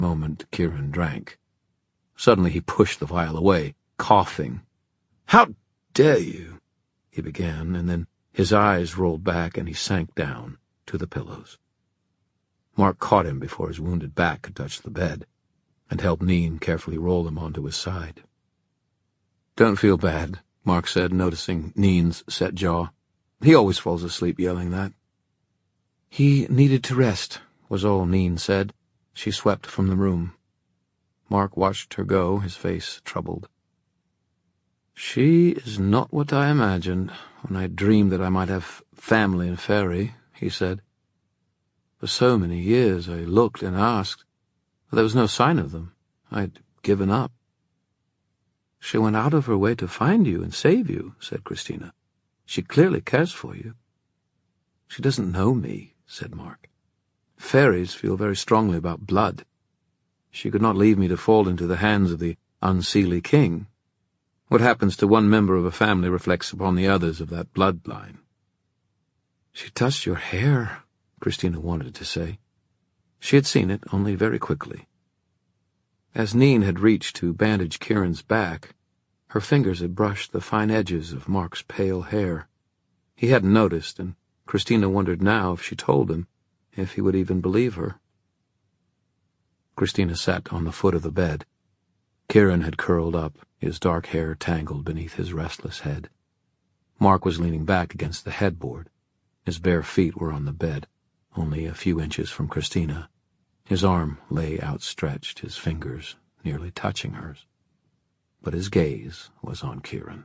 moment, Kieran drank. Suddenly he pushed the vial away, coughing. "How dare you?" he began, and then his eyes rolled back and he sank down to the pillows. Mark caught him before his wounded back could touch the bed, and helped Neen carefully roll him onto his side. "Don't feel bad," Mark said, noticing Neen's set jaw. "He always falls asleep yelling that." "He needed to rest," was all Neen said. She swept from the room. Mark watched her go, his face troubled. "She is not what I imagined when I dreamed that I might have family in Faerie," he said. "For so many years I looked and asked, but there was no sign of them. I'd given up." "She went out of her way to find you and save you," said Christina. "She clearly cares for you." "She doesn't know me," said Mark. "Fairies feel very strongly about blood. She could not leave me to fall into the hands of the unseelie king. What happens to one member of a family reflects upon the others of that bloodline." "She touched your hair," Christina wanted to say. She had seen it, only very quickly. As Neen had reached to bandage Kieran's back, her fingers had brushed the fine edges of Mark's pale hair. He hadn't noticed, and Christina wondered now if she told him, if he would even believe her. Christina sat on the foot of the bed. Kieran had curled up, his dark hair tangled beneath his restless head. Mark was leaning back against the headboard. His bare feet were on the bed, only a few inches from Christina. His arm lay outstretched, his fingers nearly touching hers. But his gaze was on Kieran.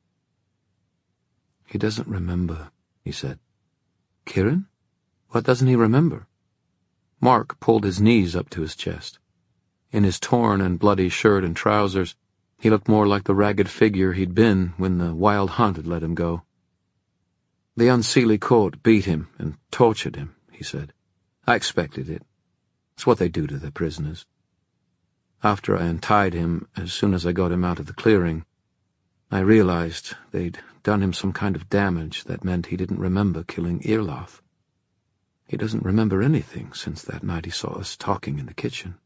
"He doesn't remember," he said. "Kieran? What doesn't he remember?" Mark pulled his knees up to his chest. In his torn and bloody shirt and trousers, he looked more like the ragged figure he'd been when the wild hunt had let him go. "The unseelie court beat him and tortured him," he said. "I expected it. It's what they do to their prisoners. After I untied him, as soon as I got him out of the clearing, I realized they'd done him some kind of damage that meant he didn't remember killing Irlath. He doesn't remember anything since that night he saw us talking in the kitchen."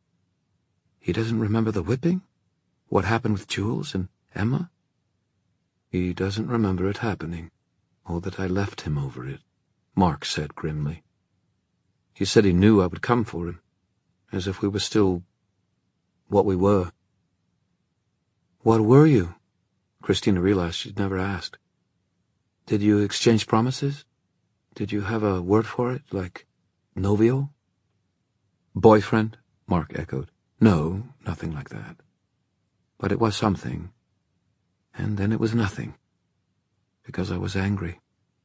"He doesn't remember the whipping? What happened with Jules and Emma?" "He doesn't remember it happening, or that I left him over it," Mark said grimly. "He said he knew I would come for him, as if we were still what we were." "What were you?" Christina realized she'd never asked. "Did you exchange promises? Did you have a word for it, like novio?" "Boyfriend?" Mark echoed. "No, nothing like that. But it was something. And then it was nothing. Because I was angry."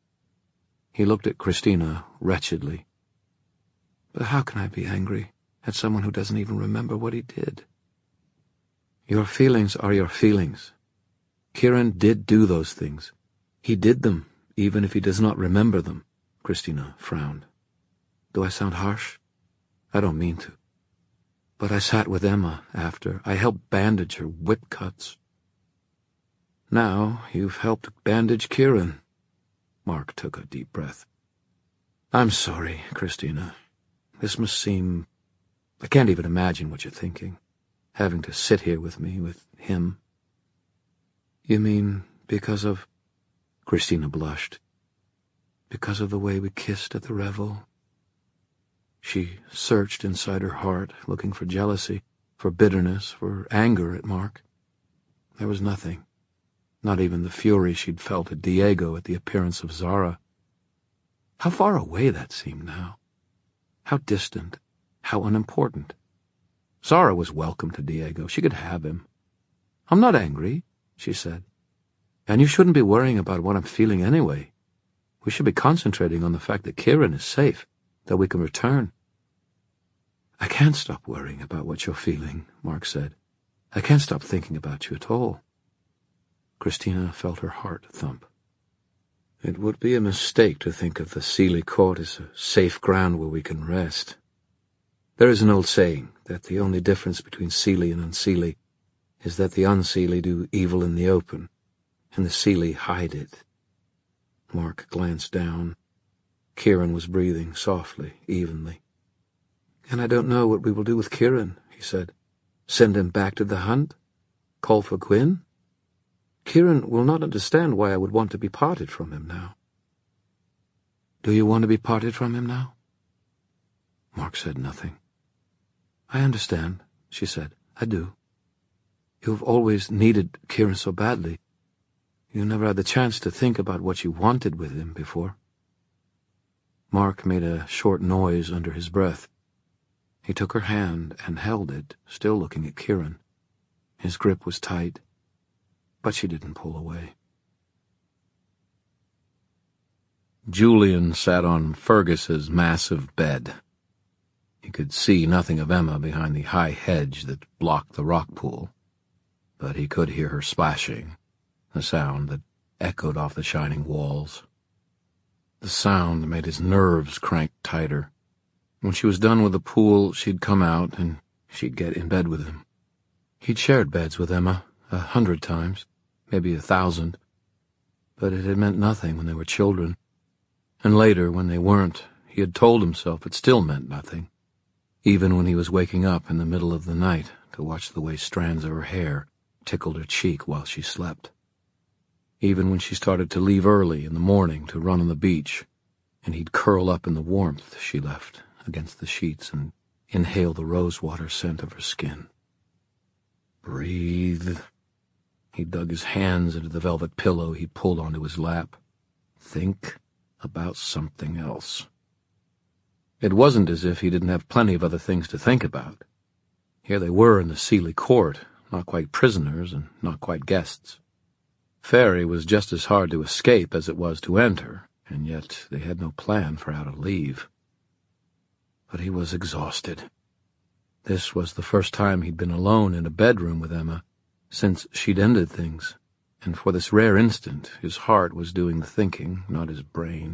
He looked at Christina wretchedly. "But how can I be angry at someone who doesn't even remember what he did?" "Your feelings are your feelings. Kieran did do those things. He did them, even if he does not remember them." Christina frowned. "Do I sound harsh? I don't mean to. But I sat with Emma after. I helped bandage her whip cuts." "Now you've helped bandage Kieran." Mark took a deep breath. "I'm sorry, Christina. This must seem... I can't even imagine what you're thinking, having to sit here with me, with him." "You mean because of..." Christina blushed. "Because of the way we kissed at the revel?" She searched inside her heart, looking for jealousy, for bitterness, for anger at Mark. There was nothing. Not even the fury she'd felt at Diego at the appearance of Zara. How far away that seemed now. How distant, how unimportant. Zara was welcome to Diego. She could have him. "I'm not angry," she said. "And you shouldn't be worrying about what I'm feeling anyway. We should be concentrating on the fact that Kieran is safe, that we can return." "I can't stop worrying about what you're feeling," Mark said. "I can't stop thinking about you at all." Christina felt her heart thump. "It would be a mistake to think of the Seelie Court as a safe ground where we can rest. There is an old saying that the only difference between Seelie and unseelie is that the unseelie do evil in the open, and the Seelie hide it." Mark glanced down. Kieran was breathing softly, evenly. And I don't know what we will do with Kieran, he said. Send him back to the hunt? Call for Gwyn? Kieran will not understand why I would want to be parted from him now. Do you want to be parted from him now? Mark said nothing. I understand, she said. I do. You've always needed Kieran so badly. You never had the chance to think about what you wanted with him before. Mark made a short noise under his breath. He took her hand and held it, still looking at Kieran. His grip was tight, but she didn't pull away. Julian sat on Fergus's massive bed. He could see nothing of Emma behind the high hedge that blocked the rock pool, but he could hear her splashing, the sound that echoed off the shining walls. The sound made his nerves crank tighter. When she was done with the pool, she'd come out and she'd get in bed with him. He'd shared beds with Emma 100 times, maybe 1,000, but it had meant nothing when they were children. And later, when they weren't, he had told himself it still meant nothing, even when he was waking up in the middle of the night to watch the way strands of her hair tickled her cheek while she slept. Even when she started to leave early in the morning to run on the beach, and he'd curl up in the warmth she left against the sheets and inhale the rosewater scent of her skin. Breathe. He dug his hands into the velvet pillow he pulled onto his lap. Think about something else. It wasn't as if he didn't have plenty of other things to think about. Here they were in the Seelie court, not quite prisoners and not quite guests. Ferry was just as hard to escape as it was to enter, and yet they had no plan for how to leave. But he was exhausted. This was the first time he'd been alone in a bedroom with Emma since she'd ended things, and for this rare instant his heart was doing the thinking, not his brain.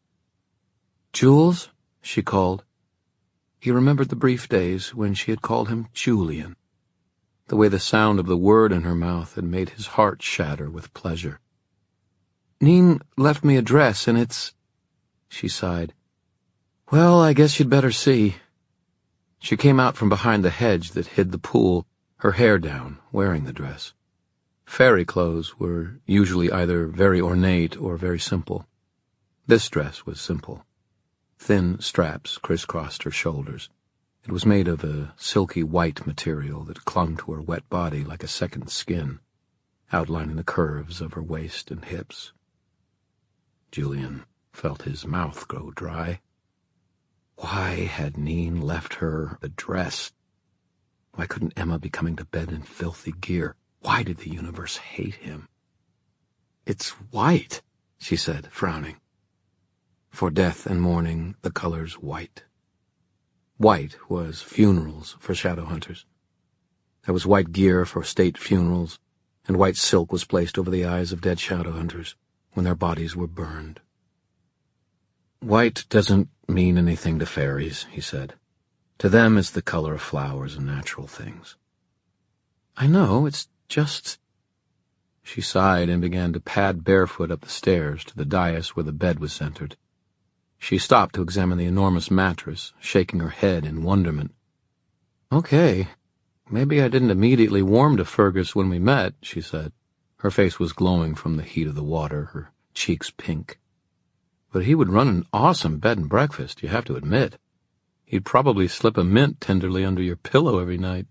"Jules?" she called. He remembered the brief days when she had called him Julian. The way the sound of the word in her mouth had made his heart shatter with pleasure. "Neen left me a dress, and it's—" She sighed. "Well, I guess you'd better see." She came out from behind the hedge that hid the pool, her hair down, wearing the dress. Fairy clothes were usually either very ornate or very simple. This dress was simple. Thin straps crisscrossed her shoulders. It was made of a silky white material that clung to her wet body like a second skin, outlining the curves of her waist and hips. Julian felt his mouth grow dry. Why had Neen left her a dress? Why couldn't Emma be coming to bed in filthy gear? Why did the universe hate him? "It's white," she said, frowning. For death and mourning, the color's white. White was funerals for shadow hunters. There was white gear for state funerals, and white silk was placed over the eyes of dead shadow hunters when their bodies were burned. "White doesn't mean anything to fairies," he said. "To them it's the color of flowers and natural things." "I know, it's just—" She sighed and began to pad barefoot up the stairs to the dais where the bed was centered. She stopped to examine the enormous mattress, shaking her head in wonderment. "Okay, maybe I didn't immediately warm to Fergus when we met," she said. Her face was glowing from the heat of the water, her cheeks pink. "But he would run an awesome bed and breakfast, you have to admit. He'd probably slip a mint tenderly under your pillow every night."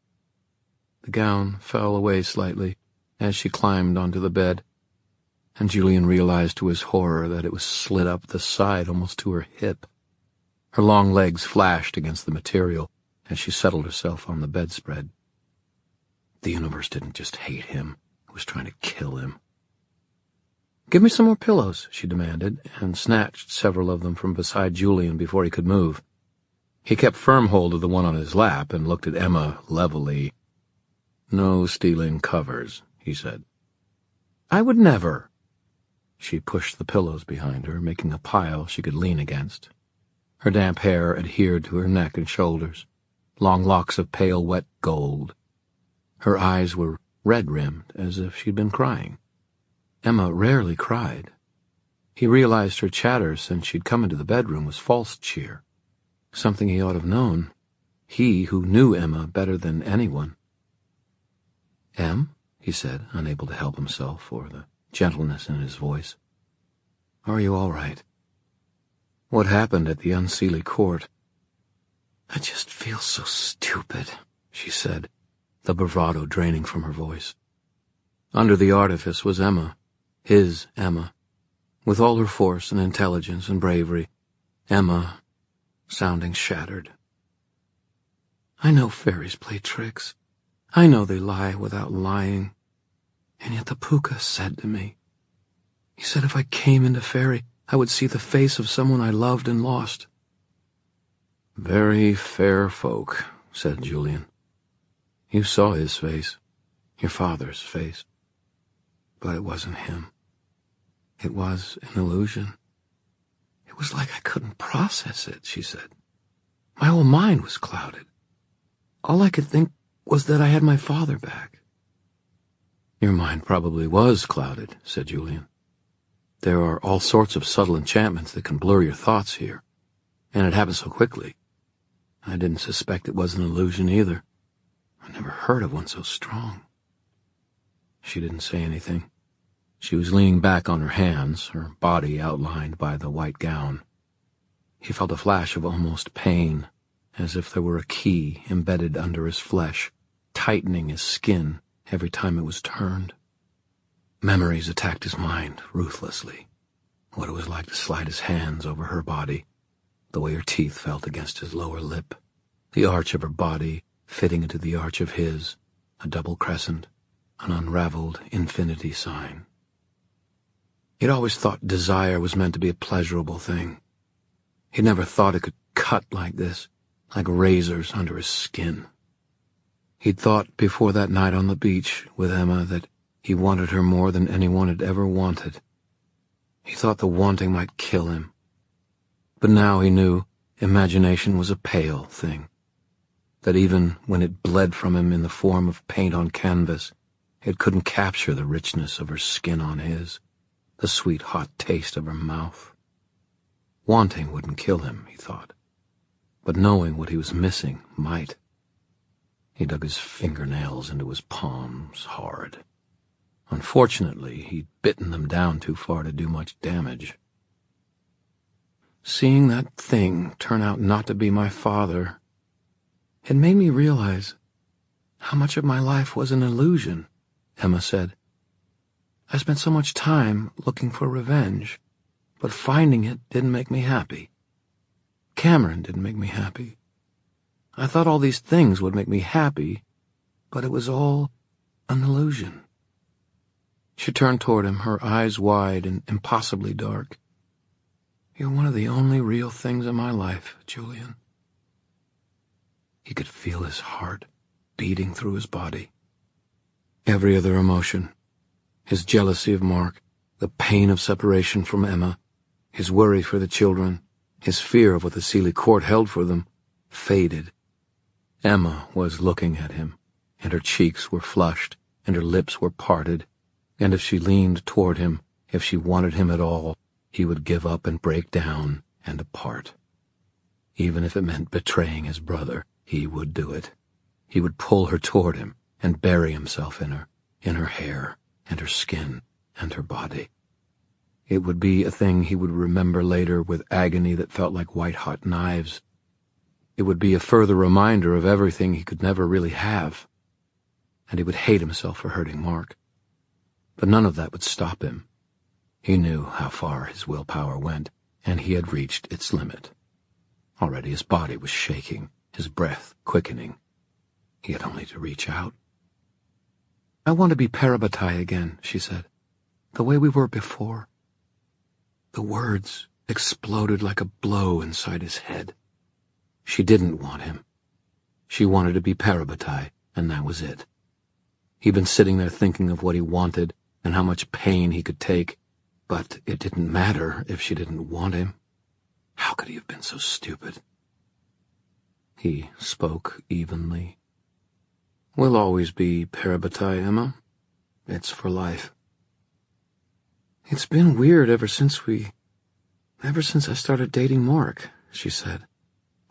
The gown fell away slightly as she climbed onto the bed, and Julian realized to his horror that it was slid up the side almost to her hip. Her long legs flashed against the material as she settled herself on the bedspread. The universe didn't just hate him, it was trying to kill him. "Give me some more pillows," she demanded, and snatched several of them from beside Julian before he could move. He kept firm hold of the one on his lap and looked at Emma levelly. "No stealing covers," he said. "I would never." She pushed the pillows behind her, making a pile she could lean against. Her damp hair adhered to her neck and shoulders, long locks of pale wet gold. Her eyes were red-rimmed, as if she'd been crying. Emma rarely cried. He realized her chatter since she'd come into the bedroom was false cheer. something he ought to have known. He who knew Emma better than anyone. "Em," he said, unable to help himself for the gentleness in his voice. "Are you all right? What happened at the Unseelie Court?" "I just feel so stupid," she said, the bravado draining from her voice. Under the artifice was Emma, his Emma, with all her force and intelligence and bravery, Emma sounding shattered. "I know fairies play tricks. I know they lie without lying. And yet the Pooka said to me, he said if I came into fairy, I would see the face of someone I loved and lost." "Very fair folk," said Julian. "You saw his face, your father's face. But it wasn't him. It was an illusion." "It was like I couldn't process it," she said. "My whole mind was clouded. All I could think was that I had my father back." "Your mind probably was clouded," said Julian. "There are all sorts of subtle enchantments that can blur your thoughts here, and it happened so quickly. I didn't suspect it was an illusion either. I never heard of one so strong." She didn't say anything. She was leaning back on her hands, her body outlined by the white gown. He felt a flash of almost pain, as if there were a key embedded under his flesh, tightening his skin every time it was turned. Memories attacked his mind ruthlessly. What it was like to slide his hands over her body, the way her teeth felt against his lower lip, the arch of her body fitting into the arch of his, a double crescent, an unraveled infinity sign. He'd always thought desire was meant to be a pleasurable thing. He'd never thought it could cut like this, like razors under his skin. He'd thought before that night on the beach with Emma that he wanted her more than anyone had ever wanted. He thought the wanting might kill him. But now he knew imagination was a pale thing, that even when it bled from him in the form of paint on canvas, it couldn't capture the richness of her skin on his, the sweet hot taste of her mouth. Wanting wouldn't kill him, he thought, but knowing what he was missing might. He dug his fingernails into his palms hard. Unfortunately, he'd bitten them down too far to do much damage. Seeing that thing turn out not to be my father, it made me realize how much of my life was an illusion, Emma said. I spent so much time looking for revenge, but finding it didn't make me happy. Cameron didn't make me happy. I thought all these things would make me happy, but it was all an illusion. She turned toward him, her eyes wide and impossibly dark. You're one of the only real things in my life, Julian. He could feel his heart beating through his body. Every other emotion, his jealousy of Mark, the pain of separation from Emma, his worry for the children, his fear of what the Seelie Court held for them, faded. Emma was looking at him, and her cheeks were flushed, and her lips were parted, and if she leaned toward him, if she wanted him at all, he would give up and break down and depart. Even if it meant betraying his brother, he would do it. He would pull her toward him and bury himself in her hair, and her skin, and her body. It would be a thing he would remember later with agony that felt like white-hot knives. It would be a further reminder of everything he could never really have, and he would hate himself for hurting Mark. But none of that would stop him. He knew how far his willpower went, and he had reached its limit. Already his body was shaking, his breath quickening. He had only to reach out. I want to be Parabatai again, she said, the way we were before. The words exploded like a blow inside his head. She didn't want him. She wanted to be Parabatai, and that was it. He'd been sitting there thinking of what he wanted and how much pain he could take, but it didn't matter if she didn't want him. How could he have been so stupid? He spoke evenly. We'll always be Parabatai, Emma. It's for life. It's been weird ever since I started dating Mark, she said,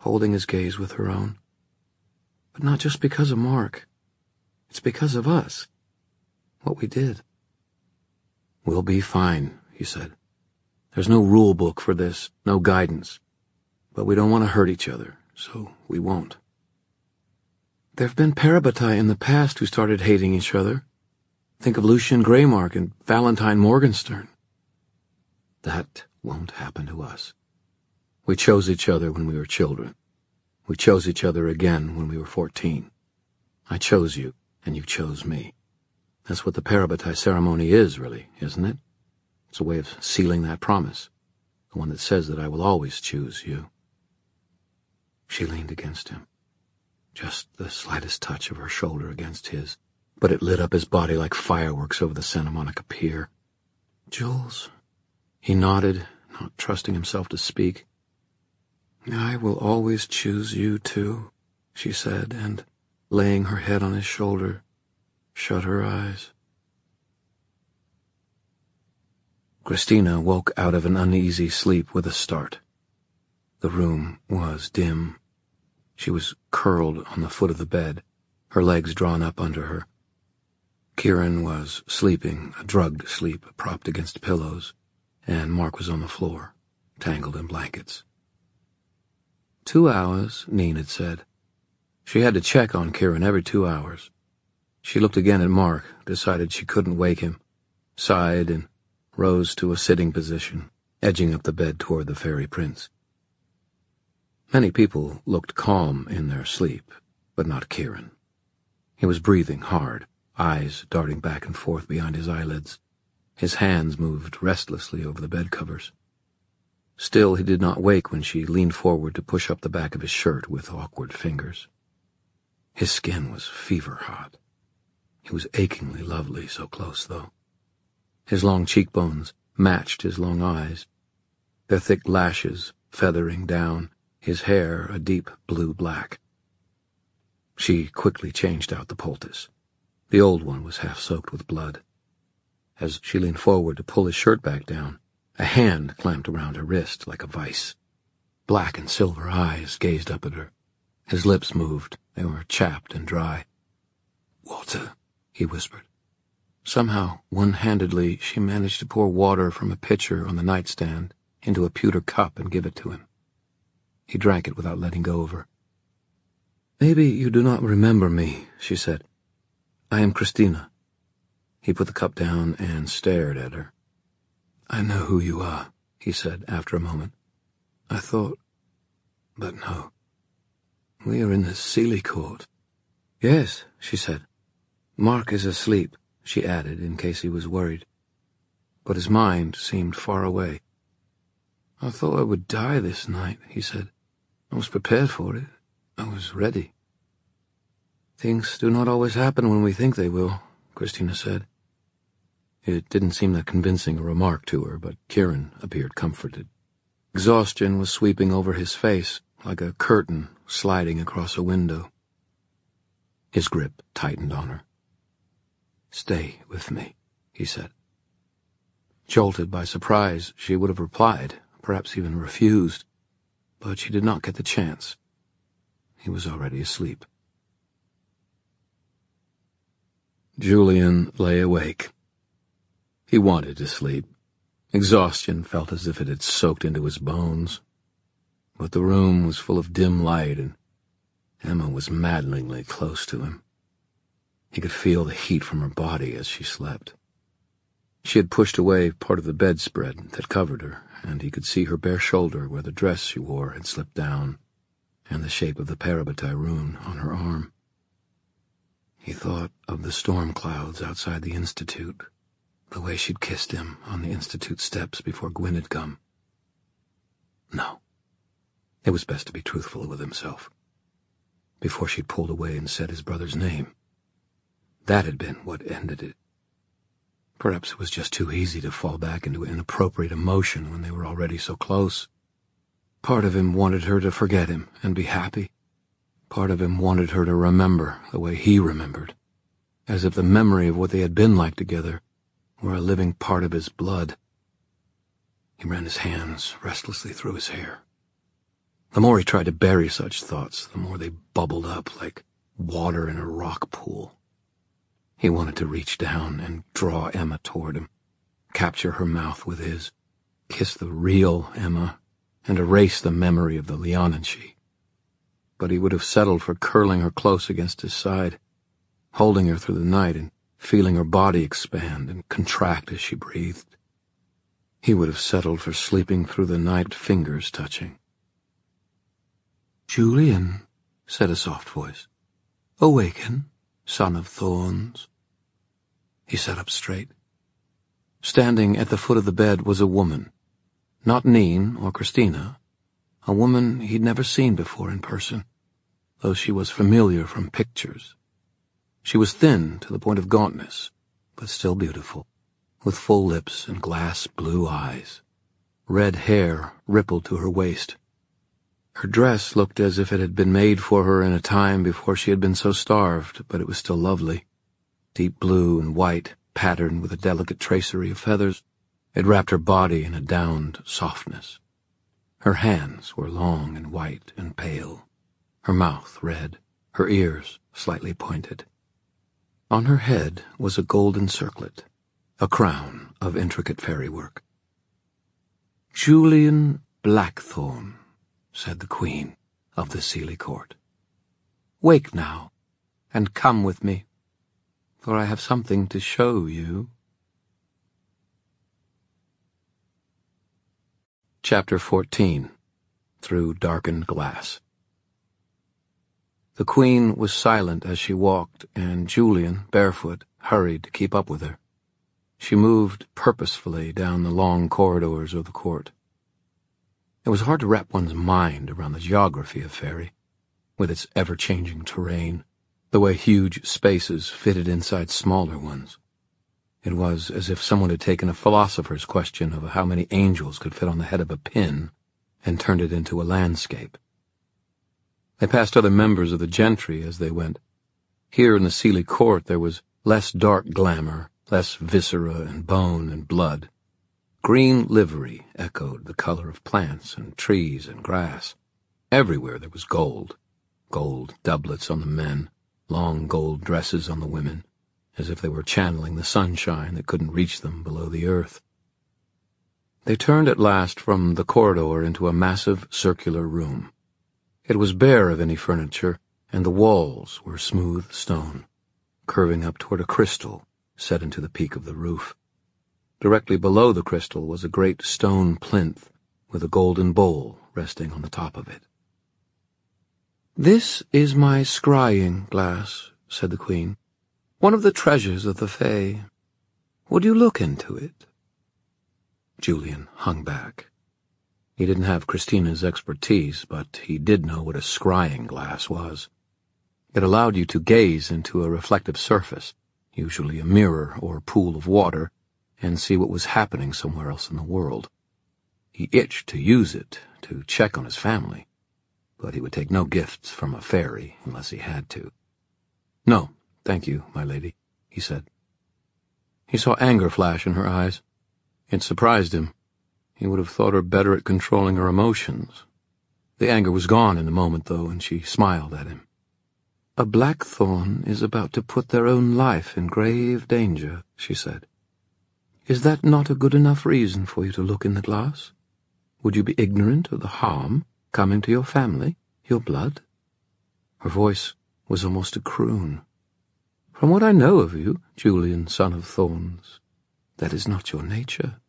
holding his gaze with her own. "But not just because of Mark. It's because of us. What we did." "We'll be fine," he said. "There's no rule book for this, no guidance. But we don't want to hurt each other, so we won't." "There have been Parabatai in the past who started hating each other. Think of Lucien Greymark and Valentine Morgenstern." "That won't happen to us. We chose each other when we were children. We chose each other again when we were 14. I chose you, and you chose me. That's what the Parabatai ceremony is, really, isn't it? It's a way of sealing that promise, the one that says that I will always choose you." She leaned against him. Just the slightest touch of her shoulder against his, but it lit up his body like fireworks over the Santa Monica Pier. "Jules," he nodded, not trusting himself to speak. "I will always choose you, too," she said, and, laying her head on his shoulder, shut her eyes. Christina woke out of an uneasy sleep with a start. The room was dim. She was curled on the foot of the bed, her legs drawn up under her. Kieran was sleeping, a drugged sleep, propped against pillows, and Mark was on the floor, tangled in blankets. 2 hours, Neen had said. She had to check on Kieran every 2 hours. She looked again at Mark, decided she couldn't wake him, sighed, and rose to a sitting position, edging up the bed toward the fairy prince. Many people looked calm in their sleep, but not Kieran. He was breathing hard, eyes darting back and forth behind his eyelids. His hands moved restlessly over the bed covers. Still, he did not wake when she leaned forward to push up the back of his shirt with awkward fingers. His skin was fever-hot. He was achingly lovely, so close, though. His long cheekbones matched his long eyes, their thick lashes feathering down, his hair a deep blue-black. She quickly changed out the poultice. The old one was half soaked with blood. As she leaned forward to pull his shirt back down, a hand clamped around her wrist like a vice. Black and silver eyes gazed up at her. His lips moved. They were chapped and dry. "Water," he whispered. Somehow, one-handedly, she managed to pour water from a pitcher on the nightstand into a pewter cup and give it to him. He drank it without letting go of her. "Maybe you do not remember me," she said. "I am Christina." He put the cup down and stared at her. "I know who you are," he said after a moment. "I thought... but no. We are in the Sealy Court." "Yes," she said. "Mark is asleep," she added in case he was worried. But his mind seemed far away. "I thought I would die this night," he said. "I was prepared for it. I was ready." "Things do not always happen when we think they will," Christina said. It didn't seem that convincing a remark to her, but Kieran appeared comforted. Exhaustion was sweeping over his face, like a curtain sliding across a window. His grip tightened on her. "Stay with me," he said. Jolted by surprise, she would have replied, perhaps even refused, but she did not get the chance. He was already asleep. Julian lay awake. He wanted to sleep. Exhaustion felt as if it had soaked into his bones. But the room was full of dim light, and Emma was maddeningly close to him. He could feel the heat from her body as she slept. She had pushed away part of the bedspread that covered her, and he could see her bare shoulder where the dress she wore had slipped down, and the shape of the Parabatai rune on her arm. He thought of the storm clouds outside the Institute, the way she'd kissed him on the Institute steps before Gwyn had come. No. It was best to be truthful with himself. Before she'd pulled away and said his brother's name. That had been what ended it. Perhaps it was just too easy to fall back into inappropriate emotion when they were already so close. Part of him wanted her to forget him and be happy. Part of him wanted her to remember the way he remembered, as if the memory of what they had been like together were a living part of his blood. He ran his hands restlessly through his hair. The more he tried to bury such thoughts, the more they bubbled up like water in a rock pool. He wanted to reach down and draw Emma toward him, capture her mouth with his, kiss the real Emma, and erase the memory of the Liananshi. But he would have settled for curling her close against his side, holding her through the night and feeling her body expand and contract as she breathed. He would have settled for sleeping through the night, fingers touching. "Julian," said a soft voice. "Awaken, son of thorns." He sat up straight. Standing at the foot of the bed was a woman, not Neen or Christina, a woman he'd never seen before in person, though she was familiar from pictures. She was thin to the point of gauntness, but still beautiful, with full lips and glass blue eyes. Red hair rippled to her waist. Her dress looked as if it had been made for her in a time before she had been so starved, but it was still lovely. Deep blue and white, patterned with a delicate tracery of feathers, it wrapped her body in a downed softness. Her hands were long and white and pale, her mouth red, her ears slightly pointed. On her head was a golden circlet, a crown of intricate fairy work. "Julian Blackthorn," said the Queen of the Seelie Court. "Wake now, and come with me, for I have something to show you." Chapter 14. Through Darkened Glass. The Queen was silent as she walked, and Julian, barefoot, hurried to keep up with her. She moved purposefully down the long corridors of the court. It was hard to wrap one's mind around the geography of Fairy, with its ever-changing terrain, the way huge spaces fitted inside smaller ones. It was as if someone had taken a philosopher's question of how many angels could fit on the head of a pin and turned it into a landscape. They passed other members of the gentry as they went. Here in the Seelie Court there was less dark glamour, less viscera and bone and blood. Green livery echoed the color of plants and trees and grass. Everywhere there was gold. Gold doublets on the men, long gold dresses on the women, as if they were channeling the sunshine that couldn't reach them below the earth. They turned at last from the corridor into a massive circular room. It was bare of any furniture, and the walls were smooth stone, curving up toward a crystal set into the peak of the roof. Directly below the crystal was a great stone plinth with a golden bowl resting on the top of it. "This is my scrying glass," said the Queen, "one of the treasures of the Fae. Would you look into it?" Julian hung back. He didn't have Christina's expertise, but he did know what a scrying glass was. It allowed you to gaze into a reflective surface, usually a mirror or pool of water, and see what was happening somewhere else in the world. He itched to use it, to check on his family, but he would take no gifts from a fairy unless he had to. "No, thank you, my lady," he said. He saw anger flash in her eyes. It surprised him. He would have thought her better at controlling her emotions. The anger was gone in a moment, though, and she smiled at him. "A blackthorn is about to put their own life in grave danger," she said. "Is that not a good enough reason for you to look in the glass? Would you be ignorant of the harm coming to your family, your blood?" Her voice was almost a croon. "From what I know of you, Julian, son of thorns, that is not your nature."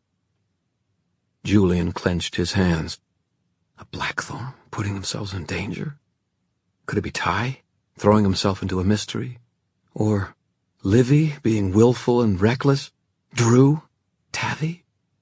Julian clenched his hands. A blackthorn putting themselves in danger? Could it be Ty, throwing himself into a mystery? Or Livy being willful and reckless? Drew? Tavi?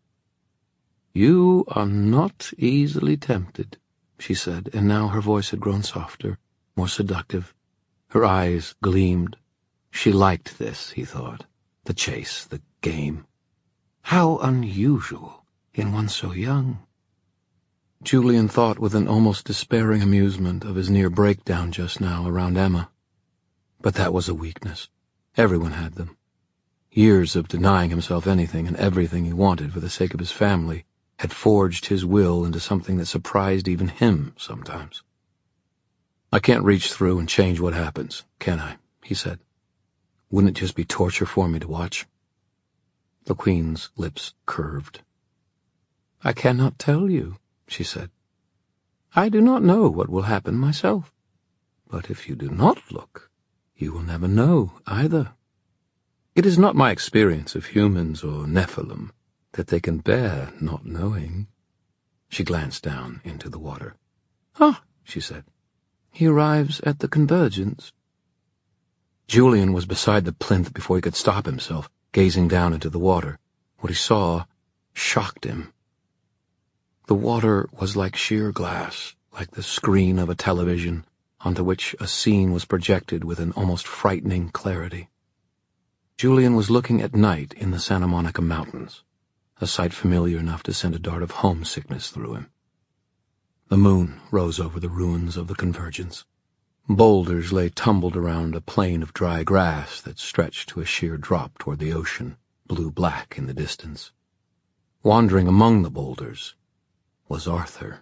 "You are not easily tempted," she said, and now her voice had grown softer, more seductive. Her eyes gleamed. She liked this, he thought, the chase, the game. How unusual in one so young. Julian thought with an almost despairing amusement of his near breakdown just now around Emma. But that was a weakness. Everyone had them. Years of denying himself anything and everything he wanted for the sake of his family, had forged his will into something that surprised even him sometimes. "I can't reach through and change what happens, can I?" he said. "Wouldn't it just be torture for me to watch?" The Queen's lips curved. "I cannot tell you," she said. "I do not know what will happen myself. But if you do not look, you will never know either. It is not my experience of humans or Nephilim that they can bear not knowing." She glanced down into the water. "Ah," she said. "He arrives at the convergence." Julian was beside the plinth before he could stop himself, gazing down into the water. What he saw shocked him. The water was like sheer glass, like the screen of a television, onto which a scene was projected with an almost frightening clarity. Julian was looking at night in the Santa Monica Mountains, a sight familiar enough to send a dart of homesickness through him. The moon rose over the ruins of the convergence. Boulders lay tumbled around a plain of dry grass that stretched to a sheer drop toward the ocean, blue-black in the distance. Wandering among the boulders was Arthur.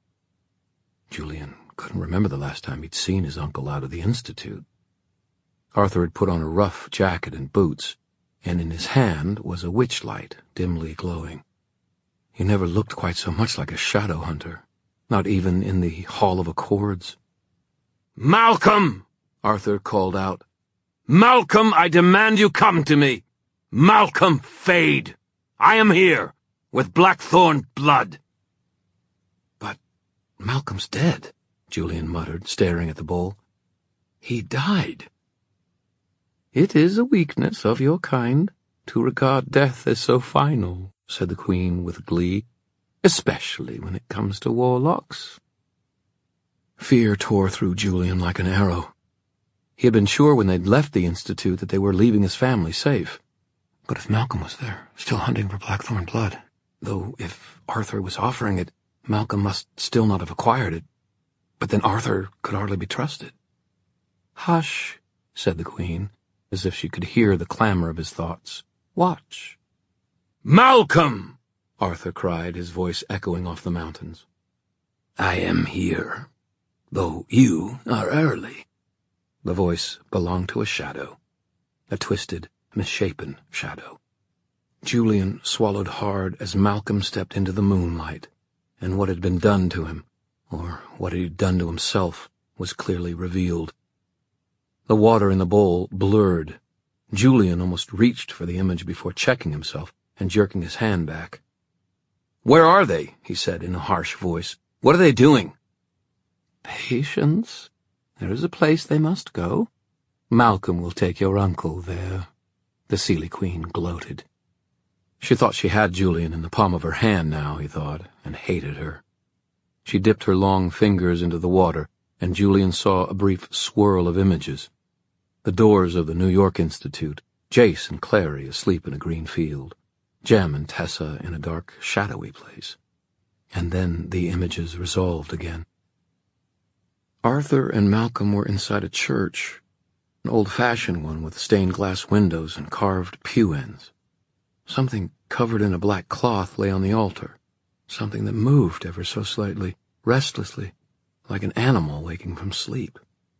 Julian couldn't remember the last time he'd seen his uncle out of the Institute. Arthur had put on a rough jacket and boots, and in his hand was a witch light, dimly glowing. He never looked quite so much like a shadow hunter, not even in the Hall of Accords. "Malcolm!" Arthur called out. "Malcolm, I demand you come to me! Malcolm Fade! I am here, with Blackthorn blood!" "But Malcolm's dead," Julian muttered, staring at the bowl. "He died." "It is a weakness of your kind to regard death as so final," said the Queen with glee, "especially when it comes to warlocks." Fear tore through Julian like an arrow. He had been sure when they'd left the Institute that they were leaving his family safe. But if Malcolm was there, still hunting for Blackthorn blood, though if Arthur was offering it, Malcolm must still not have acquired it. But then Arthur could hardly be trusted. "Hush," said the Queen, as if she could hear the clamor of his thoughts. "Watch." "Malcolm!" Arthur cried, his voice echoing off the mountains. "I am here, though you are early." The voice belonged to a shadow, a twisted, misshapen shadow. Julian swallowed hard as Malcolm stepped into the moonlight, and what had been done to him, or what he had done to himself, was clearly revealed. The water in the bowl blurred. Julian almost reached for the image before checking himself and jerking his hand back. "Where are they?" he said in a harsh voice. "What are they doing?" "Patience. There is a place they must go. Malcolm will take your uncle there." The Seelie Queen gloated. She thought she had Julian in the palm of her hand now, he thought, and hated her. She dipped her long fingers into the water, and Julian saw a brief swirl of images. The doors of the New York Institute, Jace and Clary asleep in a green field, Jem and Tessa in a dark, shadowy place. And then the images resolved again. Arthur and Malcolm were inside a church, an old-fashioned one with stained glass windows and carved pew ends. Something covered in a black cloth lay on the altar, something that moved ever so slightly, restlessly, like an animal waking from sleep.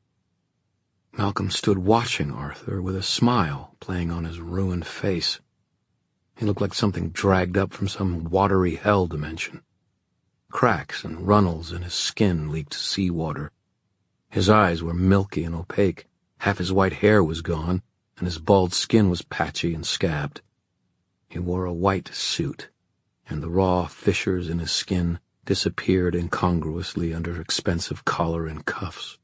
Malcolm stood watching Arthur with a smile playing on his ruined face. He looked like something dragged up from some watery hell dimension. Cracks and runnels in his skin leaked seawater. His eyes were milky and opaque, half his white hair was gone, and his bald skin was patchy and scabbed. He wore a white suit, and the raw fissures in his skin disappeared incongruously under expensive collar and cuffs.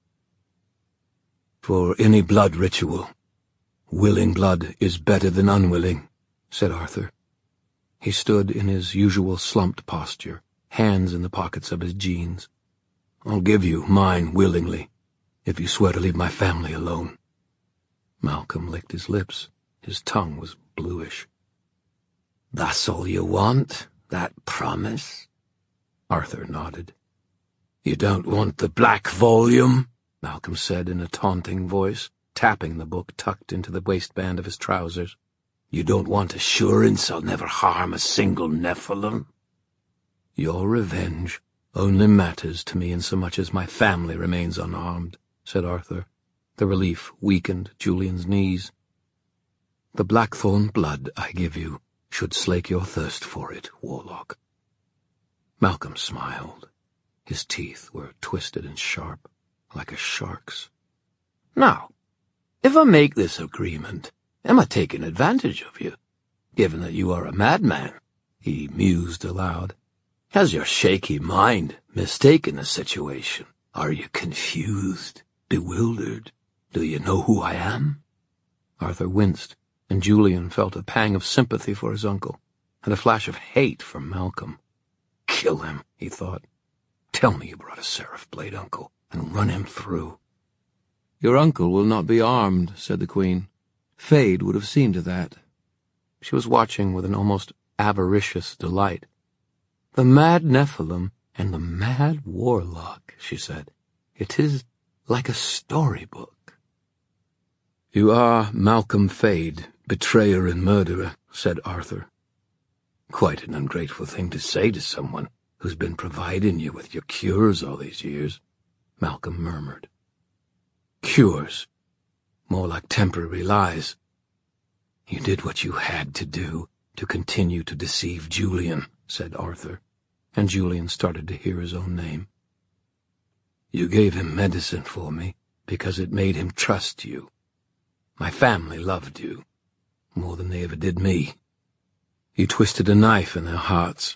"For any blood ritual, willing blood is better than unwilling," said Arthur. He stood in his usual slumped posture, hands in the pockets of his jeans. "I'll give you mine willingly, if you swear to leave my family alone." Malcolm licked his lips. His tongue was bluish. "That's all you want, that promise?" Arthur nodded. "You don't want the black volume?" Malcolm said in a taunting voice, tapping the book tucked into the waistband of his trousers. "You don't want assurance I'll never harm a single Nephilim?" Your revenge only matters to me insomuch as my family remains unharmed, said Arthur. The relief weakened Julian's knees. The blackthorn blood I give you should slake your thirst for it, warlock. Malcolm smiled. His teeth were twisted and sharp, like a shark's. Now, if I make this agreement, am I taking advantage of you, given that you are a madman? He mused aloud. Has your shaky mind mistaken the situation? Are you confused, bewildered? Do you know who I am? Arthur winced, and Julian felt a pang of sympathy for his uncle, and a flash of hate for Malcolm. Kill him, he thought. Tell me you brought a seraph blade, uncle, and run him through. Your uncle will not be armed, said the Queen. Fade would have seen to that. She was watching with an almost avaricious delight. The mad Nephilim and the mad warlock, she said. It is like a storybook. You are Malcolm Fade, betrayer and murderer, said Arthur. Quite an ungrateful thing to say to someone who's been providing you with your cures all these years, Malcolm murmured. Cures? More like temporary lies. You did what you had to do to continue to deceive Julian, said Arthur, and Julian started to hear his own name. You gave him medicine for me because it made him trust you. My family loved you, more than they ever did me. You twisted a knife in their hearts.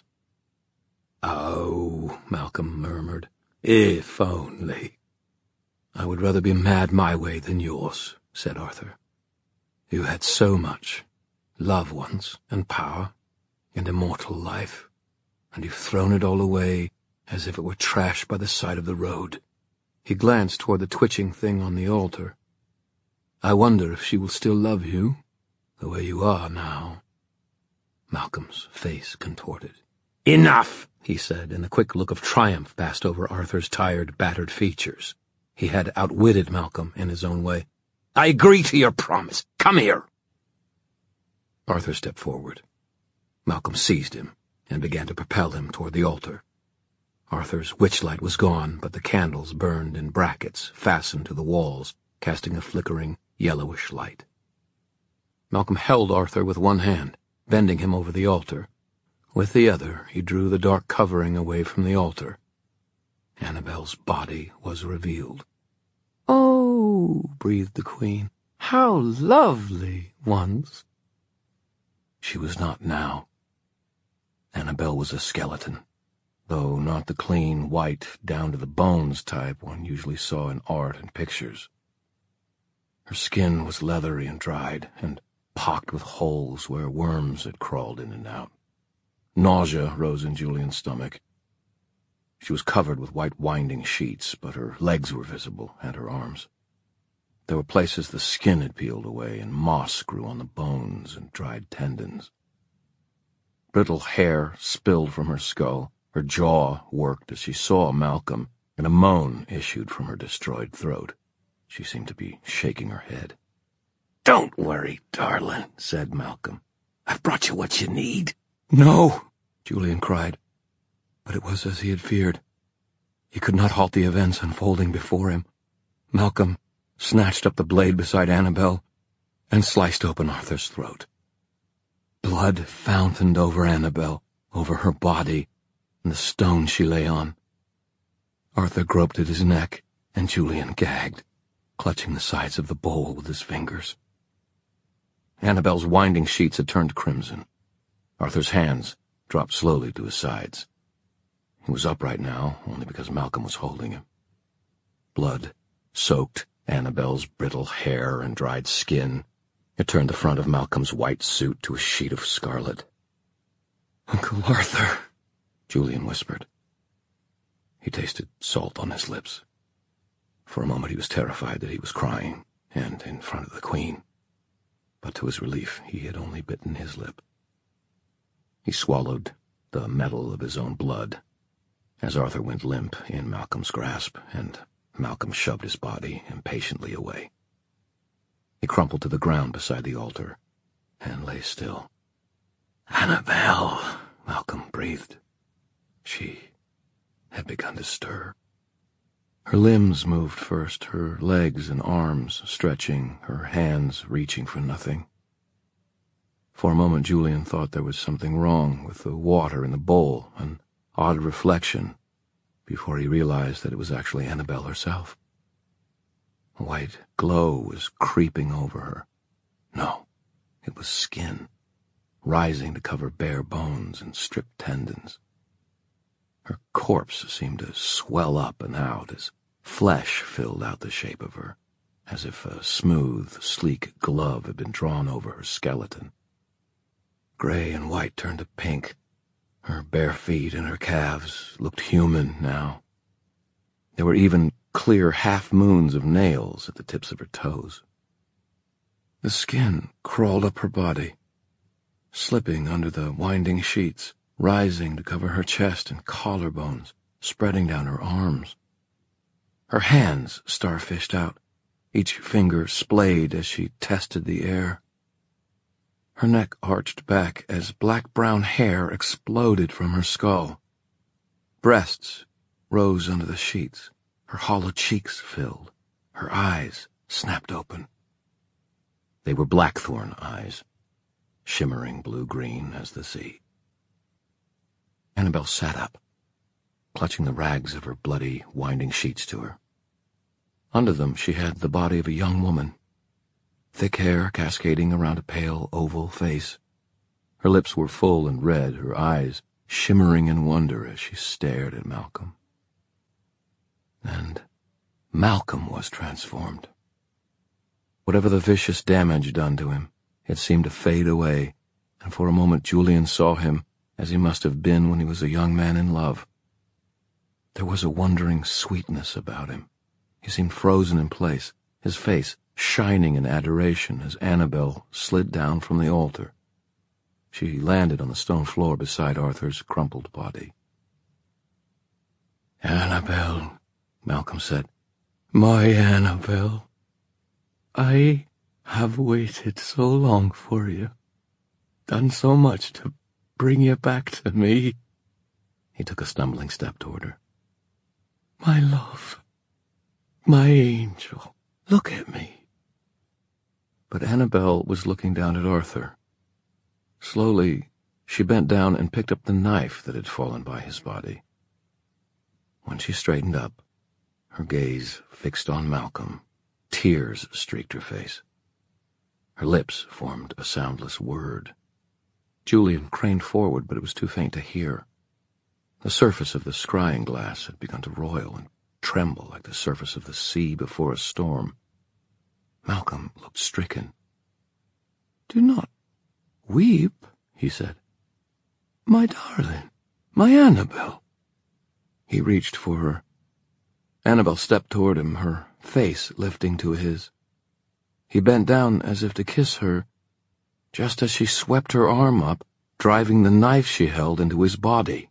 Oh, Malcolm murmured, if only. I would rather be mad my way than yours, said Arthur. You had so much, loved ones and power and immortal life, and you've thrown it all away as if it were trash by the side of the road. He glanced toward the twitching thing on the altar. I wonder if she will still love you, the way you are now. Malcolm's face contorted. Enough, he said, and a quick look of triumph passed over Arthur's tired, battered features. He had outwitted Malcolm in his own way. I agree to your promise. Come here. Arthur stepped forward. Malcolm seized him and began to propel him toward the altar. Arthur's witchlight was gone, but the candles burned in brackets fastened to the walls, casting a flickering, yellowish light. Malcolm held Arthur with one hand, bending him over the altar. With the other, he drew the dark covering away from the altar. Annabel's body was revealed. Oh, breathed the Queen, how lovely once. She was not now. Annabel was a skeleton, though not the clean, white, down-to-the-bones type one usually saw in art and pictures. Her skin was leathery and dried, and pocked with holes where worms had crawled in and out. Nausea rose in Julian's stomach. She was covered with white winding sheets, but her legs were visible, and her arms. There were places the skin had peeled away, and moss grew on the bones and dried tendons. Brittle hair spilled from her skull, her jaw worked as she saw Malcolm, and a moan issued from her destroyed throat. She seemed to be shaking her head. Don't worry, darling, said Malcolm. I've brought you what you need. No, Julian cried. But it was as he had feared. He could not halt the events unfolding before him. Malcolm snatched up the blade beside Annabel and sliced open Arthur's throat. Blood fountained over Annabel, over her body, and the stone she lay on. Arthur groped at his neck, and Julian gagged, clutching the sides of the bowl with his fingers. Annabel's winding sheets had turned crimson. Arthur's hands dropped slowly to his sides. He was upright now, only because Malcolm was holding him. Blood soaked Annabel's brittle hair and dried skin. It turned the front of Malcolm's white suit to a sheet of scarlet. "Uncle Arthur," Julian whispered. He tasted salt on his lips. For a moment he was terrified that he was crying, and in front of the Queen. But to his relief, he had only bitten his lip. He swallowed the metal of his own blood as Arthur went limp in Malcolm's grasp, and Malcolm shoved his body impatiently away. He crumpled to the ground beside the altar and lay still. "Annabel," Malcolm breathed. She had begun to stir. Her limbs moved first, her legs and arms stretching, her hands reaching for nothing. For a moment Julian thought there was something wrong with the water in the bowl, an odd reflection, before he realized that it was actually Annabelle herself. A white glow was creeping over her. No, it was skin, rising to cover bare bones and stripped tendons. Her corpse seemed to swell up and out as flesh filled out the shape of her, as if a smooth, sleek glove had been drawn over her skeleton. Gray and white turned to pink. Her bare feet and her calves looked human now. There were even clear half-moons of nails at the tips of her toes. The skin crawled up her body, slipping under the winding sheets, rising to cover her chest and collarbones, spreading down her arms. Her hands starfished out, each finger splayed as she tested the air. Her neck arched back as black-brown hair exploded from her skull. Breasts rose under the sheets, her hollow cheeks filled, her eyes snapped open. They were blackthorn eyes, shimmering blue-green as the sea. Annabelle sat up, clutching the rags of her bloody, winding sheets to her. Under them she had the body of a young woman, thick hair cascading around a pale, oval face. Her lips were full and red, her eyes shimmering in wonder as she stared at Malcolm. And Malcolm was transformed. Whatever the vicious damage done to him, it seemed to fade away, and for a moment Julian saw him as he must have been when he was a young man in love. There was a wondering sweetness about him. He seemed frozen in place, his face shining in adoration as Annabelle slid down from the altar. She landed on the stone floor beside Arthur's crumpled body. "Annabelle," Malcolm said. "My Annabelle. I have waited so long for you, done so much to bring you back to me." He took a stumbling step toward her. "My love, my angel, look at me." But Annabelle was looking down at Arthur. Slowly, she bent down and picked up the knife that had fallen by his body. When she straightened up, her gaze fixed on Malcolm, tears streaked her face. Her lips formed a soundless word. Julian craned forward, but it was too faint to hear. The surface of the scrying glass had begun to roil and tremble like the surface of the sea before a storm. Malcolm looked stricken. "Do not weep," he said. "My darling, my Annabelle." He reached for her. Annabelle stepped toward him, her face lifting to his. He bent down as if to kiss her, just as she swept her arm up, driving the knife she held into his body.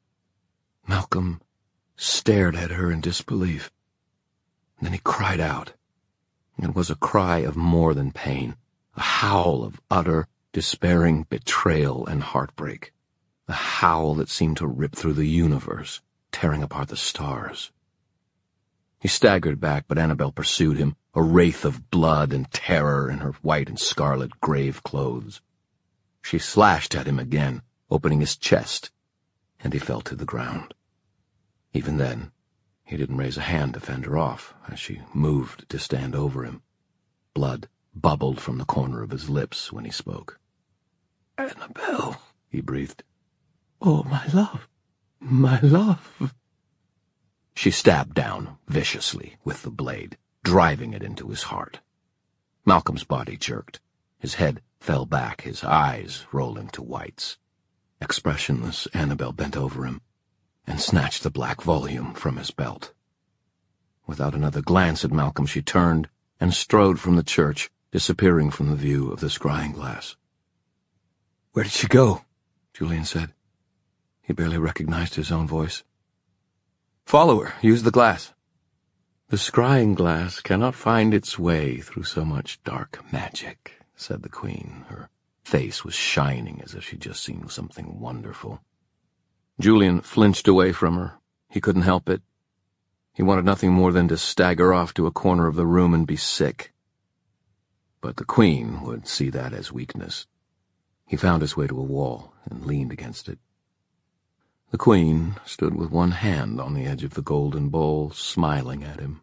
Malcolm stared at her in disbelief. Then he cried out. It was a cry of more than pain, a howl of utter, despairing betrayal and heartbreak, a howl that seemed to rip through the universe, tearing apart the stars. He staggered back, but Annabelle pursued him, a wraith of blood and terror in her white and scarlet grave clothes. She slashed at him again, opening his chest, and he fell to the ground. Even then, he didn't raise a hand to fend her off as she moved to stand over him. Blood bubbled from the corner of his lips when he spoke. "Annabelle," he breathed. "Oh, my love, my love." She stabbed down viciously with the blade, driving it into his heart. Malcolm's body jerked. His head fell back, his eyes rolling to whites. Expressionless, Annabelle bent over him and snatched the black volume from his belt. Without another glance at Malcolm, she turned and strode from the church, disappearing from the view of the scrying glass. "Where did she go?" Julian said. He barely recognized his own voice. "Follow her. Use the glass." "The scrying glass cannot find its way through so much dark magic," said the Queen. Her face was shining as if she'd just seen something wonderful. Julian flinched away from her. He couldn't help it. He wanted nothing more than to stagger off to a corner of the room and be sick. But the Queen would see that as weakness. He found his way to a wall and leaned against it. The Queen stood with one hand on the edge of the golden bowl, smiling at him.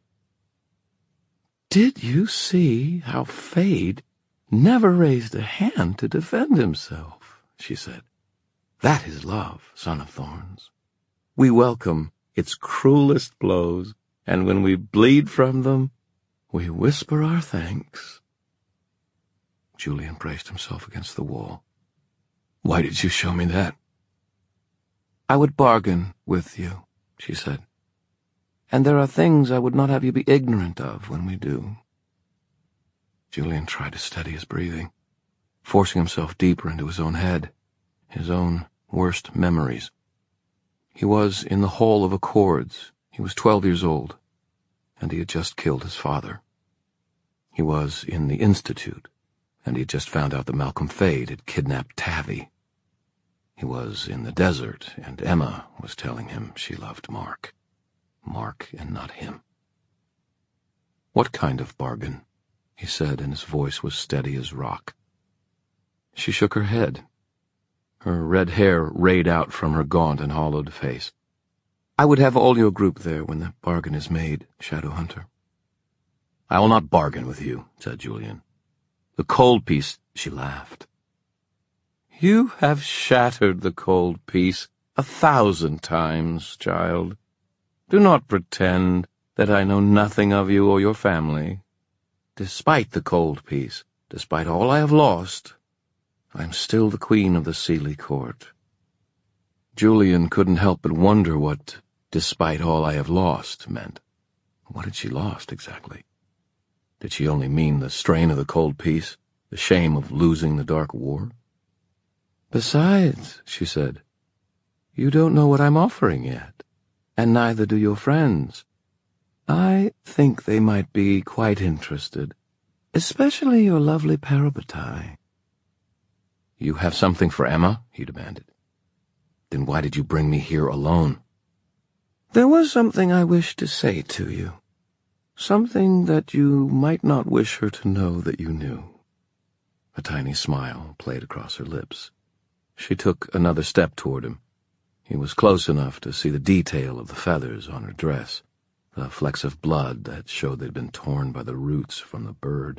"Did you see how Fade never raised a hand to defend himself?" she said. "That is love, son of thorns. We welcome its cruelest blows, and when we bleed from them, we whisper our thanks." Julian braced himself against the wall. "Why did you show me that?" "I would bargain with you," she said. "And there are things I would not have you be ignorant of when we do." Julian tried to steady his breathing, forcing himself deeper into his own head, his own worst memories. He was in the Hall of Accords. He was 12 years old, and he had just killed his father. He was in the Institute, and he had just found out that Malcolm Fade had kidnapped Tavi. He was in the desert, and Emma was telling him she loved Mark. Mark and not him. "What kind of bargain?" he said, and his voice was steady as rock. She shook her head. Her red hair rayed out from her gaunt and hollowed face. "I would have all your group there when the bargain is made, Shadowhunter." "I will not bargain with you," said Julian. "The cold peace—" She laughed. "You have shattered the cold peace 1,000 times, child. Do not pretend that I know nothing of you or your family. Despite the cold peace, despite all I have lost, I am still the Queen of the Seelie Court." Julian couldn't help but wonder what "despite all I have lost" meant. What had she lost, exactly? Did she only mean the strain of the cold peace, the shame of losing the Dark War? "Besides," she said, "you don't know what I'm offering yet, and neither do your friends. I think they might be quite interested, especially your lovely Parabatai." "You have something for Emma?" he demanded. "Then why did you bring me here alone?" "There was something I wished to say to you. Something that you might not wish her to know that you knew." A tiny smile played across her lips. She took another step toward him. He was close enough to see the detail of the feathers on her dress, the flecks of blood that showed they'd been torn by the roots from the bird.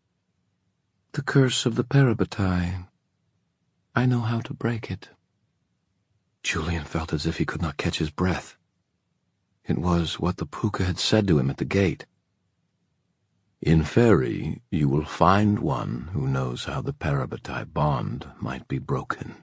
"The curse of the Parabatai. I know how to break it." Julian felt as if he could not catch his breath. It was what the Pooka had said to him at the gate. "In Fairy, you will find one who knows how the Parabatai bond might be broken."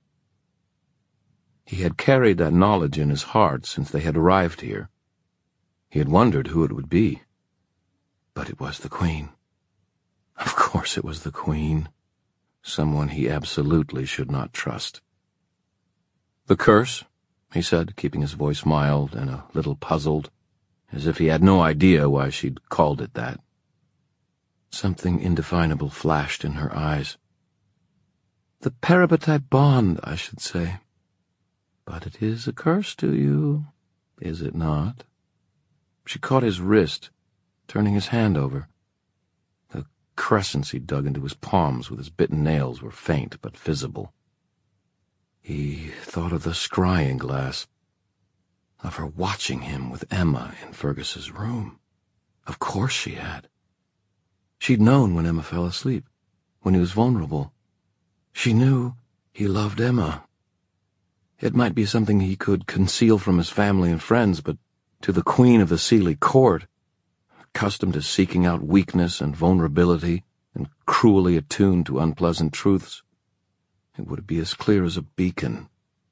He had carried that knowledge in his heart since they had arrived here. He had wondered who it would be. But it was the Queen. Of course it was the Queen. Someone he absolutely should not trust. "The curse?" he said, keeping his voice mild and a little puzzled, as if he had no idea why she'd called it that. Something indefinable flashed in her eyes. "The Parabatai bond, I should say. But it is a curse to you, is it not?" She caught his wrist, turning his hand over. The crescents he dug into his palms with his bitten nails were faint but visible. He thought of the scrying glass, of her watching him with Emma in Fergus's room. Of course she had. She'd known when Emma fell asleep, when he was vulnerable. She knew he loved Emma. It might be something he could conceal from his family and friends, but to the Queen of the Seelie Court, accustomed to seeking out weakness and vulnerability and cruelly attuned to unpleasant truths, it would be as clear as a beacon.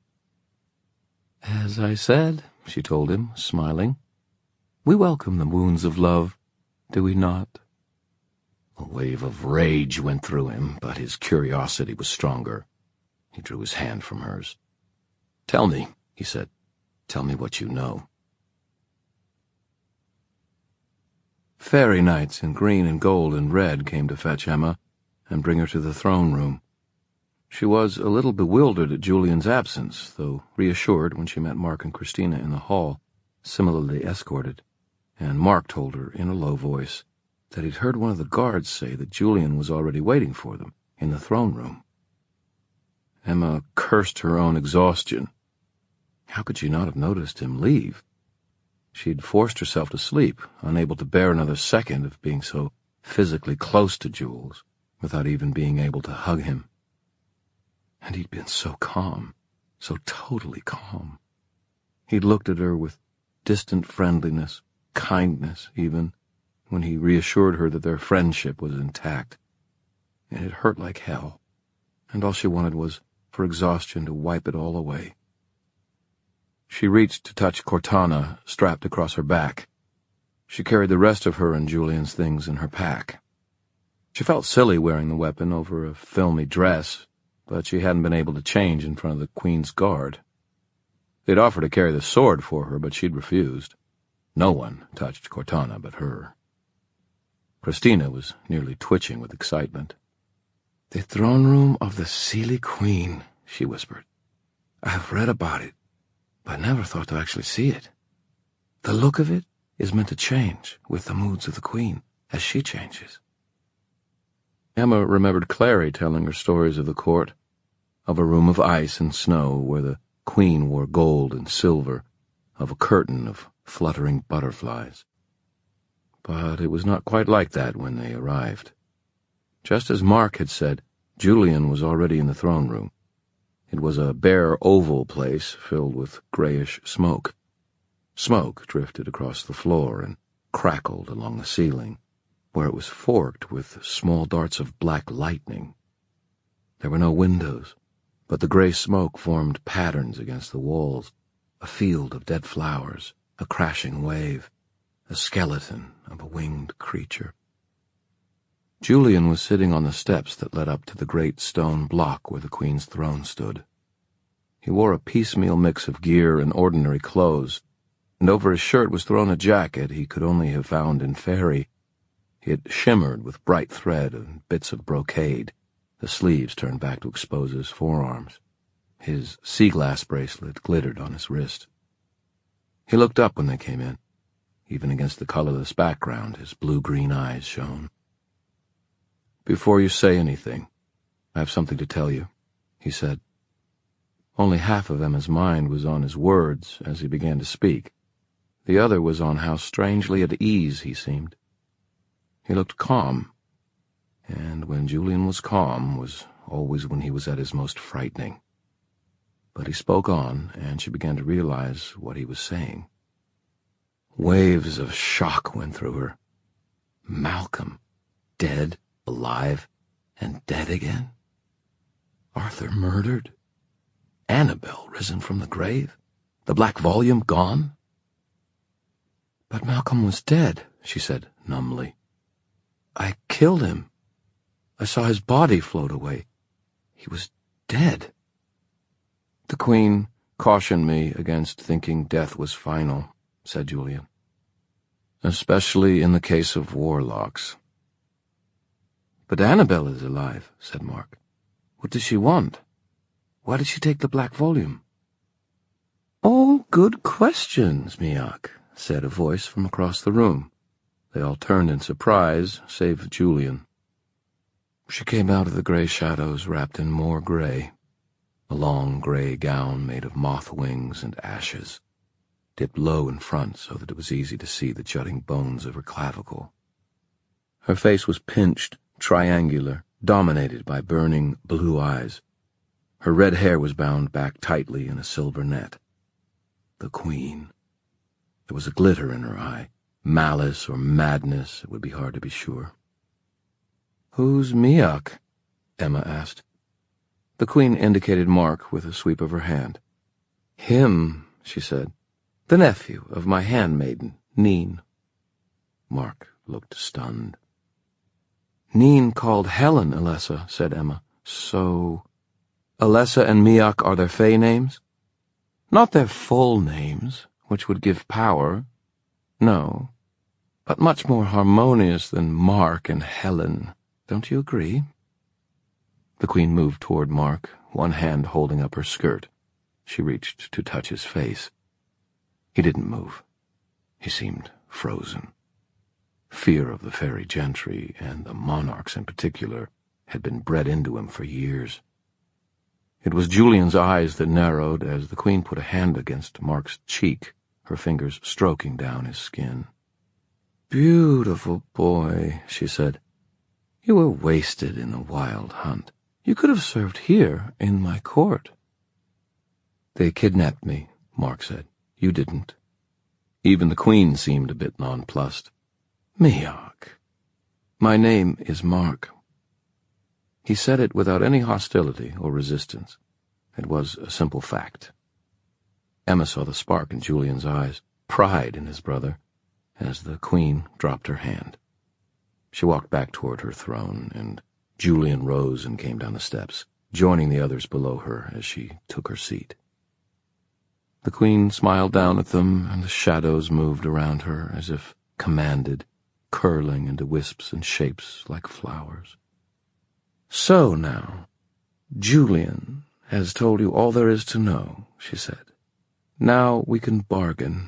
"As I said," she told him, smiling, "we welcome the wounds of love, do we not?" A wave of rage went through him, but his curiosity was stronger. He drew his hand from hers. "Tell me," he said. "Tell me what you know." Fairy knights in green and gold and red came to fetch Emma and bring her to the throne room. She was a little bewildered at Julian's absence, though reassured when she met Mark and Christina in the hall, similarly escorted, and Mark told her in a low voice that he'd heard one of the guards say that Julian was already waiting for them in the throne room. Emma cursed her own exhaustion. How could she not have noticed him leave? She'd forced herself to sleep, unable to bear another second of being so physically close to Jules, without even being able to hug him. And he'd been so calm, so totally calm. He'd looked at her with distant friendliness, kindness even, when he reassured her that their friendship was intact. And it hurt like hell, and all she wanted was for exhaustion to wipe it all away. She reached to touch Cortana, strapped across her back. She carried the rest of her and Julian's things in her pack. She felt silly wearing the weapon over a filmy dress, but she hadn't been able to change in front of the Queen's guard. They'd offered to carry the sword for her, but she'd refused. No one touched Cortana but her. Christina was nearly twitching with excitement. "The throne room of the Seelie Queen," she whispered. "I have read about it, but never thought to actually see it. The look of it is meant to change with the moods of the Queen as she changes." Emma remembered Clary telling her stories of the court, of a room of ice and snow where the Queen wore gold and silver, of a curtain of fluttering butterflies. But it was not quite like that when they arrived. Just as Mark had said, Julian was already in the throne room. It was a bare oval place filled with grayish smoke. Smoke drifted across the floor and crackled along the ceiling, where it was forked with small darts of black lightning. There were no windows, but the gray smoke formed patterns against the walls, a field of dead flowers, a crashing wave, a skeleton of a winged creature. Julian was sitting on the steps that led up to the great stone block where the Queen's throne stood. He wore a piecemeal mix of gear and ordinary clothes, and over his shirt was thrown a jacket he could only have found in Faerie. It shimmered with bright thread and bits of brocade, the sleeves turned back to expose his forearms. His sea-glass bracelet glittered on his wrist. He looked up when they came in. Even against the colorless background, his blue-green eyes shone. "Before you say anything, I have something to tell you," he said. Only half of Emma's mind was on his words as he began to speak. The other was on how strangely at ease he seemed. He looked calm, and when Julian was calm was always when he was at his most frightening. But he spoke on, and she began to realize what he was saying. Waves of shock went through her. Malcolm, dead, alive, and dead again? Arthur murdered? Annabel risen from the grave? The black volume gone? "But Malcolm was dead," she said numbly. "I killed him. I saw his body float away. He was dead." "The Queen cautioned me against thinking death was final," said Julian. "Especially in the case of warlocks." "But Annabel is alive," said Mark. "What does she want? Why did she take the black volume?" "All good questions, Miak," said a voice from across the room. They all turned in surprise, save Julian. She came out of the gray shadows wrapped in more gray, a long gray gown made of moth wings and ashes, dipped low in front so that it was easy to see the jutting bones of her clavicle. Her face was pinched, triangular, dominated by burning blue eyes. Her red hair was bound back tightly in a silver net. The Queen. There was a glitter in her eye. Malice or madness, it would be hard to be sure. "Who's Miak?" Emma asked. The Queen indicated Mark with a sweep of her hand. "Him," she said. "The nephew of my handmaiden, Neen." Mark looked stunned. "Neen called Helen Alessa," said Emma. "So Alessa and Miak are their Fae names? Not their full names, which would give power. No, but much more harmonious than Mark and Helen. Don't you agree?" The Queen moved toward Mark, one hand holding up her skirt. She reached to touch his face. He didn't move. He seemed frozen. Fear of the fairy gentry, and the monarchs in particular, had been bred into him for years. It was Julian's eyes that narrowed as the Queen put a hand against Mark's cheek, her fingers stroking down his skin. "Beautiful boy," she said. "You were wasted in the wild hunt. You could have served here in my court." "They kidnapped me," Mark said. "You didn't." Even the Queen seemed a bit nonplussed. "Miak. My name is Mark." He said it without any hostility or resistance. It was a simple fact. Emma saw the spark in Julian's eyes, pride in his brother, as the Queen dropped her hand. She walked back toward her throne, and Julian rose and came down the steps, joining the others below her as she took her seat. The Queen smiled down at them, and the shadows moved around her as if commanded, curling into wisps and shapes like flowers. "So now, Julian has told you all there is to know," she said. "Now we can bargain."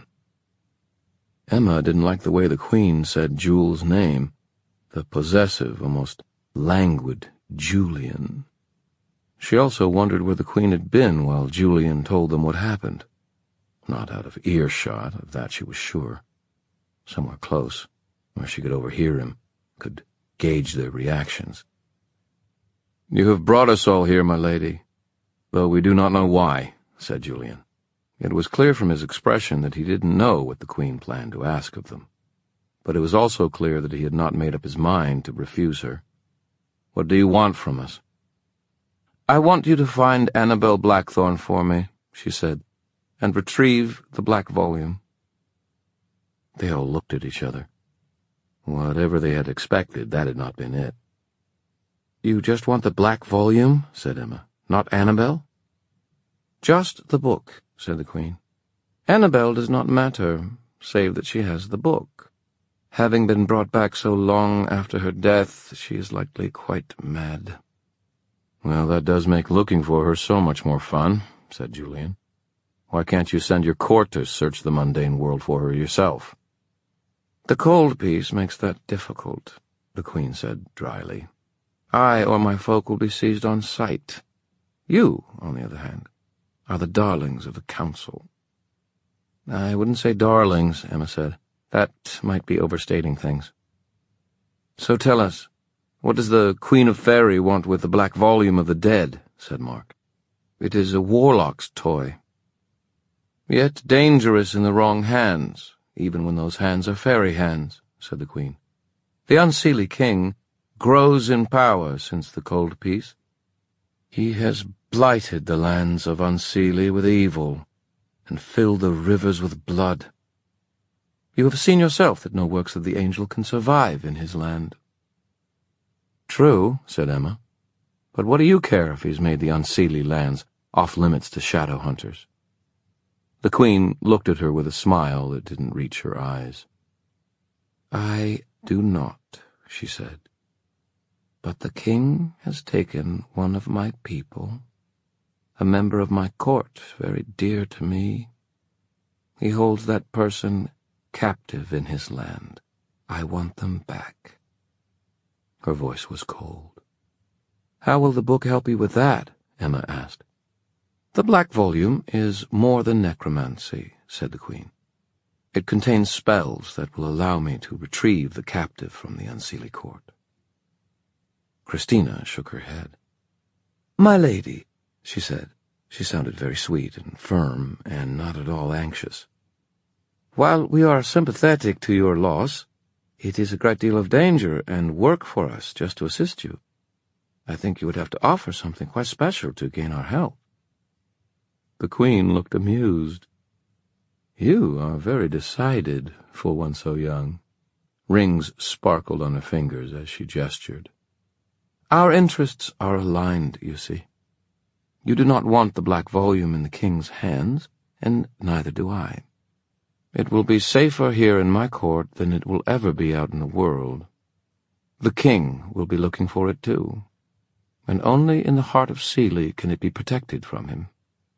Emma didn't like the way the Queen said Jules' name, the possessive, almost languid Julian. She also wondered where the Queen had been while Julian told them what happened. Not out of earshot, of that she was sure. Somewhere close, where she could overhear him, could gauge their reactions. "You have brought us all here, my lady, though we do not know why," said Julian. It was clear from his expression that he didn't know what the Queen planned to ask of them. But it was also clear that he had not made up his mind to refuse her. "What do you want from us?" "I want you to find Annabel Blackthorne for me," she said, "and retrieve the black volume." They all looked at each other. Whatever they had expected, that had not been it. "You just want the black volume?" said Emma. "Not Annabel?" "Just the book," said the Queen. "Annabel does not matter, save that she has the book. Having been brought back so long after her death, she is likely quite mad." "Well, that does make looking for her so much more fun," said Julian. "Why can't you send your court to search the mundane world for her yourself?" "The cold piece makes that difficult," the Queen said dryly. "I or my folk will be seized on sight. You, on the other hand, are the darlings of the council." "I wouldn't say darlings," Emma said. "That might be overstating things." "So tell us, what does the Queen of Fairy want with the black volume of the dead?" said Mark. "It is a warlock's toy. Yet dangerous in the wrong hands, even when those hands are fairy hands," said the Queen. "The Unseelie King grows in power since the cold peace. He has blighted the lands of Unseelie with evil, and filled the rivers with blood. You have seen yourself that no works of the angel can survive in his land." "True," said Emma. "But what do you care if he's made the Unseelie lands off-limits to shadow hunters?" The Queen looked at her with a smile that didn't reach her eyes. "I do not," she said. "But the king has taken one of my people, a member of my court very dear to me. He holds that person captive in his land. I want them back." Her voice was cold. "How will the book help you with that?" Emma asked. "The black volume is more than necromancy," said the Queen. "It contains spells that will allow me to retrieve the captive from the Unseelie court." Christina shook her head. "My lady," she said. She sounded very sweet and firm and not at all anxious. "While we are sympathetic to your loss, it is a great deal of danger and work for us just to assist you. I think you would have to offer something quite special to gain our help." The Queen looked amused. "You are very decided for one so young." Rings sparkled on her fingers as she gestured. "Our interests are aligned, you see. You do not want the black volume in the king's hands, and neither do I. It will be safer here in my court than it will ever be out in the world. The king will be looking for it too. and only in the heart of Seelie can it be protected from him.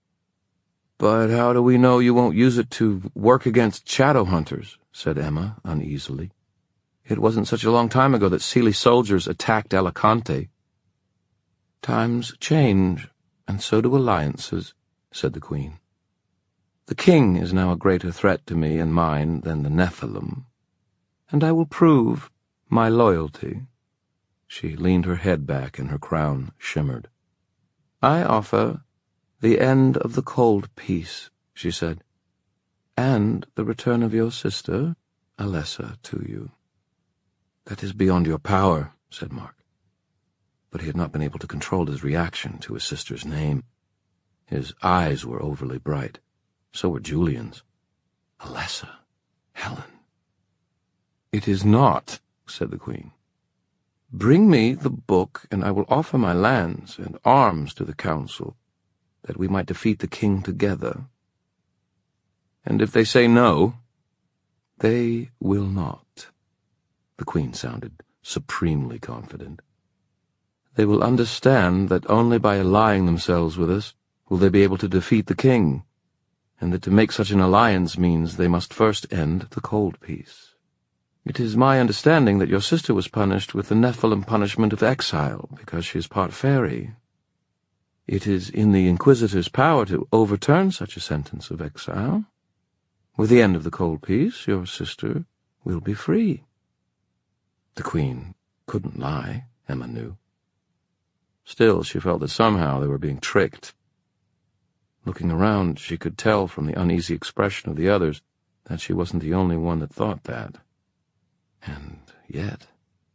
"But how do we know you won't use it to work against shadow hunters?" said Emma uneasily. "It wasn't such a long time ago that Seelie soldiers attacked Alicante." "Times change, and so do alliances," said the Queen. "The king is now a greater threat to me and mine than the Nephilim, and I will prove my loyalty." She leaned her head back and her crown shimmered. "I offer the end of the cold peace," she said, "and the return of your sister, Alessa, to you." "That is beyond your power," said Mark. But he had not been able to control his reaction to his sister's name. His eyes were overly bright. So were Julian's. Alessa. Helen. "It is not," said the Queen. "Bring me the book, and I will offer my lands and arms to the council, that we might defeat the king together. And if they say no, they will not." The Queen sounded supremely confident. "They will understand that only by allying themselves with us will they be able to defeat the king, and that to make such an alliance means they must first end the cold peace. It is my understanding that your sister was punished with the Nephilim punishment of exile because she is part fairy. It is in the Inquisitor's power to overturn such a sentence of exile. With the end of the cold peace, your sister will be free." The Queen couldn't lie, Emma knew. Still, she felt that somehow they were being tricked. Looking around, she could tell from the uneasy expression of the others that she wasn't the only one that thought that. And yet—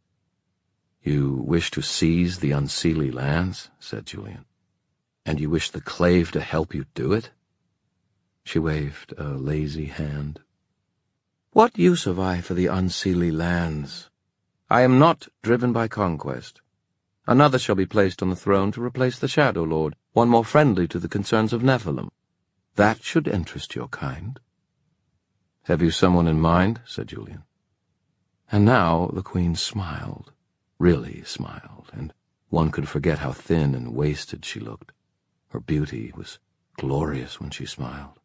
"You wish to seize the Unseelie lands," said Julian. "And you wish the Clave to help you do it?" She waved a lazy hand. "What use have I for the Unseelie lands? I am not driven by conquest. Another shall be placed on the throne to replace the Shadow Lord, one more friendly to the concerns of Nephilim. That should interest your kind." "Have you someone in mind?" said Julian. And now the Queen smiled, really smiled, and one could forget how thin and wasted she looked. Her beauty was glorious when she smiled.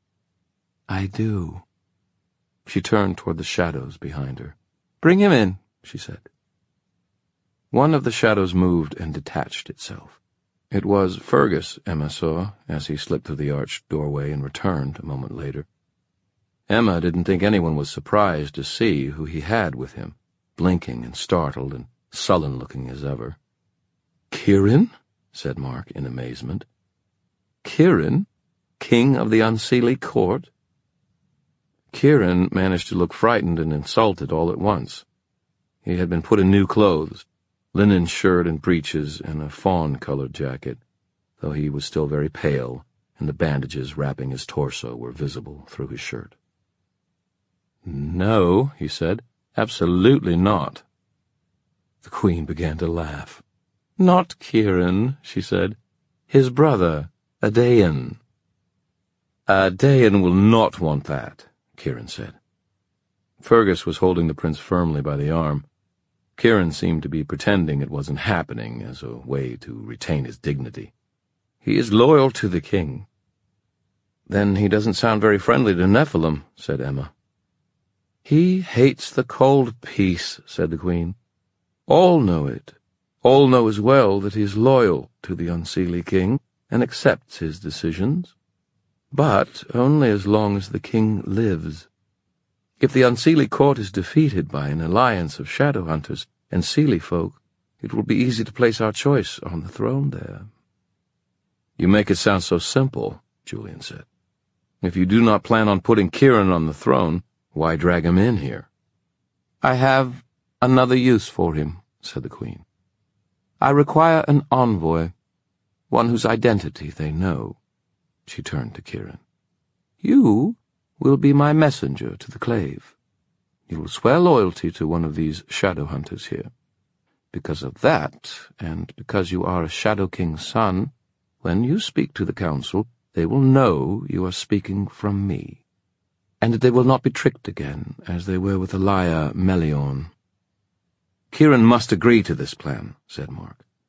"I do." She turned toward the shadows behind her. "Bring him in," she said. One of the shadows moved and detached itself. It was Fergus, Emma saw, as he slipped through the arched doorway and returned a moment later. Emma didn't think anyone was surprised to see who he had with him, blinking and startled and sullen-looking as ever. "Kieran?" said Mark in amazement. "Kieran? King of the Unseelie court?" Kieran managed to look frightened and insulted all at once. He had been put in new clothes, linen shirt and breeches, and a fawn-colored jacket, though he was still very pale, and the bandages wrapping his torso were visible through his shirt. "No," he said, "absolutely not." The Queen began to laugh. "Not Kieran," she said. "His brother, Adain." "Adain will not want that," Kieran said. Fergus was holding the prince firmly by the arm. Kieran seemed to be pretending it wasn't happening as a way to retain his dignity. "He is loyal to the king." "Then he doesn't sound very friendly to Nephilim," said Emma. "He hates the cold peace," said the Queen. "All know it. All know as well that he is loyal to the Unseelie king and accepts his decisions. But only as long as the king lives. If the Unseelie court is defeated by an alliance of shadow hunters and Seelie folk, it will be easy to place our choice on the throne there." "You make it sound so simple," Julian said. "If you do not plan on putting Kieran on the throne, why drag him in here?" "I have another use for him," said the Queen. "I require an envoy, one whose identity they know." She turned to Kieran. "You will be my messenger to the Clave. You will swear loyalty to one of these shadow hunters here. Because of that, and because you are a Shadow King's son, when you speak to the council, they will know you are speaking from me, and that they will not be tricked again, as they were with Elia Meliorn." "Kieran must agree to this plan," said Mark.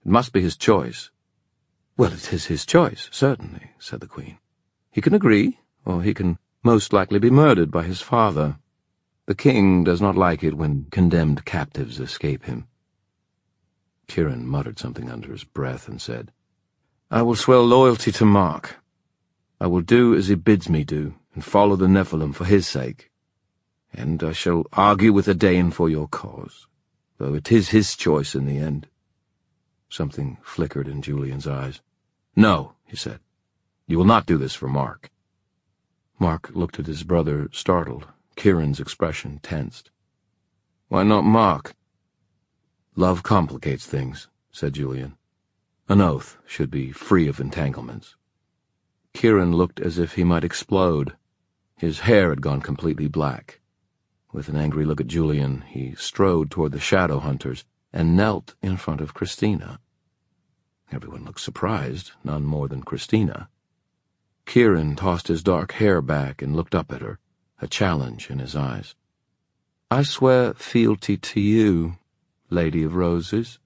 It must be his choice. Well, it is his choice, certainly, said the Queen. He can agree, or he can most likely be murdered by his father. The king does not like it when condemned captives escape him. Kieran muttered something under his breath and said, I will swear loyalty to Mark. I will do as he bids me do, and follow the Nephilim for his sake. And I shall argue with Edain for your cause, though it is his choice in the end. Something flickered in Julian's eyes. No, he said. You will not do this for Mark. Mark looked at his brother, startled. Kieran's expression tensed. Why not Mark? Love complicates things, said Julian. An oath should be free of entanglements. Kieran looked as if he might explode. His hair had gone completely black. With an angry look at Julian, he strode toward the shadow hunters and knelt in front of Christina. Everyone looked surprised, none more than Christina. Kieran tossed his dark hair back and looked up at her, a challenge in his eyes. I swear fealty to you, Lady of Roses.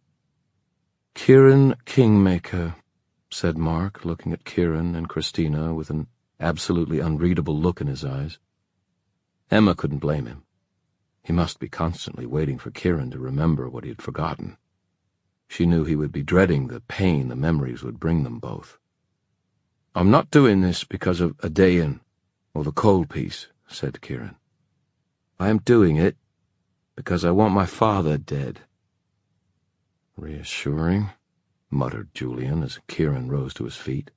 Kieran Kingmaker, said Mark, looking at Kieran and Christina with an absolutely unreadable look in his eyes. Emma couldn't blame him. He must be constantly waiting for Kieran to remember what he had forgotten. She knew he would be dreading the pain the memories would bring them both. I'm not doing this because of Edain or the cold piece, said Kieran. I am doing it because I want my father dead. Reassuring, muttered Julian as Kieran rose to his feet.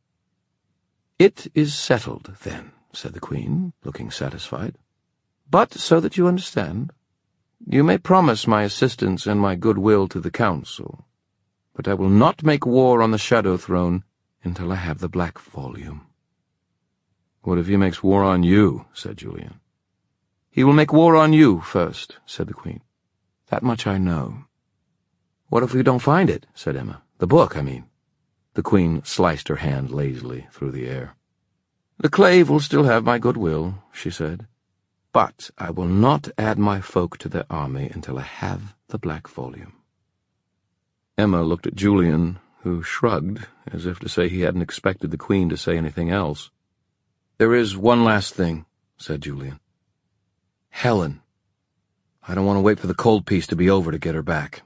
It is settled, then, said the Queen, looking satisfied. But so that you understand, you may promise my assistance and my goodwill to the Council, but I will not make war on the Shadow Throne until I have the Black Volume. What if he makes war on you? Said Julian. He will make war on you first, said the Queen. That much I know. What if we don't find it? Said Emma. The book, I mean. The Queen sliced her hand lazily through the air. The Clave will still have my goodwill, she said. But I will not add my folk to their army until I have the Black Volume. Emma looked at Julian, who shrugged, as if to say he hadn't expected the Queen to say anything else. There is one last thing, said Julian. Helen. I don't want to wait for the cold piece to be over to get her back.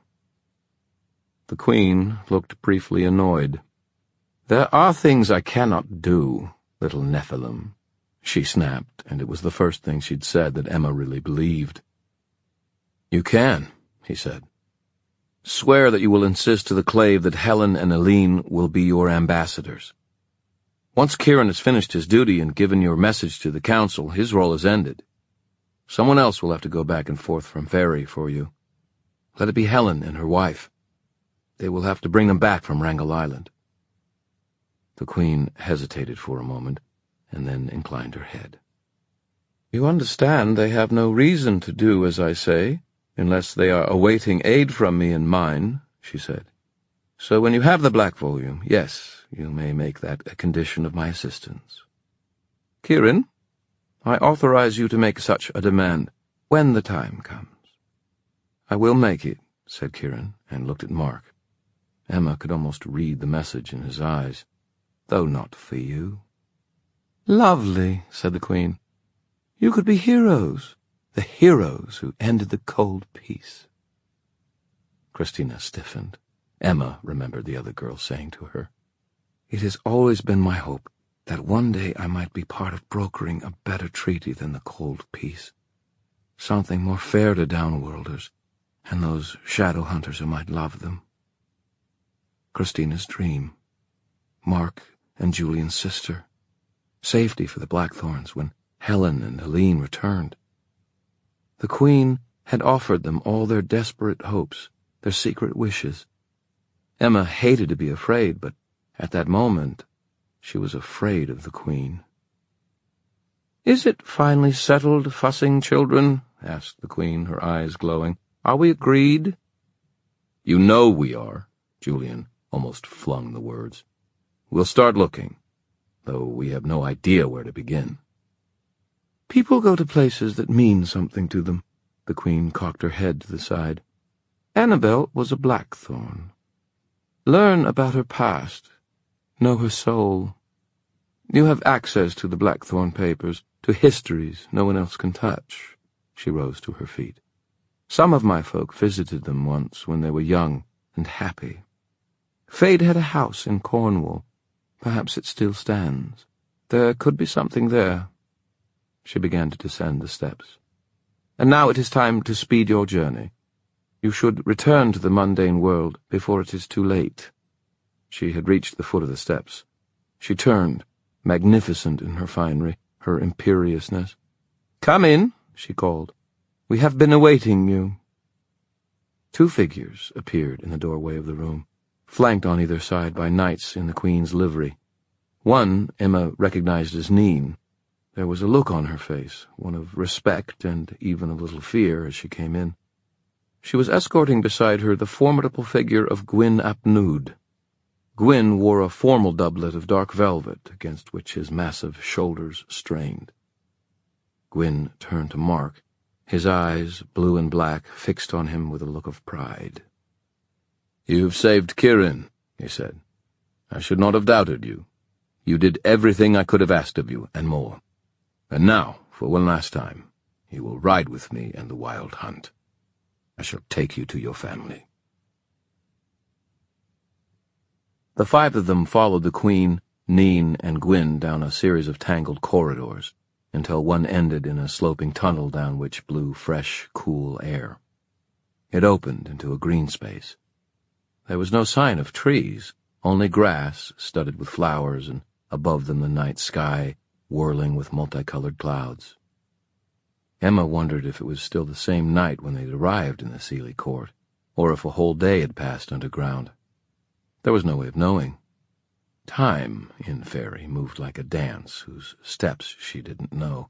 The Queen looked briefly annoyed. There are things I cannot do, little Nephilim, she snapped, and it was the first thing she'd said that Emma really believed. You can, he said. Swear that you will insist to the Clave that Helen and Eline will be your ambassadors. Once Kieran has finished his duty and given your message to the Council, his role is ended. Someone else will have to go back and forth from Ferry for you. Let it be Helen and her wife. They will have to bring them back from Wrangel Island. The Queen hesitated for a moment, and then inclined her head. You understand they have no reason to do as I say, unless they are awaiting aid from me and mine, she said. So when you have the Black Volume, yes, you may make that a condition of my assistance. Kieran, I authorize you to make such a demand when the time comes. I will make it, said Kieran, and looked at Mark. Emma could almost read the message in his eyes, though not for you. Lovely, said the Queen. You could be heroes, the heroes who ended the cold peace. Christina stiffened. Emma remembered the other girl saying to her, It has always been my hope that one day I might be part of brokering a better treaty than the cold peace, something more fair to downworlders and those shadow hunters who might love them. Christina's dream, Mark and Julian's sister, safety for the Blackthorns when Helen and Eline returned. The Queen had offered them all their desperate hopes, their secret wishes. Emma hated to be afraid, but at that moment she was afraid of the Queen. Is it finally settled, fussing children? Asked the Queen, her eyes glowing. Are we agreed? You know we are, Julian almost flung the words. We'll start looking, though we have no idea where to begin. People go to places that mean something to them. The Queen cocked her head to the side. Annabel was a Blackthorn. Learn about her past. Know her soul. You have access to the Blackthorn papers, to histories no one else can touch. She rose to her feet. Some of my folk visited them once when they were young and happy. Fade had a house in Cornwall. Perhaps it still stands. There could be something there. She began to descend the steps. And now it is time to speed your journey. You should return to the mundane world before it is too late. She had reached the foot of the steps. She turned, magnificent in her finery, her imperiousness. "Come in," she called. "We have been awaiting you." Two figures appeared in the doorway of the room, flanked on either side by knights in the Queen's livery. One Emma recognized as Neen. There was a look on her face, one of respect and even a little fear as she came in. She was escorting beside her the formidable figure of Gwyn ap Nudd. Gwyn wore a formal doublet of dark velvet, against which his massive shoulders strained. Gwyn turned to Mark, his eyes, blue and black, fixed on him with a look of pride. "You've saved Kirin," he said. "I should not have doubted you. You did everything I could have asked of you, and more. And now, for one last time, you will ride with me in the Wild Hunt. I shall take you to your family." The five of them followed the Queen, Neen, and Gwyn down a series of tangled corridors, until one ended in a sloping tunnel down which blew fresh, cool air. It opened into a green space. There was no sign of trees, only grass studded with flowers, and above them the night sky whirling with multicolored clouds. Emma wondered if it was still the same night when they'd arrived in the Seelie Court, or if a whole day had passed underground. There was no way of knowing. Time, in Fairy, moved like a dance whose steps she didn't know.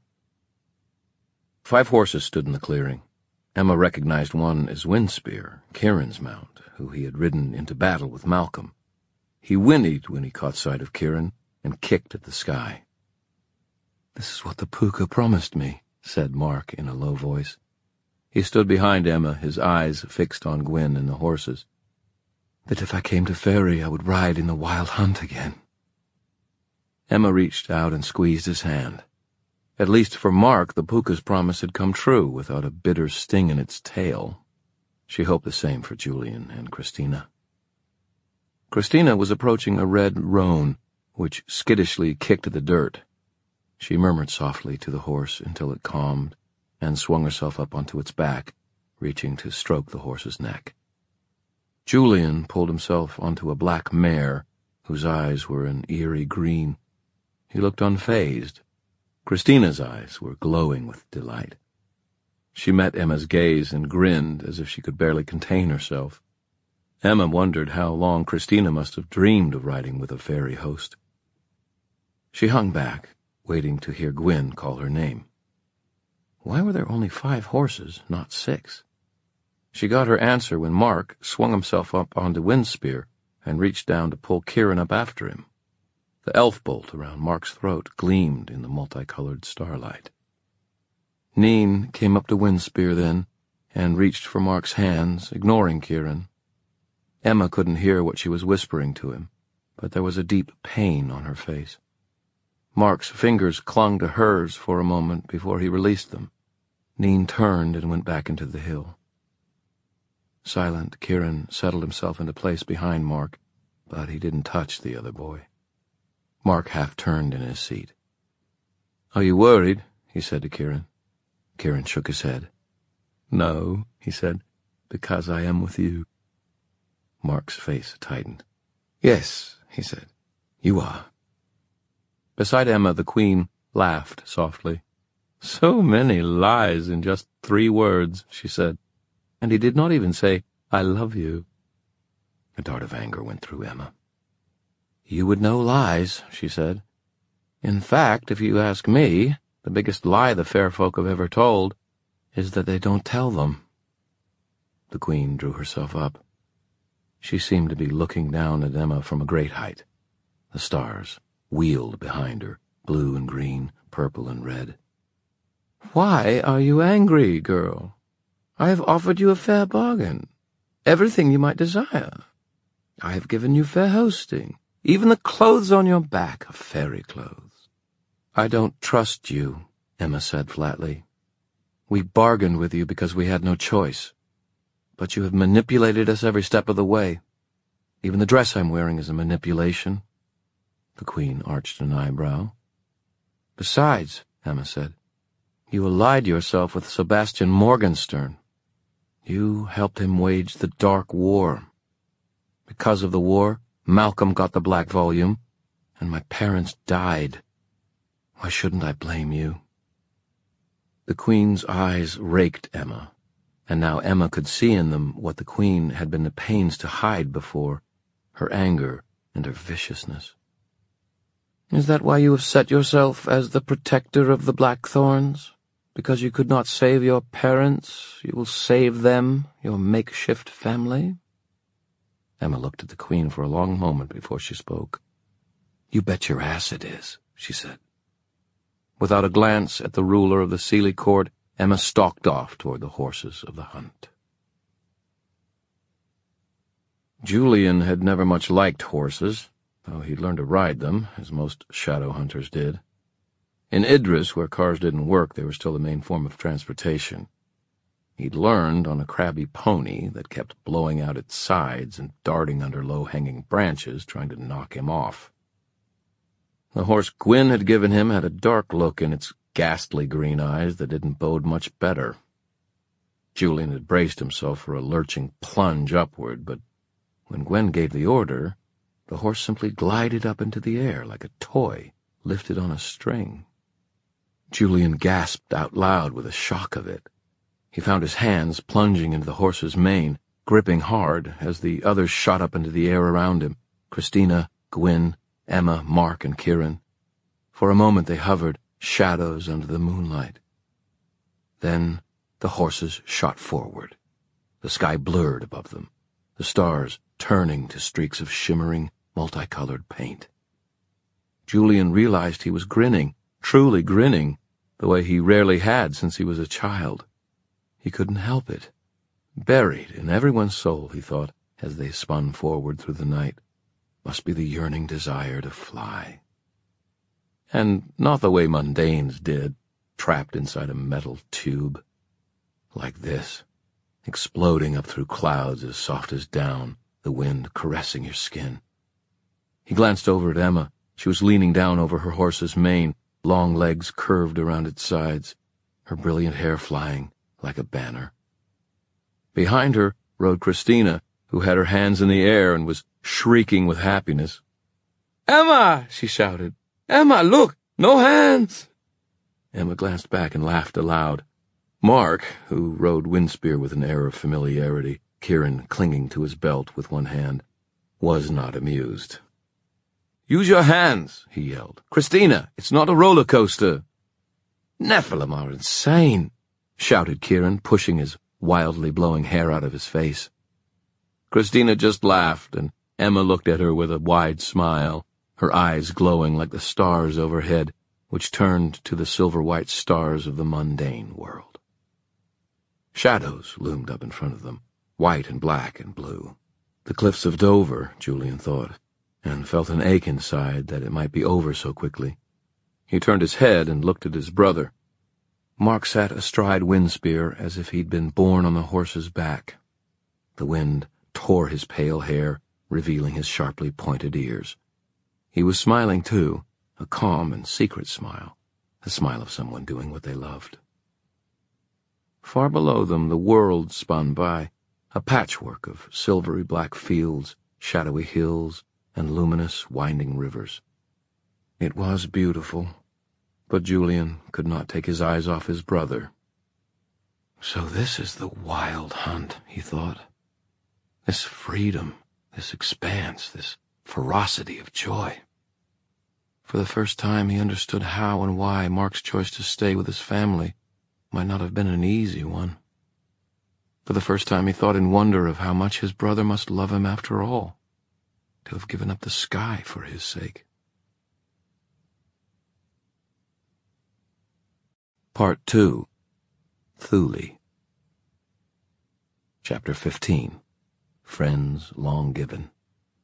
5 horses stood in the clearing. Emma recognized one as Windspear, Kirin's mount, who he had ridden into battle with Malcolm. He whinnied when he caught sight of Kirin and kicked at the sky. "This is what the Pooka promised me," said Mark in a low voice. He stood behind Emma, his eyes fixed on Gwyn and the horses. "That if I came to Fairy, I would ride in the Wild Hunt again." Emma reached out and squeezed his hand. At least for Mark, the Pooka's promise had come true without a bitter sting in its tail. She hoped the same for Julian and Christina. Christina was approaching a red roan, which skittishly kicked at the dirt. She murmured softly to the horse until it calmed, and swung herself up onto its back, reaching to stroke the horse's neck. Julian pulled himself onto a black mare, whose eyes were an eerie green. He looked unfazed. Christina's eyes were glowing with delight. She met Emma's gaze and grinned as if she could barely contain herself. Emma wondered how long Christina must have dreamed of riding with a fairy host. She hung back, waiting to hear Gwyn call her name. Why were there only 5 horses, not 6? She got her answer when Mark swung himself up onto Windspear and reached down to pull Kirin up after him. The elf bolt around Mark's throat gleamed in the multicolored starlight. Neen came up to Windspear then and reached for Mark's hands, ignoring Kirin. Emma couldn't hear what she was whispering to him, but there was a deep pain on her face. Mark's fingers clung to hers for a moment before he released them. Neen turned and went back into the hill. Silent, Kirin settled himself into place behind Mark, but he didn't touch the other boy. Mark half-turned in his seat. "Are you worried?" he said to Kirin. Kirin shook his head. "No," he said, "because I am with you." Mark's face tightened. "Yes," he said, "you are." Beside Emma, the Queen laughed softly. "So many lies in just 3 words," she said. "And he did not even say, 'I love you.'" A dart of anger went through Emma. "You would know lies," she said. "In fact, if you ask me, the biggest lie the fair folk have ever told is that they don't tell them." The Queen drew herself up. She seemed to be looking down at Emma from a great height. The stars wheeled behind her, blue and green, purple and red. "Why are you angry, girl? I have offered you a fair bargain, everything you might desire. I have given you fair hosting. Even the clothes on your back are fairy clothes. I don't trust you, Emma said flatly. We bargained with you because we had no choice. But you have manipulated us every step of the way. Even the dress I'm wearing is a manipulation. The Queen arched an eyebrow. Besides, Emma said, you allied yourself with Sebastian Morgenstern. You helped him wage the Dark War. Because of the war, Malcolm got the Black Volume, and my parents died. Why shouldn't I blame you? The Queen's eyes raked Emma, and now Emma could see in them what the Queen had been at pains to hide before, her anger and her viciousness. Is that why you have set yourself as the protector of the Blackthorns? Because you could not save your parents, you will save them, your makeshift family? Emma looked at the Queen for a long moment before she spoke. You bet your ass it is, she said. Without a glance at the ruler of the Seelie court, Emma stalked off toward the horses of the hunt. Julian had never much liked horses, though he'd learned to ride them, as most shadow hunters did. In Idris, where cars didn't work, they were still the main form of transportation. He'd learned on a crabby pony that kept blowing out its sides and darting under low-hanging branches, trying to knock him off. The horse Gwyn had given him had a dark look in its ghastly green eyes that didn't bode much better. Julian had braced himself for a lurching plunge upward, but when Gwen gave the order, the horse simply glided up into the air like a toy lifted on a string. Julian gasped out loud with the shock of it. He found his hands plunging into the horse's mane, gripping hard as the others shot up into the air around him. Christina, Gwyn, Emma, Mark, and Kieran. For a moment they hovered, shadows under the moonlight. Then the horses shot forward. The sky blurred above them, the stars turning to streaks of shimmering, multicolored paint. Julian realized he was grinning, truly grinning, the way he rarely had since he was a child. He couldn't help it. Buried in everyone's soul, he thought, as they spun forward through the night, must be the yearning desire to fly. And not the way mundanes did, trapped inside a metal tube. Like this, exploding up through clouds as soft as down, the wind caressing your skin. He glanced over at Emma. She was leaning down over her horse's mane, long legs curved around its sides, her brilliant hair flying like a banner. Behind her rode Christina, who had her hands in the air and was shrieking with happiness. "Emma!" she shouted. "Emma, look! No hands!" Emma glanced back and laughed aloud. Mark, who rode Windspear with an air of familiarity, Kieran clinging to his belt with one hand, was not amused. "Use your hands," he yelled. "Christina, it's not a roller coaster." "Nephilim are insane," shouted Kieran, pushing his wildly blowing hair out of his face. Christina just laughed, and Emma looked at her with a wide smile, her eyes glowing like the stars overhead, which turned to the silver-white stars of the mundane world. Shadows loomed up in front of them, white and black and blue. The cliffs of Dover, Julian thought, and felt an ache inside that it might be over so quickly. He turned his head and looked at his brother. Mark sat astride Windspear as if he'd been born on the horse's back. The wind tore his pale hair, revealing his sharply pointed ears. He was smiling, too, a calm and secret smile, the smile of someone doing what they loved. Far below them the world spun by, a patchwork of silvery black fields, shadowy hills, and luminous, winding rivers. It was beautiful, but Julian could not take his eyes off his brother. So this is the wild hunt, he thought. This freedom, this expanse, this ferocity of joy. For the first time he understood how and why Mark's choice to stay with his family might not have been an easy one. For the first time he thought in wonder of how much his brother must love him after all, to have given up the sky for his sake. Part 2. Thule. Chapter 15. Friends Long Given.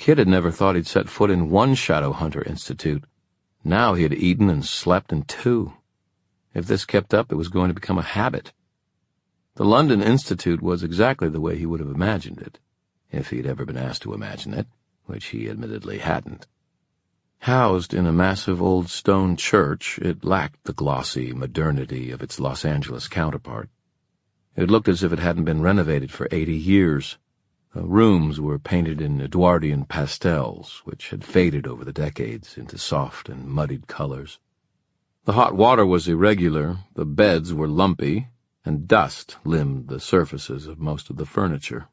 Kit had never thought he'd set foot in one Shadowhunter Institute. Now he had eaten and slept in two. If this kept up, it was going to become a habit. The London Institute was exactly the way he would have imagined it, if he'd ever been asked to imagine it, which he admittedly hadn't. Housed in a massive old stone church, it lacked the glossy modernity of its Los Angeles counterpart. It looked as if it hadn't been renovated for 80 years. The rooms were painted in Edwardian pastels, which had faded over the decades into soft and muddied colors. The hot water was irregular, the beds were lumpy, and dust limned the surfaces of most of the furniture.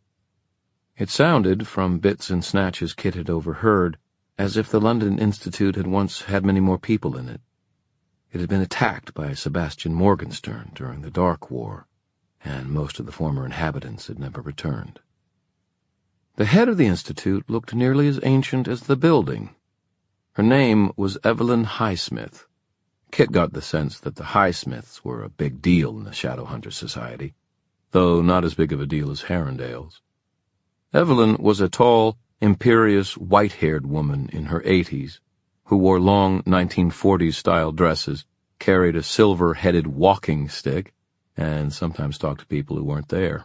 It sounded, from bits and snatches Kit had overheard, as if the London Institute had once had many more people in it. It had been attacked by Sebastian Morgenstern during the Dark War, and most of the former inhabitants had never returned. The head of the Institute looked nearly as ancient as the building. Her name was Evelyn Highsmith. Kit got the sense that the Highsmiths were a big deal in the Shadowhunter Society, though not as big of a deal as Herondale's. Evelyn was a tall, imperious, white-haired woman in her 80s, who wore long 1940s-style dresses, carried a silver-headed walking stick, and sometimes talked to people who weren't there.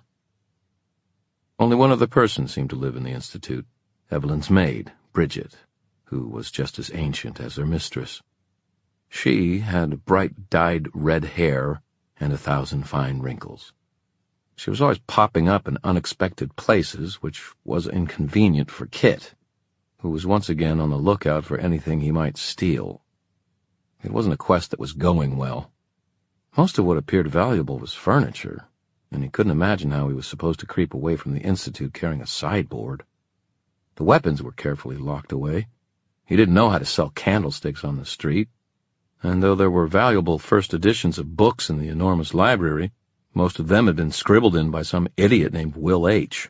Only one other person seemed to live in the Institute, Evelyn's maid, Bridget, who was just as ancient as her mistress. She had bright dyed red hair and 1,000 fine wrinkles. She was always popping up in unexpected places, which was inconvenient for Kit, who was once again on the lookout for anything he might steal. It wasn't a quest that was going well. Most of what appeared valuable was furniture, and he couldn't imagine how he was supposed to creep away from the Institute carrying a sideboard. The weapons were carefully locked away. He didn't know how to sell candlesticks on the street, and though there were valuable first editions of books in the enormous library, most of them had been scribbled in by some idiot named Will H.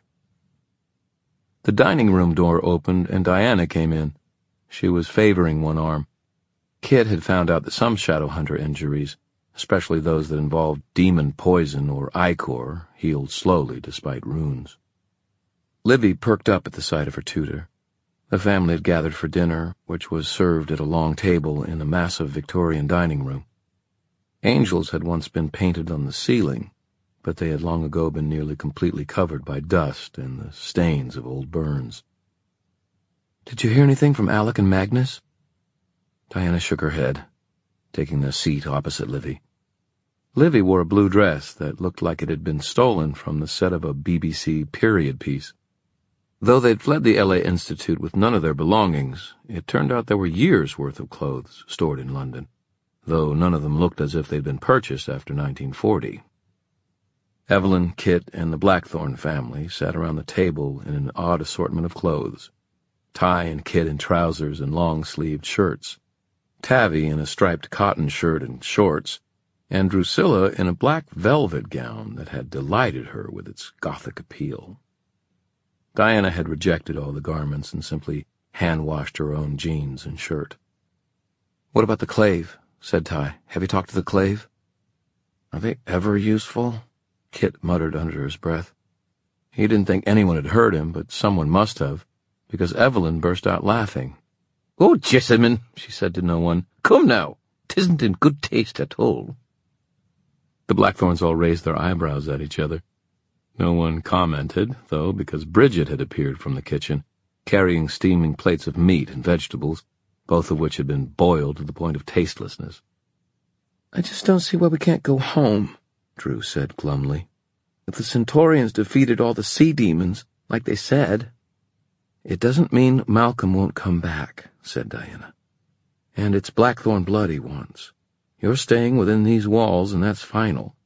The dining room door opened, and Diana came in. She was favoring one arm. Kit had found out that some Shadowhunter injuries, especially those that involved demon poison or ichor, healed slowly despite runes. Livy perked up at the sight of her tutor. The family had gathered for dinner, which was served at a long table in a massive Victorian dining room. Angels had once been painted on the ceiling, but they had long ago been nearly completely covered by dust and the stains of old burns. "Did you hear anything from Alec and Magnus?" Diana shook her head, taking the seat opposite Livy. Livy wore a blue dress that looked like it had been stolen from the set of a BBC period piece. Though they'd fled the LA Institute with none of their belongings, it turned out there were years' worth of clothes stored in London, though none of them looked as if they'd been purchased after 1940. Evelyn, Kit, and the Blackthorne family sat around the table in an odd assortment of clothes. Ty and Kit in trousers and long-sleeved shirts, Tavi in a striped cotton shirt and shorts, and Drusilla in a black velvet gown that had delighted her with its Gothic appeal. Diana had rejected all the garments and simply hand-washed her own jeans and shirt. "What about the Clave?" said Ty. "Have you talked to the Clave?" "Are they ever useful?" Kit muttered under his breath. He didn't think anyone had heard him, but someone must have, because Evelyn burst out laughing. "Oh, Jessamine," she said to no one. "Come now, 'tisn't in good taste at all." The Blackthorns all raised their eyebrows at each other. No one commented, though, because Bridget had appeared from the kitchen, carrying steaming plates of meat and vegetables, both of which had been boiled to the point of tastelessness. "I just don't see why we can't go home," Drew said glumly. "If the Centaurians defeated all the sea demons, like they said." "It doesn't mean Malcolm won't come back," said Diana. "And it's Blackthorn blood he wants. You're staying within these walls, and that's final."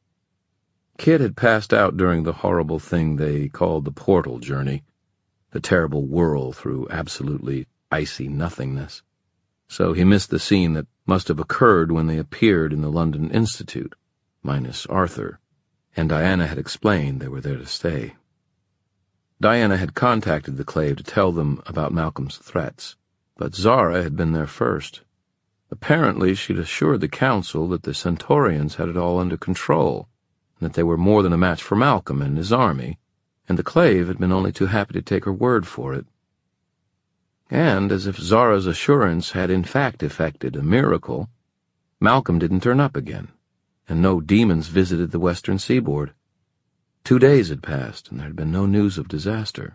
Kit had passed out during the horrible thing they called the portal journey, the terrible whirl through absolutely icy nothingness. So he missed the scene that must have occurred when they appeared in the London Institute, minus Arthur, and Diana had explained they were there to stay. Diana had contacted the Clave to tell them about Malcolm's threats, but Zara had been there first. Apparently she'd assured the council that the Centaurians had it all under control, and that they were more than a match for Malcolm and his army, and the Clave had been only too happy to take her word for it. And, as if Zara's assurance had in fact effected a miracle, Malcolm didn't turn up again, and no demons visited the western seaboard. 2 days had passed, and there had been no news of disaster.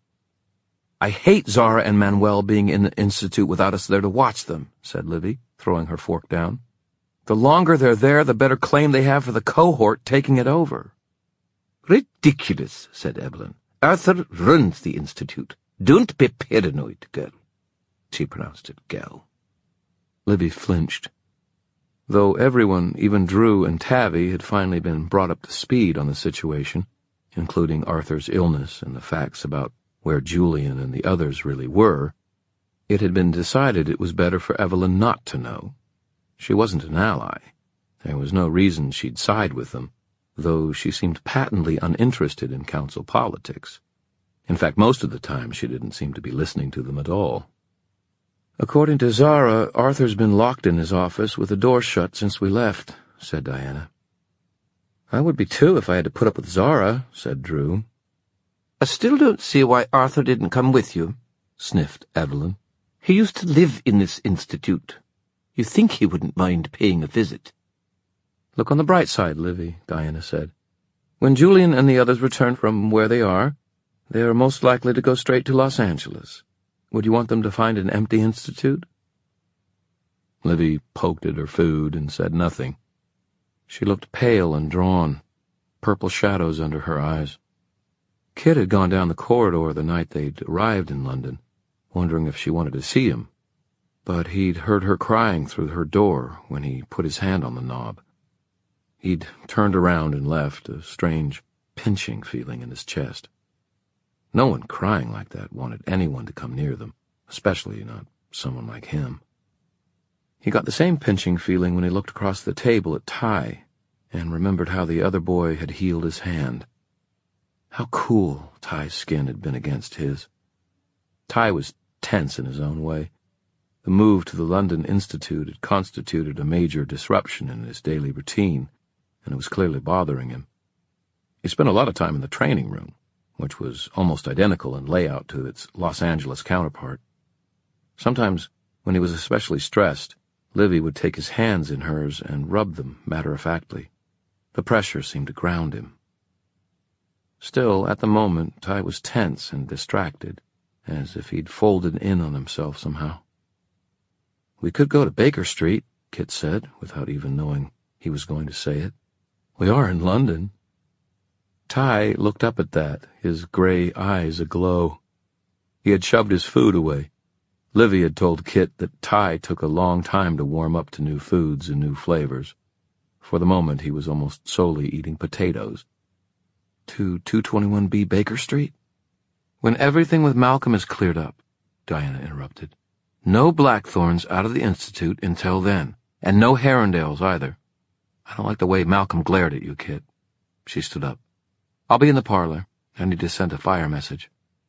"I hate Zara and Manuel being in the Institute without us there to watch them," said Livy, throwing her fork down. "The longer they're there, the better claim they have for the cohort taking it over." "Ridiculous," said Evelyn. "Arthur runs the Institute. Don't be paranoid, girl." She pronounced it gel. Livy flinched. Though everyone, even Drew and Tavy, had finally been brought up to speed on the situation, including Arthur's illness and the facts about where Julian and the others really were, it had been decided it was better for Evelyn not to know. She wasn't an ally. There was no reason she'd side with them, though she seemed patently uninterested in council politics. In fact, most of the time she didn't seem to be listening to them at all. "According to Zara, Arthur's been locked in his office with the door shut since we left," said Diana. "I would be too if I had to put up with Zara," said Drew. "I still don't see why Arthur didn't come with you," sniffed Evelyn. "He used to live in this institute. You think he wouldn't mind paying a visit." "Look on the bright side, Livy," Diana said. "When Julian and the others return from where they are most likely to go straight to Los Angeles. Would you want them to find an empty institute?" Livy poked at her food and said nothing. She looked pale and drawn, purple shadows under her eyes. Kit had gone down the corridor the night they'd arrived in London, wondering if she wanted to see him, but he'd heard her crying through her door when he put his hand on the knob. He'd turned around and left, a strange, pinching feeling in his chest. No one crying like that wanted anyone to come near them, especially not someone like him. He got the same pinching feeling when he looked across the table at Ty and remembered how the other boy had healed his hand. How cool Ty's skin had been against his. Ty was tense in his own way. The move to the London Institute had constituted a major disruption in his daily routine, and it was clearly bothering him. He spent a lot of time in the training room, which was almost identical in layout to its Los Angeles counterpart. Sometimes, when he was especially stressed, Livy would take his hands in hers and rub them matter-of-factly. The pressure seemed to ground him. Still, at the moment, Ty was tense and distracted, as if he'd folded in on himself somehow. "We could go to Baker Street," Kit said, without even knowing he was going to say it. "We are in London." Ty looked up at that, his gray eyes aglow. He had shoved his food away. Livy had told Kit that Ty took a long time to warm up to new foods and new flavors. For the moment, he was almost solely eating potatoes. "To 221B Baker Street?" "When everything with Malcolm is cleared up," Diana interrupted. "No Blackthorns out of the Institute until then, and no Herondales either. I don't like the way Malcolm glared at you, Kit." She stood up. "I'll be in the parlor. I need to send a fire message."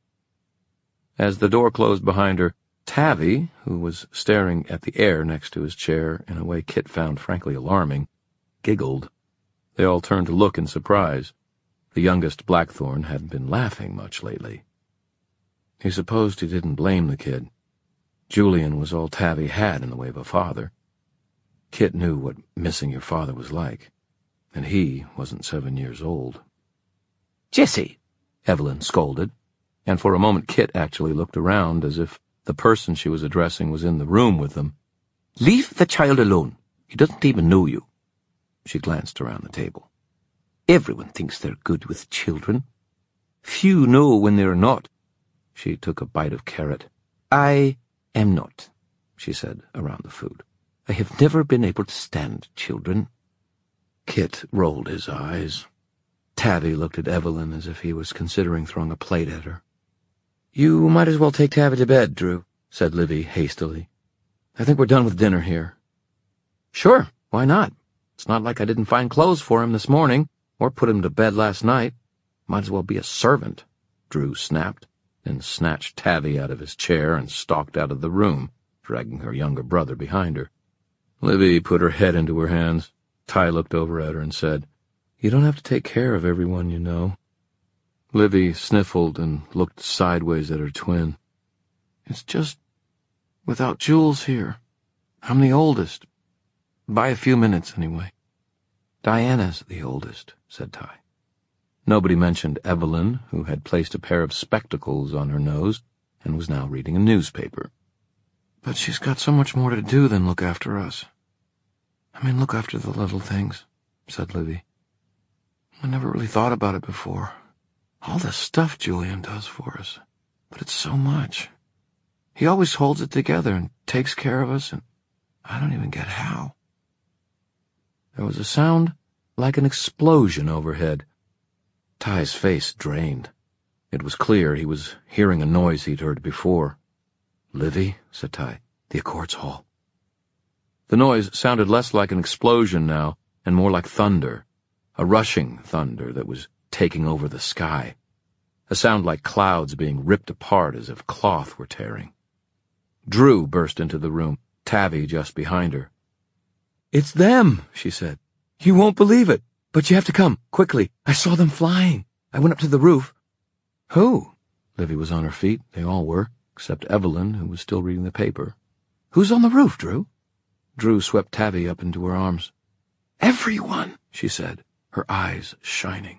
As the door closed behind her, Tavy, who was staring at the air next to his chair in a way Kit found frankly alarming, giggled. They all turned to look in surprise. The youngest Blackthorn hadn't been laughing much lately. He supposed he didn't blame the kid. Julian was all Tavy had in the way of a father. Kit knew what missing your father was like, and he wasn't 7 years old. "Jessie," Evelyn scolded, and for a moment Kit actually looked around as if the person she was addressing was in the room with them. "Leave the child alone. He doesn't even know you." She glanced around the table. "Everyone thinks they're good with children. Few know when they're not." She took a bite of carrot. "I am not," she said around the food. "I have never been able to stand children." Kit rolled his eyes. Tavy looked at Evelyn as if he was considering throwing a plate at her. "You might as well take Tavy to bed, Drew," said Livy hastily. "I think we're done with dinner here." "Sure, why not? It's not like I didn't find clothes for him this morning, or put him to bed last night. Might as well be a servant," Drew snapped, and snatched Tavy out of his chair and stalked out of the room, dragging her younger brother behind her. Livy put her head into her hands. Ty looked over at her and said, "You don't have to take care of everyone you know." Livy sniffled and looked sideways at her twin. It's just without Jules here. I'm the oldest. By a few minutes, anyway. Diana's the oldest, said Ty. Nobody mentioned Evelyn, who had placed a pair of spectacles on her nose and was now reading a newspaper. But she's got so much more to do than look after us. I mean, look after the little things, said Livy. I never really thought about it before. All the stuff Julian does for us. But it's so much. He always holds it together and takes care of us, and I don't even get how. There was a sound like an explosion overhead. Ty's face drained. It was clear he was hearing a noise he'd heard before. Livy, said Ty, the Accords Hall. The noise sounded less like an explosion now, and more like thunder, a rushing thunder that was taking over the sky, a sound like clouds being ripped apart as if cloth were tearing. Drew burst into the room, Tavi just behind her. "It's them," she said. "You won't believe it, but you have to come, quickly. I saw them flying. I went up to the roof." "Who?" Livy was on her feet. They all were, except Evelyn, who was still reading the paper. "Who's on the roof, Drew?" Drew swept Tavi up into her arms. "Everyone," she said, her eyes shining.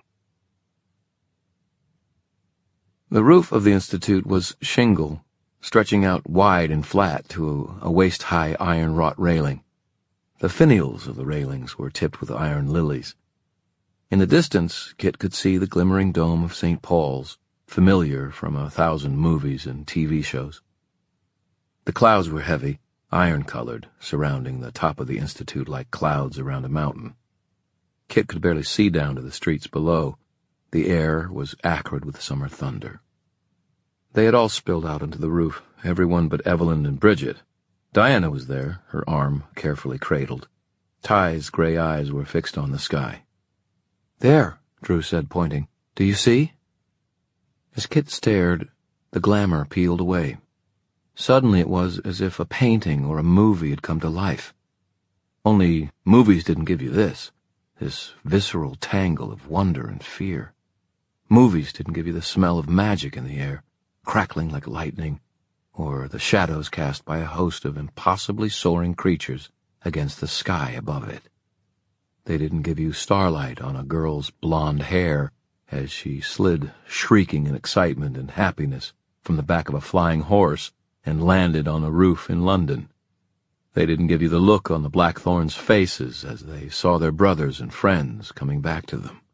The roof of the Institute was shingle, stretching out wide and flat to a waist-high iron-wrought railing. The finials of the railings were tipped with iron lilies. In the distance, Kit could see the glimmering dome of St. Paul's, familiar from 1,000 movies and TV shows. The clouds were heavy, iron-colored, surrounding the top of the Institute like clouds around a mountain. Kit could barely see down to the streets below. The air was acrid with summer thunder. They had all spilled out onto the roof, everyone but Evelyn and Bridget. Diana was there, her arm carefully cradled. Ty's gray eyes were fixed on the sky. "There," Drew said, pointing. "Do you see?" As Kit stared, the glamour peeled away. Suddenly it was as if a painting or a movie had come to life. Only movies didn't give you this visceral tangle of wonder and fear. Movies didn't give you the smell of magic in the air, crackling like lightning, or the shadows cast by a host of impossibly soaring creatures against the sky above it. They didn't give you starlight on a girl's blonde hair as she slid, shrieking in excitement and happiness, from the back of a flying horse and landed on a roof in London. They didn't give you the look on the Blackthorns' faces as they saw their brothers and friends coming back to them.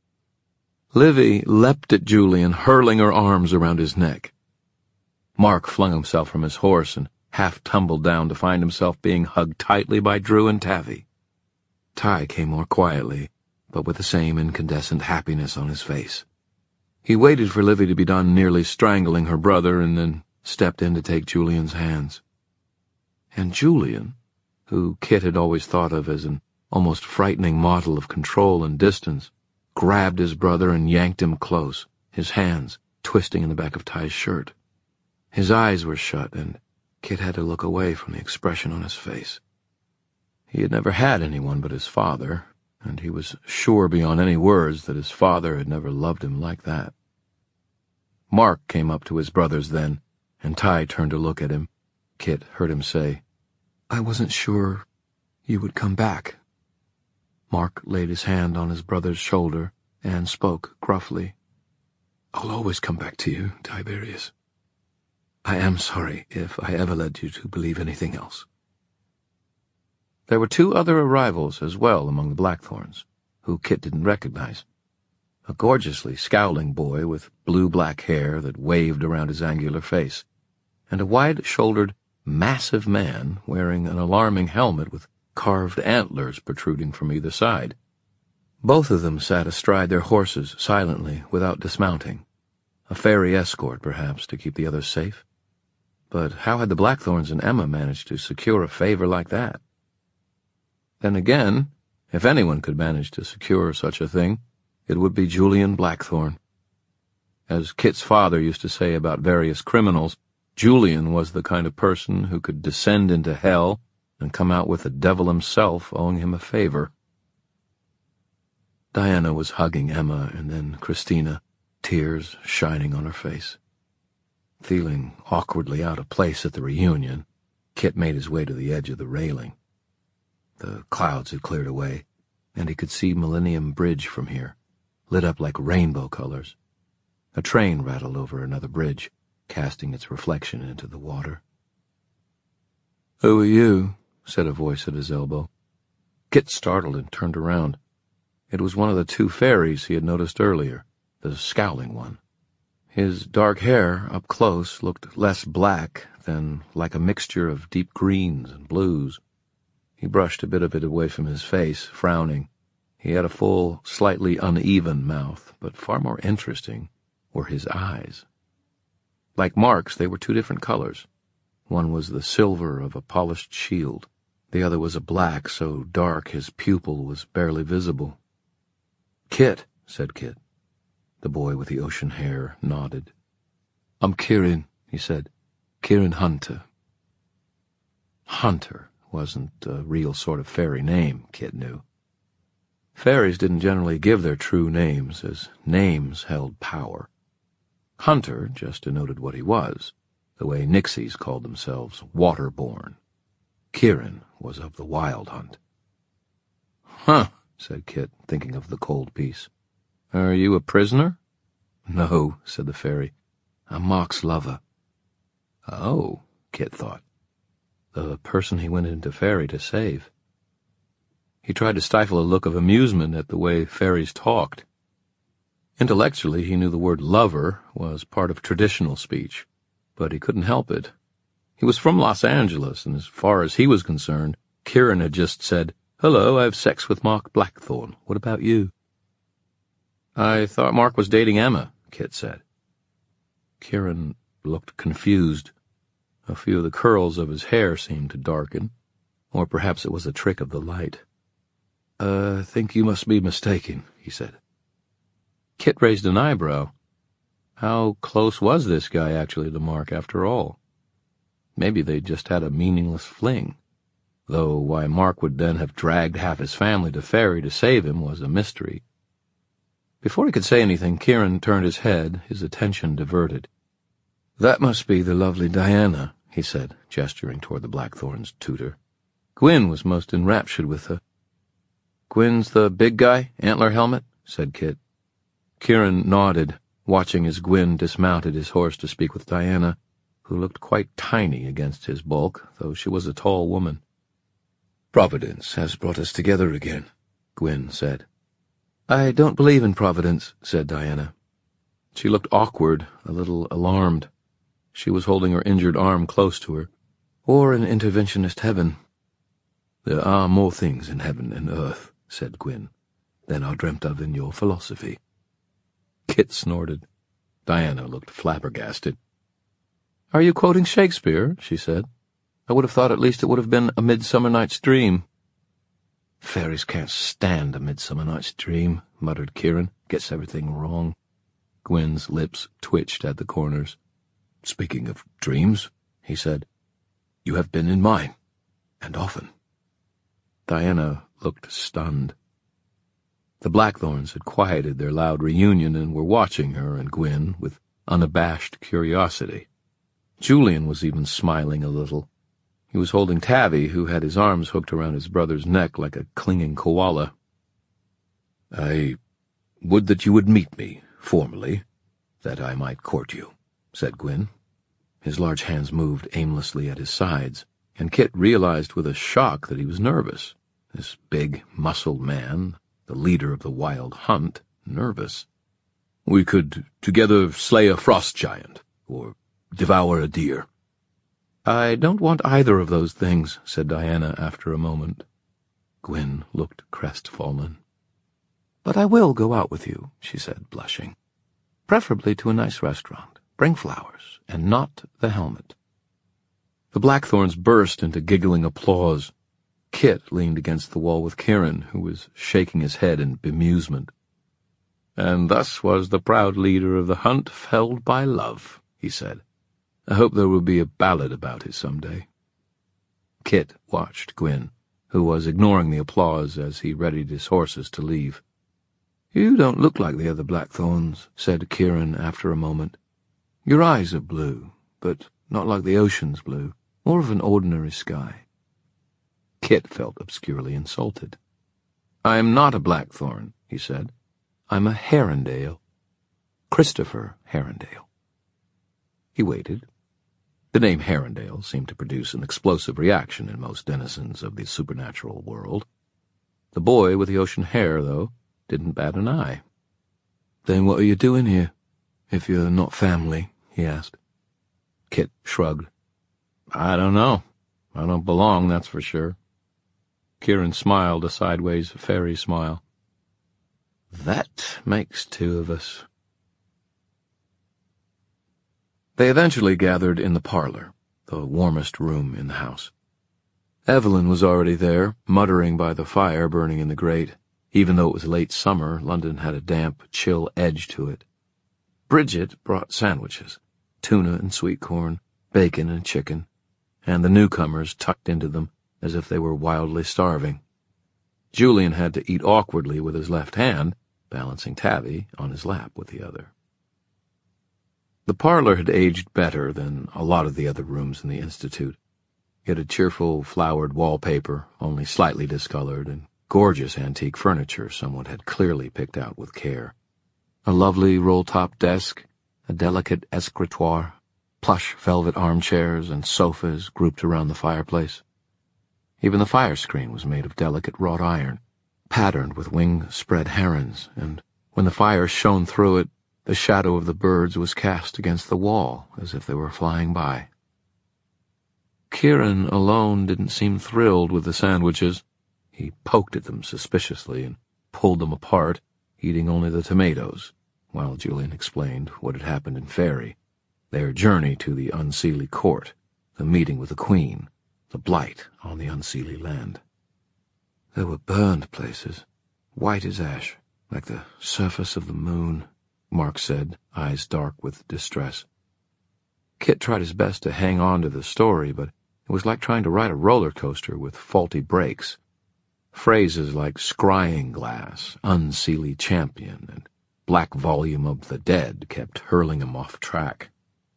Livy leapt at Julian, hurling her arms around his neck. Mark flung himself from his horse and half tumbled down to find himself being hugged tightly by Drew and Tavi. Ty came more quietly, but with the same incandescent happiness on his face. He waited for Livy to be done nearly strangling her brother and then stepped in to take Julian's hands. And Julian, who Kit had always thought of as an almost frightening model of control and distance, grabbed his brother and yanked him close, his hands twisting in the back of Ty's shirt. His eyes were shut, and Kit had to look away from the expression on his face. He had never had anyone but his father, and he was sure beyond any words that his father had never loved him like that. Mark came up to his brothers then, and Ty turned to look at him. Kit heard him say, "I wasn't sure you would come back." Mark laid his hand on his brother's shoulder and spoke gruffly. "I'll always come back to you, Tiberius. I am sorry if I ever led you to believe anything else." There were 2 other arrivals as well among the Blackthorns, who Kit didn't recognize. A gorgeously scowling boy with blue-black hair that waved around his angular face, and a wide-shouldered, massive man wearing an alarming helmet with carved antlers protruding from either side. Both of them sat astride their horses silently, without dismounting. A fairy escort, perhaps, to keep the others safe. But how had the Blackthorns and Emma managed to secure a favor like that? Then again, if anyone could manage to secure such a thing, it would be Julian Blackthorn. As Kit's father used to say about various criminals, Julian was the kind of person who could descend into hell and come out with the devil himself owing him a favor. Diana was hugging Emma and then Christina, tears shining on her face. Feeling awkwardly out of place at the reunion, Kit made his way to the edge of the railing. The clouds had cleared away, and he could see Millennium Bridge from here, lit up like rainbow colors. A train rattled over another bridge, casting its reflection into the water. "Who are you?" said a voice at his elbow. Kit startled and turned around. It was one of the two fairies he had noticed earlier, the scowling one. His dark hair, up close, looked less black than like a mixture of deep greens and blues. He brushed a bit of it away from his face, frowning. He had a full, slightly uneven mouth, but far more interesting were his eyes. Like Mark's, they were two different colors. One was the silver of a polished shield. The other was a black so dark his pupil was barely visible. "Kit," said Kit. The boy with the ocean hair nodded. "I'm Kieran," he said. "Kieran Hunter." Hunter wasn't a real sort of fairy name, Kit knew. Fairies didn't generally give their true names, as names held power. Hunter just denoted what he was, the way Nixies called themselves waterborn. Kieran was of the wild hunt. "Huh," said Kit, thinking of the cold piece. "Are you a prisoner?" "No," said the fairy. "I'm Mark's lover." "Oh," Kit thought. The person he went into fairy to save. He tried to stifle a look of amusement at the way fairies talked. Intellectually, he knew the word lover was part of traditional speech, but he couldn't help it. He was from Los Angeles, and as far as he was concerned, Kieran had just said, "Hello, I have sex with Mark Blackthorne. What about you?" "I thought Mark was dating Emma," Kit said. Kieran looked confused. A few of the curls of his hair seemed to darken, or perhaps it was a trick of the light. "I think you must be mistaken," he said. Kit raised an eyebrow. How close was this guy actually to Mark, after all? Maybe they just had a meaningless fling, though why Mark would then have dragged half his family to Fairy to save him was a mystery. Before he could say anything, Kieran turned his head, his attention diverted. "That must be the lovely Diana," he said, gesturing toward the Blackthorn's tutor. Gwyn was most enraptured with her. "Gwyn's the big guy, antler helmet?" said Kit. Kieran nodded, watching as Gwyn dismounted his horse to speak with Diana, who looked quite tiny against his bulk, though she was a tall woman. "Providence has brought us together again," Gwyn said. "I don't believe in Providence," said Diana. She looked awkward, a little alarmed. She was holding her injured arm close to her. "Or an interventionist heaven." "There are more things in heaven and earth," said Gwyn, "than are dreamt of in your philosophy." Kit snorted. Diana looked flabbergasted. "Are you quoting Shakespeare?" she said. "I would have thought at least it would have been A Midsummer Night's Dream." "Fairies can't stand A Midsummer Night's Dream," muttered Kieran. "Gets everything wrong." Gwyn's lips twitched at the corners. "Speaking of dreams," he said, "you have been in mine, and often." Diana looked stunned. The Blackthorns had quieted their loud reunion and were watching her and Gwyn with unabashed curiosity. Julian was even smiling a little. He was holding Tabby, who had his arms hooked around his brother's neck like a clinging koala. "I would that you would meet me, formally, that I might court you," said Gwyn. His large hands moved aimlessly at his sides, and Kit realized with a shock that he was nervous. This big, muscled man, the leader of the wild hunt, nervous. "We could together slay a frost giant, or devour a deer." "I don't want either of those things," said Diana after a moment. Gwyn looked crestfallen. "But I will go out with you," she said, blushing. "Preferably to a nice restaurant. Bring flowers, and not the helmet." The Blackthorns burst into giggling applause. Kit leaned against the wall with Kieran, who was shaking his head in bemusement. "And thus was the proud leader of the hunt felled by love," he said. "I hope there will be a ballad about it some day." Kit watched Gwyn, who was ignoring the applause as he readied his horses to leave. "You don't look like the other Blackthorns," said Kieran after a moment. Your eyes are blue, but not like the ocean's blue, more of an ordinary sky. Kit felt obscurely insulted. I am not a Blackthorn, he said. I'm a Herondale. Christopher Herondale. He waited. The name Herondale seemed to produce an explosive reaction in most denizens of the supernatural world. The boy with the ocean hair, though, didn't bat an eye. Then what are you doing here, if you're not family? He asked. Kit shrugged. I don't know. I don't belong, that's for sure. Kieran smiled a sideways fairy smile. That makes two of us. They eventually gathered in the parlor, the warmest room in the house. Evelyn was already there, muttering by the fire burning in the grate. Even though it was late summer, London had a damp, chill edge to it. Bridget brought sandwiches, tuna and sweet corn, bacon and chicken, and the newcomers tucked into them as if they were wildly starving. Julian had to eat awkwardly with his left hand, balancing Tabby on his lap with the other. The parlor had aged better than a lot of the other rooms in the Institute. It had cheerful, flowered wallpaper, only slightly discolored, and gorgeous antique furniture someone had clearly picked out with care. A lovely roll-top desk, a delicate escritoire, plush velvet armchairs and sofas grouped around the fireplace. Even the fire screen was made of delicate wrought iron, patterned with wing-spread herons, and when the fire shone through it, the shadow of the birds was cast against the wall as if they were flying by. Kieran alone didn't seem thrilled with the sandwiches. He poked at them suspiciously and pulled them apart, eating only the tomatoes, while Julian explained what had happened in Faerie, their journey to the Unseelie court, the meeting with the Queen, the blight on the Unseelie land. There were burned places, white as ash, like the surface of the moon, Mark said, eyes dark with distress. Kit tried his best to hang on to the story, but it was like trying to ride a roller coaster with faulty brakes. Phrases like scrying glass, Unseelie champion, and black volume of the dead kept hurling him off track.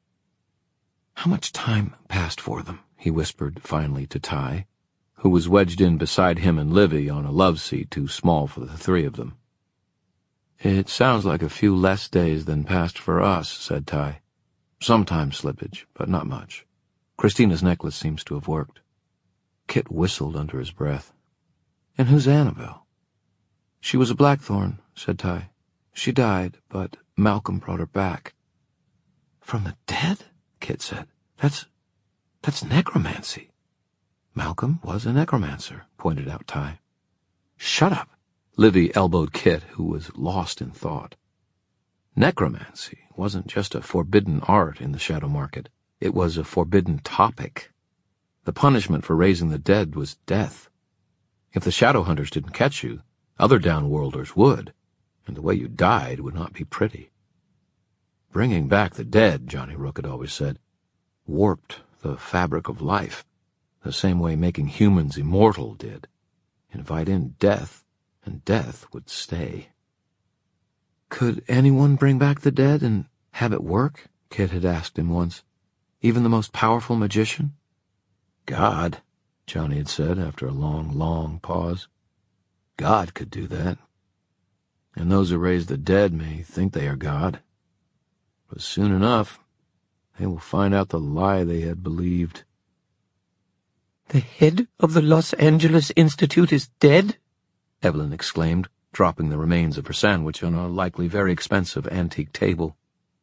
How much time passed for them? He whispered finally to Ty, who was wedged in beside him and Livy on a love seat too small for the three of them. It sounds like a few less days than passed for us, said Ty. Sometimes slippage, but not much. Christina's necklace seems to have worked. Kit whistled under his breath. And who's Annabelle? She was a Blackthorn, said Ty. She died, but Malcolm brought her back. From the dead? Kit said. That's necromancy. Malcolm was a necromancer, pointed out Ty. Shut up. Livy elbowed Kit, who was lost in thought. Necromancy wasn't just a forbidden art in the Shadow Market. It was a forbidden topic. The punishment for raising the dead was death. If the shadow hunters didn't catch you, other downworlders would, and the way you died would not be pretty. Bringing back the dead, Johnny Rook had always said, warped the fabric of life, the same way making humans immortal did. Invite in death, and death would stay. Could anyone bring back the dead and have it work? Kit had asked him once. Even the most powerful magician? God, Johnny had said after a long, long pause. God could do that. And those who raise the dead may think they are God. But soon enough, they will find out the lie they had believed. The head of the Los Angeles Institute is dead? Evelyn exclaimed, dropping the remains of her sandwich on a likely very expensive antique table.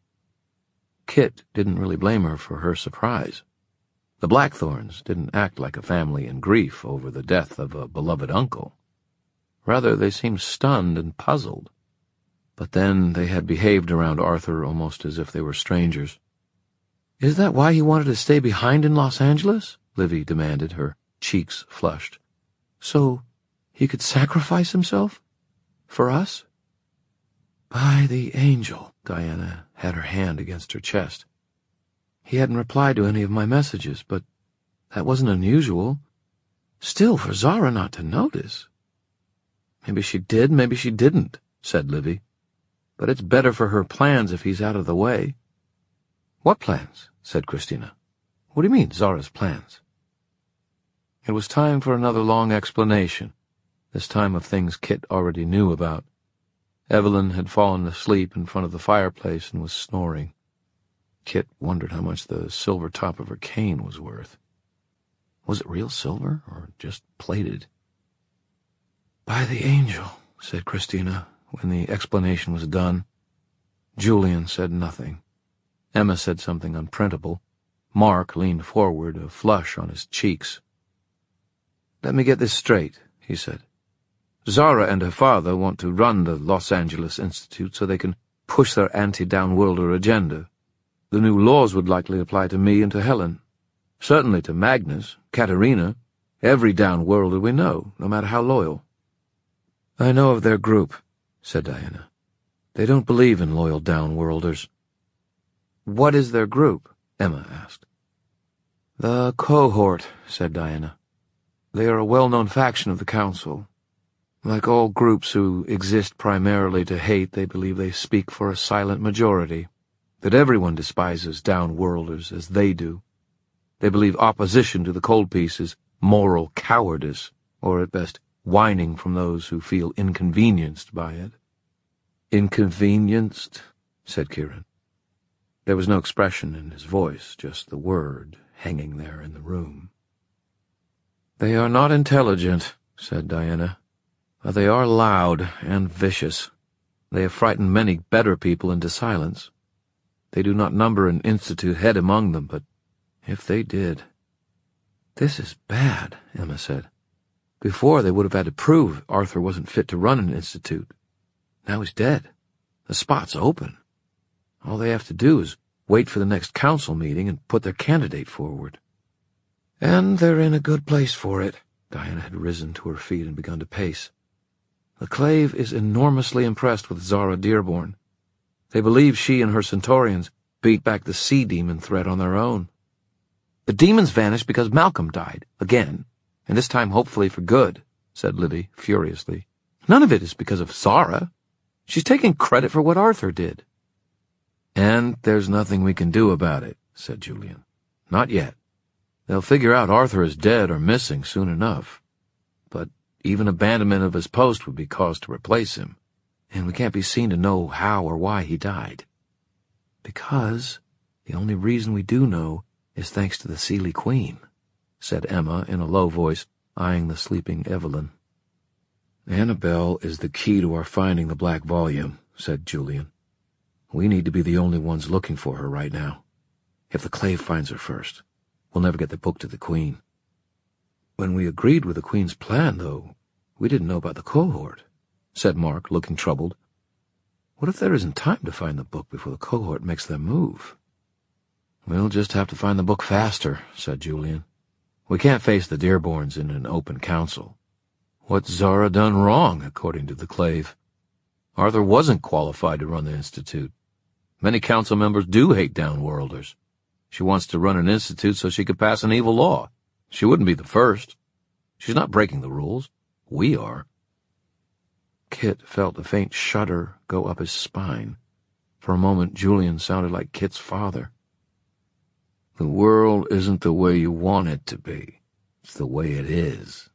Kit didn't really blame her for her surprise. The Blackthorns didn't act like a family in grief over the death of a beloved uncle. Rather, they seemed stunned and puzzled. But then they had behaved around Arthur almost as if they were strangers. Is that why he wanted to stay behind in Los Angeles? Livy demanded, her cheeks flushed. So he could sacrifice himself? For us? By the angel, Diana had her hand against her chest. He hadn't replied to any of my messages, but that wasn't unusual. Still, for Zara not to notice. Maybe she did, maybe she didn't, said Livy. But it's better for her plans if he's out of the way. What plans? Said Christina. What do you mean, Zara's plans? It was time for another long explanation, this time of things Kit already knew about. Evelyn had fallen asleep in front of the fireplace and was snoring. Kit wondered how much the silver top of her cane was worth. Was it real silver, or just plated? By the angel, said Christina, when the explanation was done. Julian said nothing. Emma said something unprintable. Mark leaned forward, a flush on his cheeks. Let me get this straight, he said. Zara and her father want to run the Los Angeles Institute so they can push their anti-downworlder agenda. The new laws would likely apply to me and to Helen. Certainly to Magnus, Katerina, every downworlder we know, no matter how loyal. I know of their group, said Diana. They don't believe in loyal downworlders. What is their group? Emma asked. The Cohort, said Diana. They are a well-known faction of the Council. Like all groups who exist primarily to hate, they believe they speak for a silent majority, that everyone despises downworlders as they do. They believe opposition to the Cold Peace is moral cowardice, or at best whining from those who feel inconvenienced by it. Inconvenienced, said Kieran. There was no expression in his voice, just the word hanging there in the room. They are not intelligent, said Diana, but they are loud and vicious. They have frightened many better people into silence. They do not number an institute head among them, but if they did— This is bad, Emma said. Before they would have had to prove Arthur wasn't fit to run an institute. Now he's dead. The spot's open. All they have to do is wait for the next council meeting and put their candidate forward. And they're in a good place for it. Diana had risen to her feet and begun to pace. The Clave is enormously impressed with Zara Dearborn. They believe she and her Centaurians beat back the sea demon threat on their own. The demons vanished because Malcolm died, again, and this time hopefully for good, said Libby furiously. None of it is because of Zara. She's taking credit for what Arthur did. And there's nothing we can do about it, said Julian. Not yet. They'll figure out Arthur is dead or missing soon enough. But even abandonment of his post would be cause to replace him, and we can't be seen to know how or why he died. Because the only reason we do know is thanks to the Seelie Queen, said Emma in a low voice, eyeing the sleeping Evelyn. Annabelle is the key to our finding the Black Volume, said Julian. We need to be the only ones looking for her right now. If the Clave finds her first, we'll never get the book to the Queen. When we agreed with the Queen's plan, though, we didn't know about the Cohort, said Mark, looking troubled. What if there isn't time to find the book before the Cohort makes their move? We'll just have to find the book faster, said Julian. We can't face the Dearborns in an open council. What's Zara done wrong, according to the Clave? Arthur wasn't qualified to run the Institute. Many council members do hate downworlders. She wants to run an institute so she could pass an evil law. She wouldn't be the first. She's not breaking the rules. We are. Kit felt a faint shudder go up his spine. For a moment, Julian sounded like Kit's father. The world isn't the way you want it to be. It's the way it is.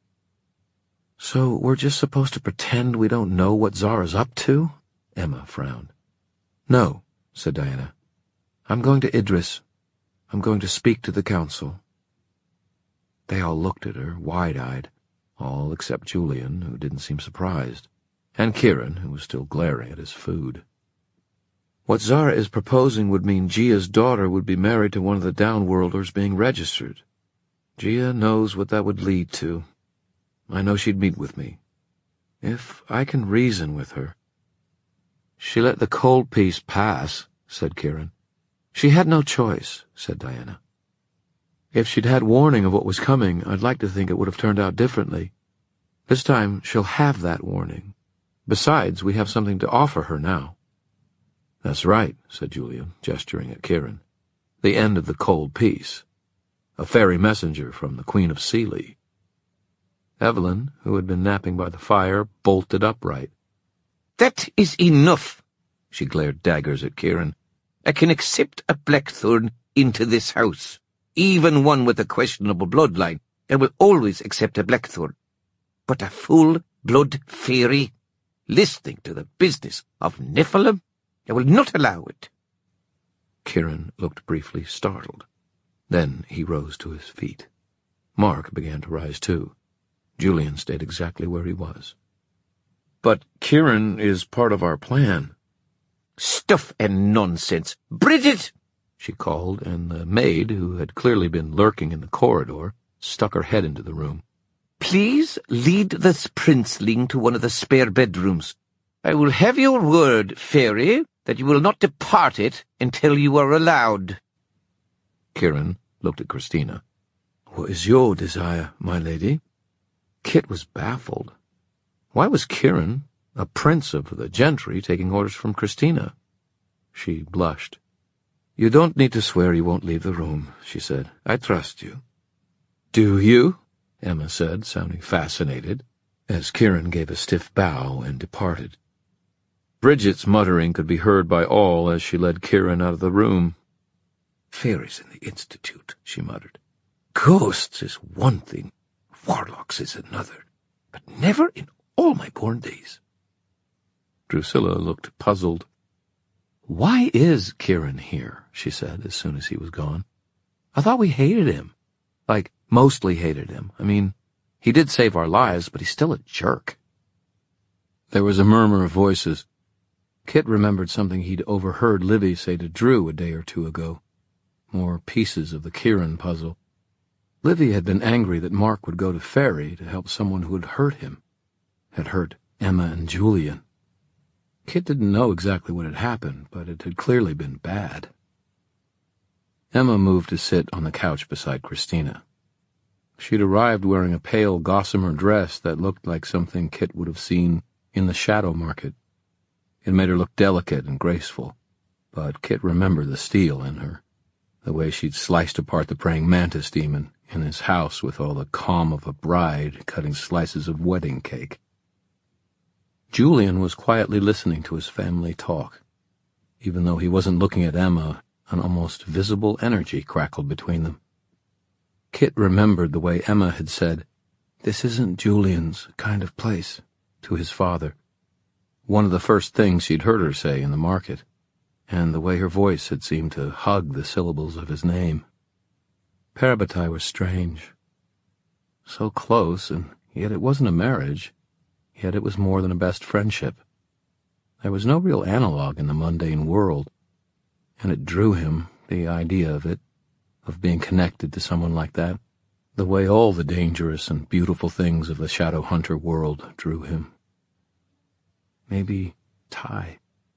So we're just supposed to pretend we don't know what Zara's up to? Emma frowned. No, said Diana. I'm going to Idris. I'm going to speak to the council. They all looked at her, wide-eyed, all except Julian, who didn't seem surprised, and Kieran, who was still glaring at his food. What Zara is proposing would mean Gia's daughter would be married to one of the downworlders being registered. Gia knows what that would lead to. I know she'd meet with me. If I can reason with her. She let the Cold Peace pass, said Kieran. She had no choice, said Diana. If she'd had warning of what was coming, I'd like to think it would have turned out differently. This time she'll have that warning. Besides, we have something to offer her now. That's right, said Julian, gesturing at Kieran. The end of the Cold Peace. A fairy messenger from the Queen of Seelie. Evelyn, who had been napping by the fire, bolted upright. That is enough, she glared daggers at Kieran. I can accept a Blackthorn into this house, even one with a questionable bloodline. I will always accept a Blackthorn. But a full-blood fairy, listening to the business of Nephilim, I will not allow it. Kieran looked briefly startled. Then he rose to his feet. Mark began to rise too. Julian stayed exactly where he was. "But Kieran is part of our plan." "Stuff and nonsense! Bridget!" she called, and the maid, who had clearly been lurking in the corridor, stuck her head into the room. "Please lead this princeling to one of the spare bedrooms. I will have your word, fairy, that you will not depart it until you are allowed." Kieran looked at Christina. "What is your desire, my lady?" Kit was baffled. Why was Kieran, a prince of the gentry, taking orders from Christina? She blushed. "You don't need to swear you won't leave the room," she said. "I trust you." "Do you?" Emma said, sounding fascinated, as Kieran gave a stiff bow and departed. Bridget's muttering could be heard by all as she led Kieran out of the room. "Fairies in the Institute," she muttered. "Ghosts is one thing, warlocks is another, but never in all my born days." Drusilla looked puzzled. "Why is Kieran here?" she said as soon as he was gone. "I thought we hated him. Like, mostly hated him. I mean, he did save our lives, but he's still a jerk." There was a murmur of voices. Kit remembered something he'd overheard Livy say to Drew a day or two ago. More pieces of the Kieran puzzle. Livy had been angry that Mark would go to Ferry to help someone who had hurt him. Had hurt Emma and Julian. Kit didn't know exactly what had happened, but it had clearly been bad. Emma moved to sit on the couch beside Christina. She'd arrived wearing a pale gossamer dress that looked like something Kit would have seen in the shadow market. It made her look delicate and graceful, but Kit remembered the steel in her, the way she'd sliced apart the praying mantis demon in his house with all the calm of a bride cutting slices of wedding cake. Julian was quietly listening to his family talk. Even though he wasn't looking at Emma, an almost visible energy crackled between them. Kit remembered the way Emma had said, "This isn't Julian's kind of place," to his father. One of the first things she'd heard her say in the market, and the way her voice had seemed to hug the syllables of his name. Parabatai was strange. So close, and yet it wasn't a marriage, yet it was more than a best friendship. There was no real analog in the mundane world, and it drew him, the idea of it, of being connected to someone like that, the way all the dangerous and beautiful things of the Shadow Hunter world drew him. Maybe Ty.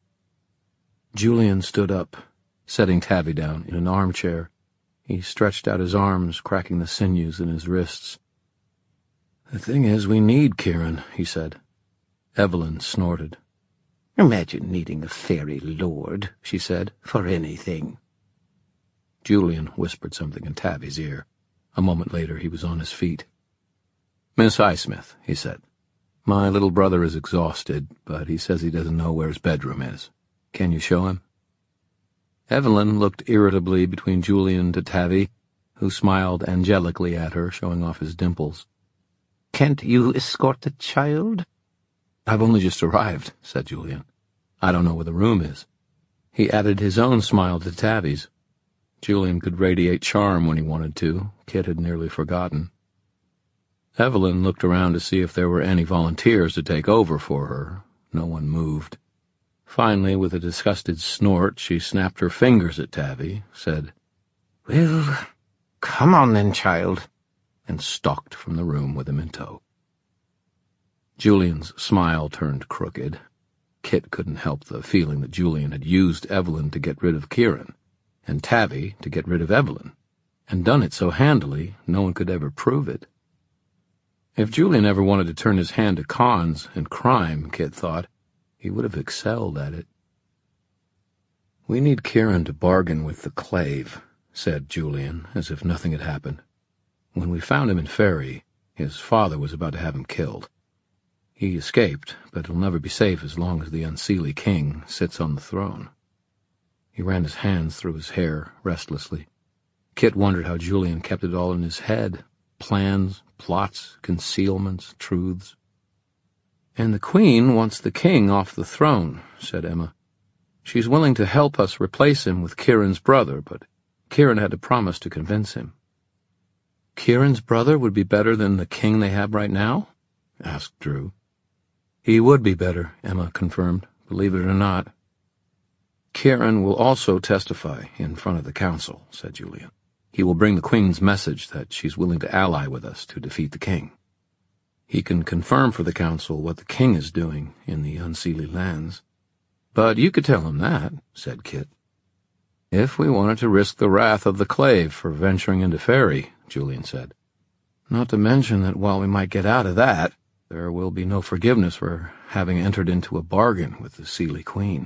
Julian stood up, setting Tabby down in an armchair. He stretched out his arms, cracking the sinews in his wrists. "The thing is, we need Kieran," he said. Evelyn snorted. "Imagine needing a fairy lord," she said, "for anything." Julian whispered something in Tabby's ear. A moment later he was on his feet. "Miss Highsmith," he said, "my little brother is exhausted, but he says he doesn't know where his bedroom is. Can you show him?" Evelyn looked irritably between Julian to Tabby, who smiled angelically at her, showing off his dimples. "Can't you escort the child?" "I've only just arrived," said Julian. "I don't know where the room is." He added his own smile to Tabby's. Julian could radiate charm when he wanted to. Kit had nearly forgotten. Evelyn looked around to see if there were any volunteers to take over for her. No one moved. Finally, with a disgusted snort, she snapped her fingers at Tabby, said, "Well, come on then, child," and stalked from the room with him in tow. Julian's smile turned crooked. Kit couldn't help the feeling that Julian had used Evelyn to get rid of Kieran, and Tabby to get rid of Evelyn, and done it so handily no one could ever prove it. If Julian ever wanted to turn his hand to cons and crime, Kit thought, he would have excelled at it. "We need Kieran to bargain with the Clave," said Julian, as if nothing had happened. "When we found him in Ferry, his father was about to have him killed. He escaped, but he'll never be safe as long as the Unseelie King sits on the throne." He ran his hands through his hair restlessly. Kit wondered how Julian kept it all in his head. Plans, plots, concealments, truths. "And the Queen wants the king off the throne," said Emma. "She's willing to help us replace him with Kieran's brother, but Kieran had to promise to convince him." "Kieran's brother would be better than the king they have right now?" asked Drew. "He would be better," Emma confirmed, "believe it or not." "Kieran will also testify in front of the council," said Julian. "He will bring the Queen's message that she's willing to ally with us to defeat the king. He can confirm for the council what the king is doing in the Unseelie lands." "But you could tell him that," said Kit. "If we wanted to risk the wrath of the Clave for venturing into Faerie," Julian said. "Not to mention that while we might get out of that, there will be no forgiveness for having entered into a bargain with the Seelie Queen."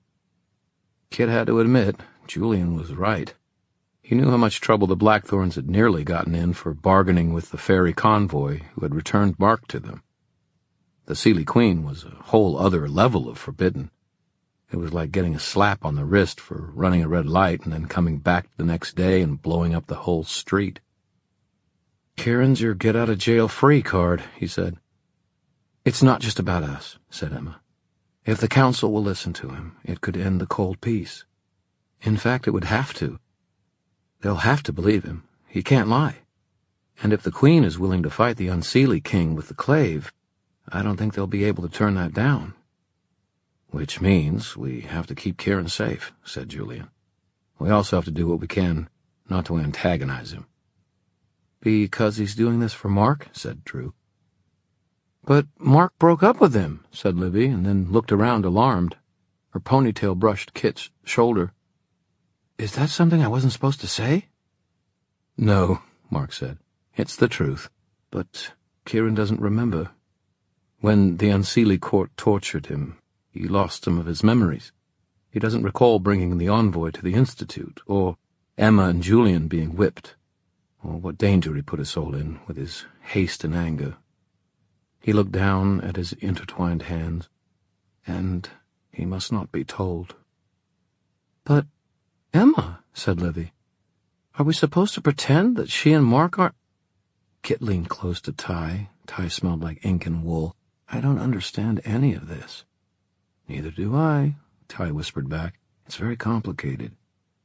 Kit had to admit Julian was right. He knew how much trouble the Blackthorns had nearly gotten in for bargaining with the Faerie convoy who had returned Mark to them. The Seelie Queen was a whole other level of forbidden. It was like getting a slap on the wrist for running a red light and then coming back the next day and blowing up the whole street. "Kieran's your get-out-of-jail-free card," he said. "It's not just about us," said Emma. "If the council will listen to him, it could end the cold peace. In fact, it would have to. They'll have to believe him. He can't lie. And if the Queen is willing to fight the Unseelie king with the Clave, I don't think they'll be able to turn that down." "Which means we have to keep Kieran safe," said Julian. "We also have to do what we can not to antagonize him." "Because he's doing this for Mark?" said Drew. "But Mark broke up with him," said Livy, and then looked around alarmed. Her ponytail brushed Kit's shoulder. "Is that something I wasn't supposed to say?" "No," Mark said. "It's the truth. But Kieran doesn't remember. When the Unseelie court tortured him, he lost some of his memories. He doesn't recall bringing the envoy to the Institute, or Emma and Julian being whipped, or what danger he put his soul in with his haste and anger." He looked down at his intertwined hands, and he must not be told. "But, Emma," said Livy, "are we supposed to pretend that she and Mark are—" Kit leaned close to Ty. Ty smelled like ink and wool. "I don't understand any of this." "Neither do I," Ty whispered back. "It's very complicated."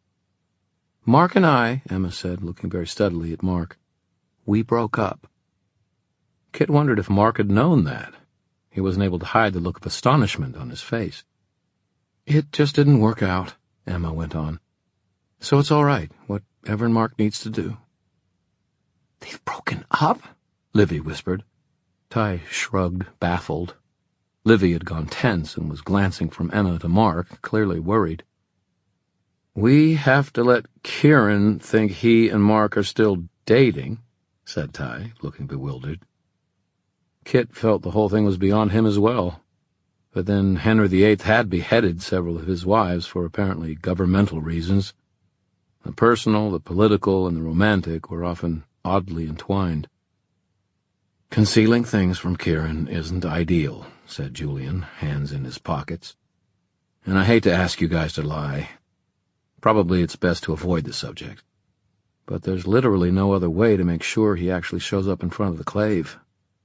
"Mark and I," Emma said, looking very steadily at Mark, "we broke up." Kit wondered if Mark had known that. He wasn't able to hide the look of astonishment on his face. "It just didn't work out," Emma went on. "So it's all right, whatever Mark needs to do." "They've broken up?" Livy whispered. Ty shrugged, baffled. Livy had gone tense and was glancing from Emma to Mark, clearly worried. "We have to let Kieran think he and Mark are still dating," said Ty, looking bewildered. Kit felt the whole thing was beyond him as well. But then Henry VIII had beheaded several of his wives for apparently governmental reasons. The personal, the political, and the romantic were often oddly entwined. "Concealing things from Kieran isn't ideal," said Julian, hands in his pockets. "And I hate to ask you guys to lie. Probably it's best to avoid the subject. But there's literally no other way to make sure he actually shows up in front of the Clave."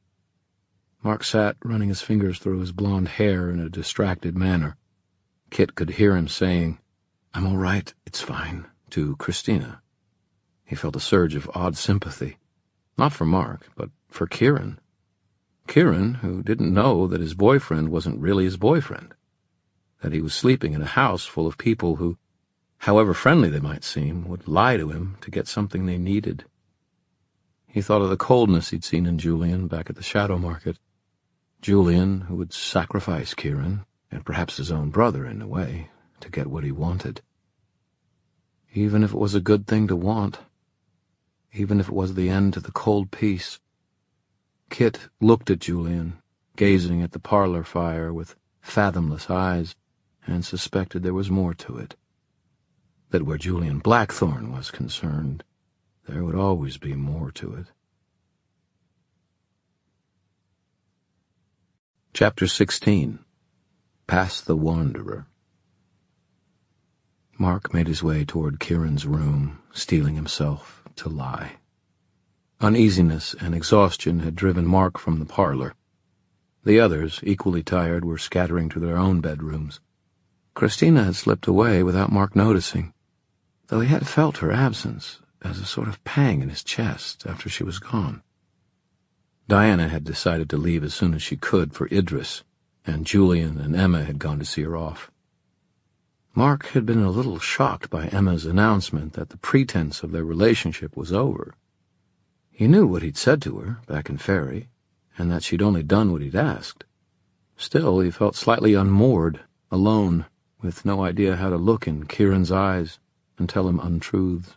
Mark sat, running his fingers through his blonde hair in a distracted manner. Kit could hear him saying, "I'm all right, it's fine," to Christina. He felt a surge of odd sympathy, not for Mark, but for Kieran. Kieran, who didn't know that his boyfriend wasn't really his boyfriend, that he was sleeping in a house full of people who, however friendly they might seem, would lie to him to get something they needed. He thought of the coldness he'd seen in Julian back at the Shadow Market. Julian, who would sacrifice Kieran, and perhaps his own brother in a way, to get what he wanted. Even if it was a good thing to want, even if it was the end to the cold peace. Kit looked at Julian, gazing at the parlor fire with fathomless eyes, and suspected there was more to it. That where Julian Blackthorn was concerned, there would always be more to it. Chapter 16. Past the Wanderer. Mark made his way toward Kieran's room, steeling himself to lie. Uneasiness and exhaustion had driven Mark from the parlor. The others, equally tired, were scattering to their own bedrooms. Christina had slipped away without Mark noticing, though he had felt her absence as a sort of pang in his chest after she was gone. Diana had decided to leave as soon as she could for Idris, and Julian and Emma had gone to see her off. Mark had been a little shocked by Emma's announcement that the pretense of their relationship was over. He knew what he'd said to her back in Ferry, and that she'd only done what he'd asked. Still, he felt slightly unmoored, alone, with no idea how to look in Kieran's eyes and tell him untruths.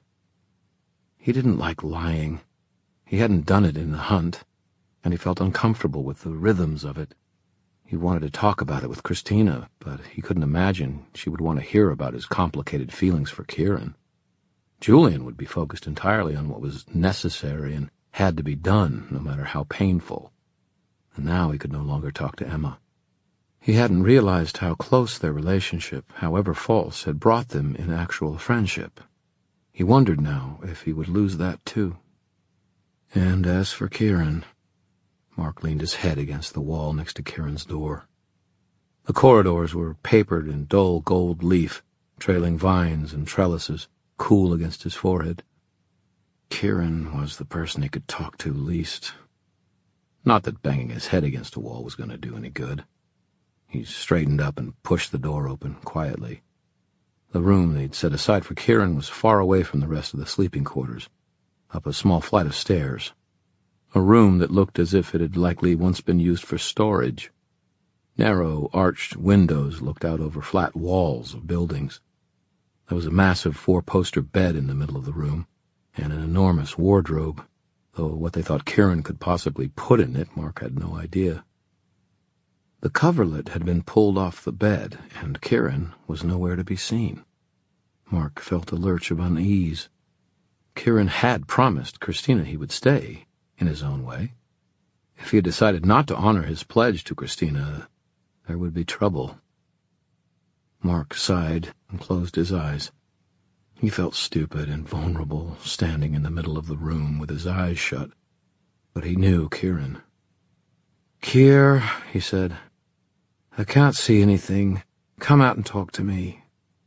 He didn't like lying. He hadn't done it in the hunt, and he felt uncomfortable with the rhythms of it. He wanted to talk about it with Christina, but he couldn't imagine she would want to hear about his complicated feelings for Kieran. Julian would be focused entirely on what was necessary and had to be done, no matter how painful. And now he could no longer talk to Emma. He hadn't realized how close their relationship, however false, had brought them in actual friendship. He wondered now if he would lose that too. And as for Kieran, Mark leaned his head against the wall next to Kieran's door. The corridors were papered in dull gold leaf, trailing vines and trellises, cool against his forehead. Kieran was the person he could talk to least. Not that banging his head against a wall was going to do any good. He straightened up and pushed the door open quietly. The room they'd set aside for Kieran was far away from the rest of the sleeping quarters, up a small flight of stairs. A room that looked as if it had likely once been used for storage. Narrow, arched windows looked out over flat walls of buildings. There was a massive four-poster bed in the middle of the room, and an enormous wardrobe, though what they thought Kieran could possibly put in it, Mark had no idea. The coverlet had been pulled off the bed, and Kieran was nowhere to be seen. Mark felt a lurch of unease. Kieran had promised Christina he would stay, in his own way. If he had decided not to honor his pledge to Christina, there would be trouble. Mark sighed and closed his eyes. He felt stupid and vulnerable, standing in the middle of the room with his eyes shut. But he knew Kieran. "Kier," he said, "I can't see anything. Come out and talk to me."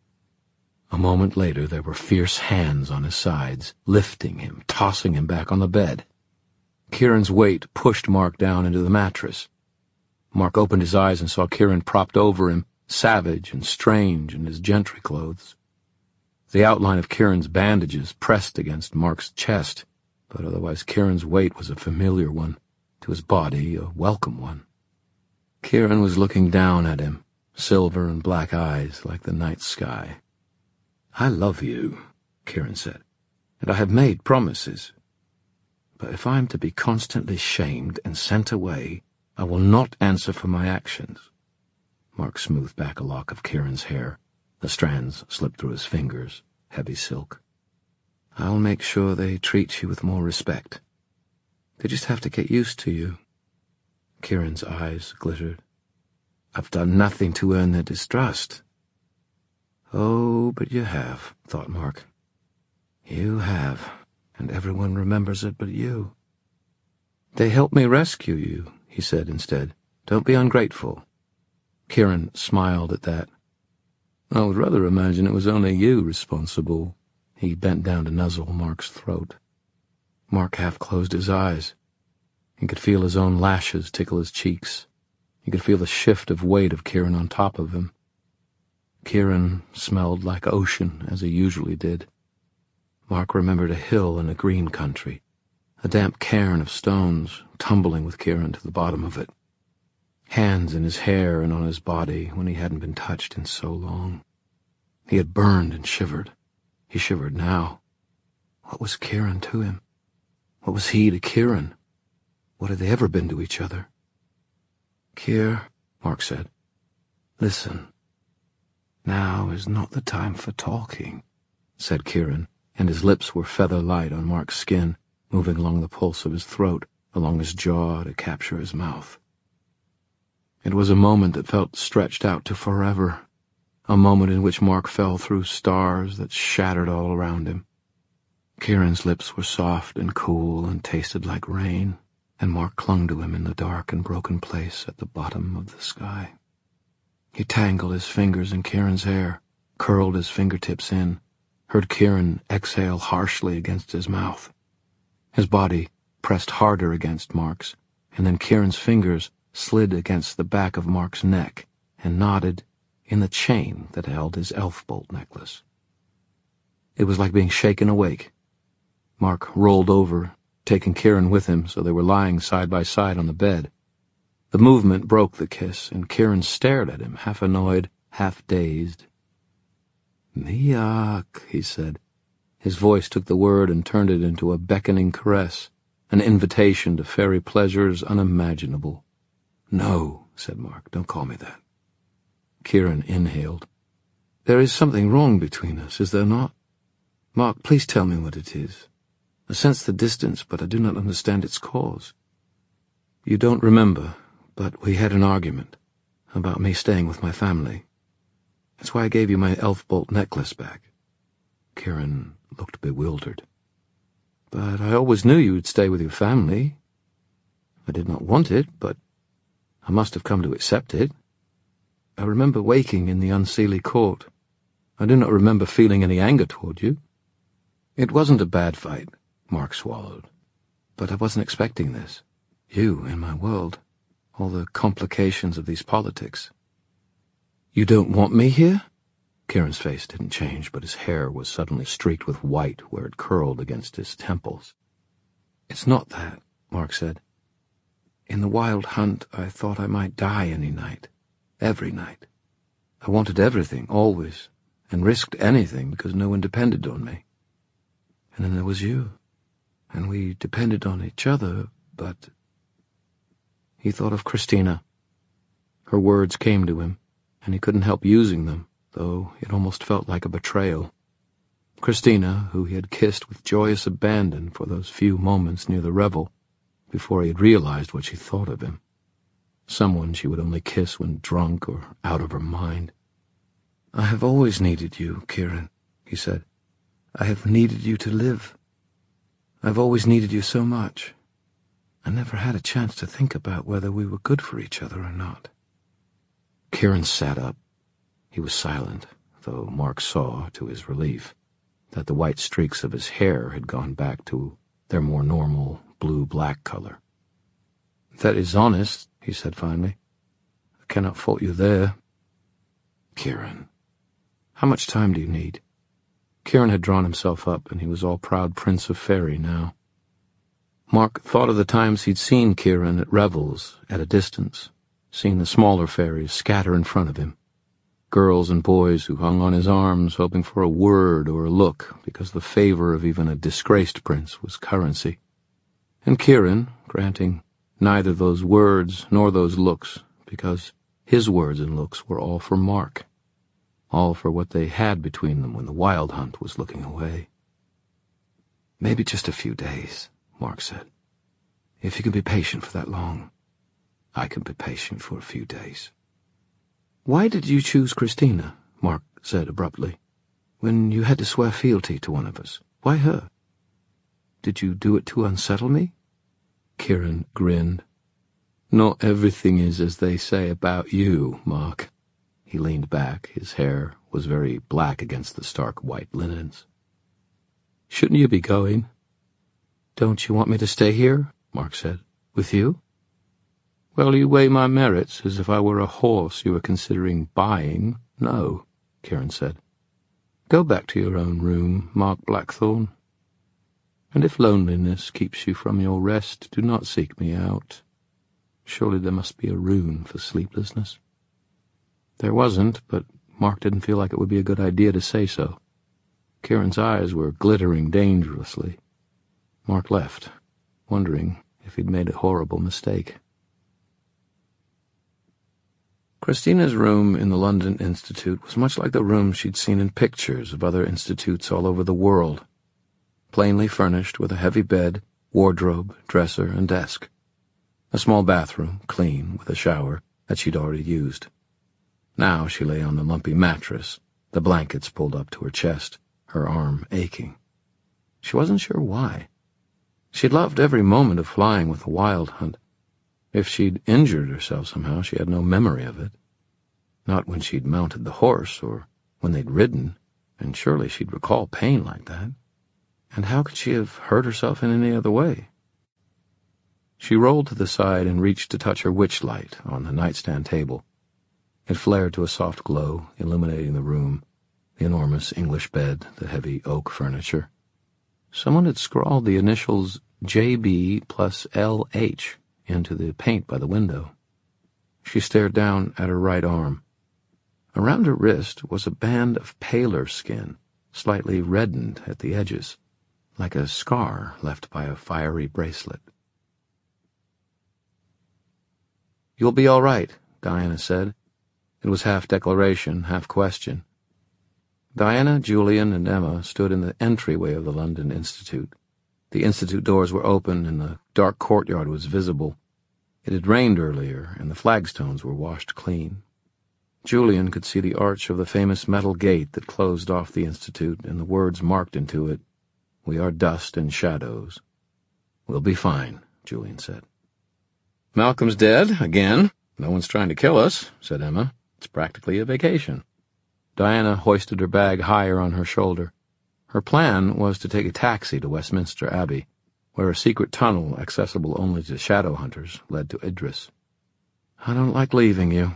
A moment later there were fierce hands on his sides, lifting him, tossing him back on the bed. Kieran's weight pushed Mark down into the mattress. Mark opened his eyes and saw Kieran propped over him, savage and strange in his gentry clothes. The outline of Kieran's bandages pressed against Mark's chest, but otherwise Kieran's weight was a familiar one, to his body a welcome one. Kieran was looking down at him, silver and black eyes like the night sky. "I love you," Kieran said, "and I have made promises. But if I am to be constantly shamed and sent away, I will not answer for my actions." Mark smoothed back a lock of Kieran's hair. The strands slipped through his fingers, heavy silk. "I'll make sure they treat you with more respect. They just have to get used to you." Kieran's eyes glittered. "I've done nothing to earn their distrust." "Oh, but you have," thought Mark. "You have, and everyone remembers it but you." "They helped me rescue you," he said instead. "Don't be ungrateful." Kieran smiled at that. "I would rather imagine it was only you responsible." He bent down to nuzzle Mark's throat. Mark half closed his eyes. He could feel his own lashes tickle his cheeks. He could feel the shift of weight of Kieran on top of him. Kieran smelled like ocean, as he usually did. Mark remembered a hill in a green country, a damp cairn of stones, tumbling with Kieran to the bottom of it. Hands in his hair and on his body when he hadn't been touched in so long. He had burned and shivered. He shivered now. What was Kieran to him? What was he to Kieran? What had they ever been to each other? "Kier," Mark said, "listen." "Now is not the time for talking," said Kieran, and his lips were feather light on Mark's skin, moving along the pulse of his throat, along his jaw to capture his mouth. It was a moment that felt stretched out to forever, a moment in which Mark fell through stars that shattered all around him. Kieran's lips were soft and cool and tasted like rain, and Mark clung to him in the dark and broken place at the bottom of the sky. He tangled his fingers in Kieran's hair, curled his fingertips in, heard Kieran exhale harshly against his mouth. His body pressed harder against Mark's, and then Kieran's fingers slid against the back of Mark's neck and knotted in the chain that held his elf bolt necklace. It was like being shaken awake. Mark rolled over, taking Kieran with him, so they were lying side by side on the bed. The movement broke the kiss, and Kieran stared at him, half annoyed, half dazed. "Miak," he said. His voice took the word and turned it into a beckoning caress, an invitation to fairy pleasures unimaginable. "No," said Mark, "don't call me that." Kieran inhaled. "There is something wrong between us, is there not? Mark, please tell me what it is. I sense the distance, but I do not understand its cause." "You don't remember, but we had an argument about me staying with my family. That's why I gave you my elf bolt necklace back." Kieran looked bewildered. "But I always knew you would stay with your family. I did not want it, but I must have come to accept it. I remember waking in the Unseelie Court. I do not remember feeling any anger toward you. It wasn't a bad fight," Mark swallowed, "but I wasn't expecting this. You in my world. All the complications of these politics." "You don't want me here?" Kieran's face didn't change, but his hair was suddenly streaked with white where it curled against his temples. "It's not that," Mark said. "In the wild hunt, I thought I might die any night. Every night. I wanted everything, always, and risked anything because no one depended on me. And then there was you, and we depended on each other, but—" He thought of Christina. Her words came to him, and he couldn't help using them, though it almost felt like a betrayal. Christina, who he had kissed with joyous abandon for those few moments near the revel, before he had realized what she thought of him. Someone she would only kiss when drunk or out of her mind. "I have always needed you, Kieran," he said. "I have needed you to live. I've always needed you so much. I never had a chance to think about whether we were good for each other or not." Kieran sat up. He was silent, though Mark saw, to his relief, that the white streaks of his hair had gone back to their more normal blue-black color. "That is honest," he said finally. "I cannot fault you there." "Kieran, how much time do you need?" Kieran had drawn himself up, and he was all proud prince of fairy now. Mark thought of the times he'd seen Kieran at revels, at a distance, seen the smaller fairies scatter in front of him, girls and boys who hung on his arms hoping for a word or a look because the favor of even a disgraced prince was currency. And Kieran, granting neither those words nor those looks, because his words and looks were all for Mark, all for what they had between them when the wild hunt was looking away. "Maybe just a few days," Mark said. "If you can be patient for that long, I can be patient for a few days." "Why did you choose Christina?" Mark said abruptly. "When you had to swear fealty to one of us, why her? Did you do it to unsettle me?" Kieran grinned. "Not everything is as they say about you, Mark." He leaned back. His hair was very black against the stark white linens. "Shouldn't you be going?" "Don't you want me to stay here?" Mark said. "With you?" "Well, you weigh my merits as if I were a horse you were considering buying. No," Kieran said. "Go back to your own room, Mark Blackthorne. And if loneliness keeps you from your rest, do not seek me out. Surely there must be a rune for sleeplessness." There wasn't, but Mark didn't feel like it would be a good idea to say so. Kieran's eyes were glittering dangerously. Mark left, wondering if he'd made a horrible mistake. Christina's room in the London Institute was much like the rooms she'd seen in pictures of other institutes all over the world, plainly furnished with a heavy bed, wardrobe, dresser, and desk. A small bathroom, clean, with a shower, that she'd already used. Now she lay on the lumpy mattress, the blankets pulled up to her chest, her arm aching. She wasn't sure why. She'd loved every moment of flying with the Wild Hunt. If she'd injured herself somehow, she had no memory of it. Not when she'd mounted the horse, or when they'd ridden, and surely she'd recall pain like that. And how could she have hurt herself in any other way? She rolled to the side and reached to touch her witch light on the nightstand table. It flared to a soft glow, illuminating the room, the enormous English bed, the heavy oak furniture. Someone had scrawled the initials JB plus LH into the paint by the window. She stared down at her right arm. Around her wrist was a band of paler skin, slightly reddened at the edges, like a scar left by a fiery bracelet. "You'll be all right," Diana said. It was half declaration, half question. Diana, Julian, and Emma stood in the entryway of the London Institute. The Institute doors were open, and the dark courtyard was visible. It had rained earlier, and the flagstones were washed clean. Julian could see the arch of the famous metal gate that closed off the Institute, and the words marked into it, "We are dust and shadows." "We'll be fine," Julian said. "Malcolm's dead, again. No one's trying to kill us," said Emma. "It's practically a vacation." Diana hoisted her bag higher on her shoulder. Her plan was to take a taxi to Westminster Abbey, where a secret tunnel accessible only to shadow hunters led to Idris. "I don't like leaving you."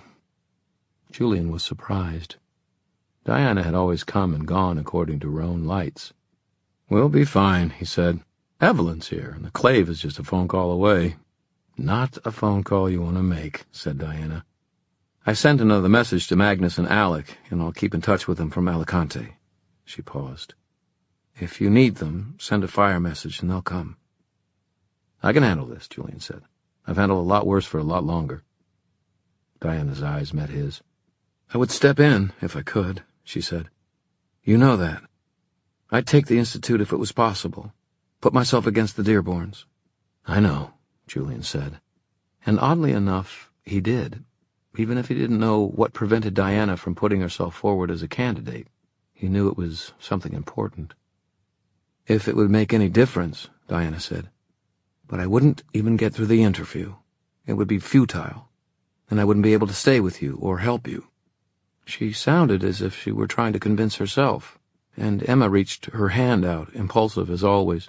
Julian was surprised. Diana had always come and gone according to her own lights. "We'll be fine," he said. "Evelyn's here, and the Clave is just a phone call away." "Not a phone call you want to make," said Diana. "I sent another message to Magnus and Alec, and I'll keep in touch with them from Alicante." She paused. "If you need them, send a fire message and they'll come." "I can handle this," Julian said. "I've handled a lot worse for a lot longer." Diana's eyes met his. "I would step in if I could," she said. "You know that. I'd take the Institute if it was possible. Put myself against the Dearborns." "I know," Julian said. And oddly enough, he did. Even if he didn't know what prevented Diana from putting herself forward as a candidate, he knew it was something important. "If it would make any difference," Diana said. "But I wouldn't even get through the interview. It would be futile, and I wouldn't be able to stay with you or help you." She sounded as if she were trying to convince herself, and Emma reached her hand out, impulsive as always.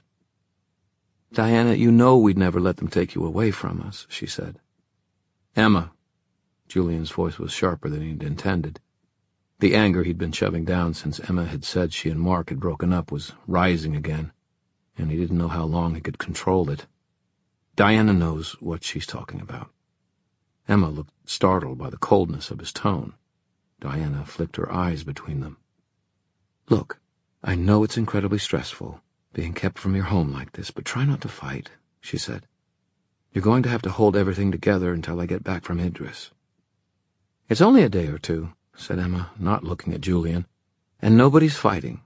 "Diana, you know we'd never let them take you away from us," she said. "Emma." Julian's voice was sharper than he'd intended. The anger he'd been shoving down since Emma had said she and Mark had broken up was rising again, and he didn't know how long he could control it. "Diana knows what she's talking about." Emma looked startled by the coldness of his tone. Diana flicked her eyes between them. "Look, I know it's incredibly stressful, being kept from your home like this, but try not to fight," she said. "You're going to have to hold everything together until I get back from Idris." "It's only a day or two," said Emma, not looking at Julian, "and nobody's fighting."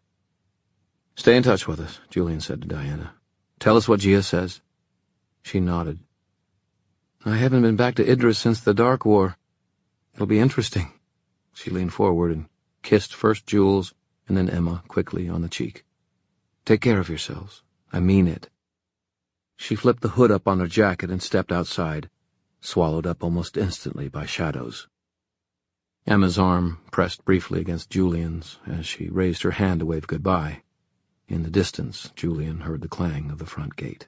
"Stay in touch with us," Julian said to Diana. "Tell us what Gia says." She nodded. "I haven't been back to Idris since the Dark War. It'll be interesting." She leaned forward and kissed first Jules and then Emma quickly on the cheek. "Take care of yourselves. I mean it." She flipped the hood up on her jacket and stepped outside, swallowed up almost instantly by shadows. Emma's arm pressed briefly against Julian's as she raised her hand to wave goodbye. In the distance, Julian heard the clang of the front gate.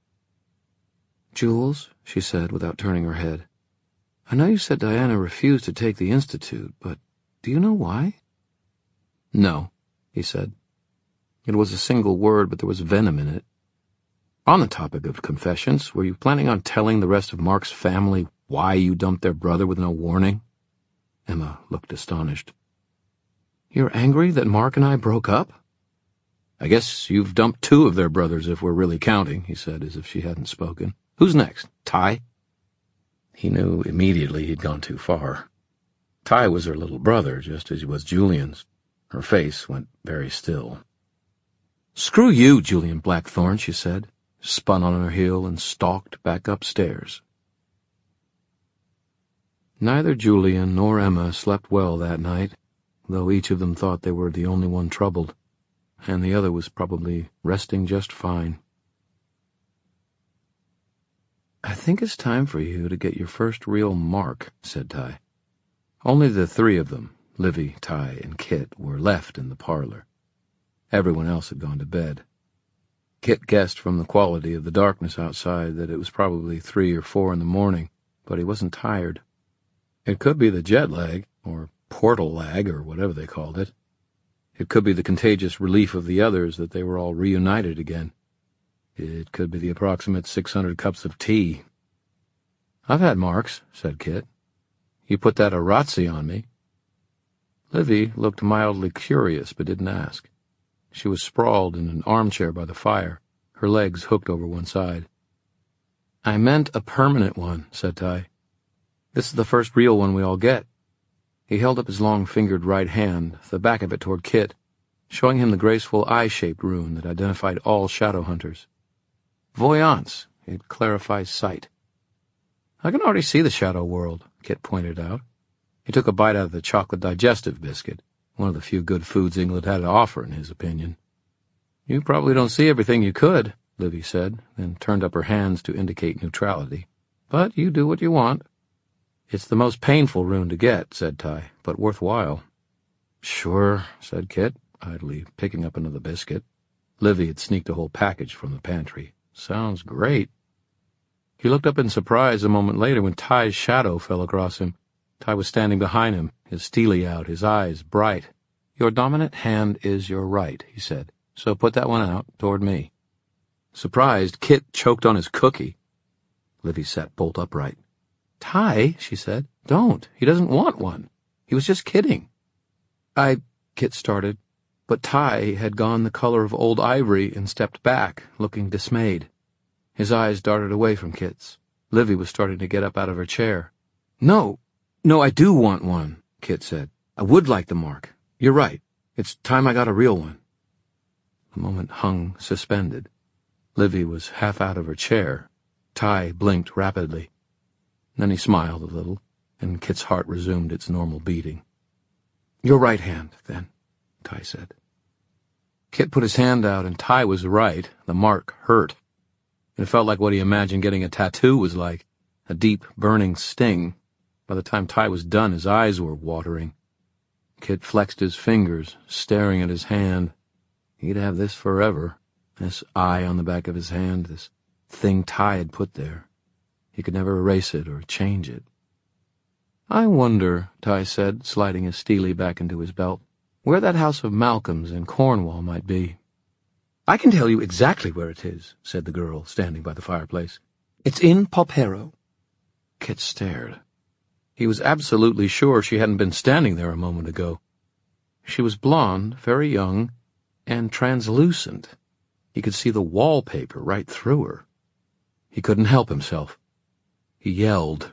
"Jules," she said without turning her head, "I know you said Diana refused to take the Institute, but do you know why?" "No," he said. It was a single word, but there was venom in it. "On the topic of confessions, were you planning on telling the rest of Mark's family why you dumped their brother with no warning?" Emma looked astonished. "You're angry that Mark and I broke up?" "I guess you've dumped 2 of their brothers if we're really counting," he said, as if she hadn't spoken. "Who's next? Ty?" He knew immediately he'd gone too far. Ty was her little brother, just as he was Julian's. Her face went very still. "Screw you, Julian Blackthorne," she said, spun on her heel and stalked back upstairs. Neither Julian nor Emma slept well that night, though each of them thought they were the only one troubled, and the other was probably resting just fine. "I think it's time for you to get your first real mark," said Ty. Only the three of them, Livy, Ty, and Kit, were left in the parlor. Everyone else had gone to bed. Kit guessed from the quality of the darkness outside that it was probably 3 or 4 in the morning, but he wasn't tired. It could be the jet lag, or portal lag, or whatever they called it. It could be the contagious relief of the others that they were all reunited again. It could be the approximate 600 cups of tea. "I've had marks," said Kit. "You put that Arazzi on me." Livy looked mildly curious, but didn't ask. She was sprawled in an armchair by the fire, her legs hooked over one side. "I meant a permanent one," said Ty. "This is the first real one we all get." He held up his long-fingered right hand, the back of it toward Kit, showing him the graceful eye-shaped rune that identified all shadow hunters. "Voyance. It clarifies sight." "I can already see the shadow world," Kit pointed out. He took a bite out of the chocolate digestive biscuit, one of the few good foods England had to offer in his opinion. "You probably don't see everything you could," Livy said, then turned up her hands to indicate neutrality. "But you do what you want." "It's the most painful rune to get," said Ty, "but worthwhile." "Sure," said Kit, idly picking up another biscuit. Livy had sneaked a whole package from the pantry. "Sounds great." He looked up in surprise a moment later when Ty's shadow fell across him. Ty was standing behind him, his steely out, his eyes bright. "Your dominant hand is your right," he said, "so put that one out toward me." Surprised, Kit choked on his cookie. Livy sat bolt upright. "Ty," she said, "don't. He doesn't want one. He was just kidding." Kit started, but Ty had gone the color of old ivory and stepped back, looking dismayed. His eyes darted away from Kit's. Livy was starting to get up out of her chair. No, I do want one," Kit said. "I would like the mark. You're right. It's time I got a real one." The moment hung suspended. Livy was half out of her chair. Ty blinked rapidly. Then he smiled a little, and Kit's heart resumed its normal beating. "Your right hand, then," Ty said. Kit put his hand out, and Ty was right. The mark hurt. It felt like what he imagined getting a tattoo was like, a deep, burning sting. By the time Ty was done, his eyes were watering. Kit flexed his fingers, staring at his hand. He'd have this forever, this eye on the back of his hand, this thing Ty had put there. He could never erase it or change it. "I wonder," Ty said, sliding his steely back into his belt, "where that house of Malcolm's in Cornwall might be." "I can tell you exactly where it is," said the girl, standing by the fireplace. "It's in Pophero." Kit stared. He was absolutely sure she hadn't been standing there a moment ago. She was blonde, very young, and translucent. He could see the wallpaper right through her. He couldn't help himself. He yelled.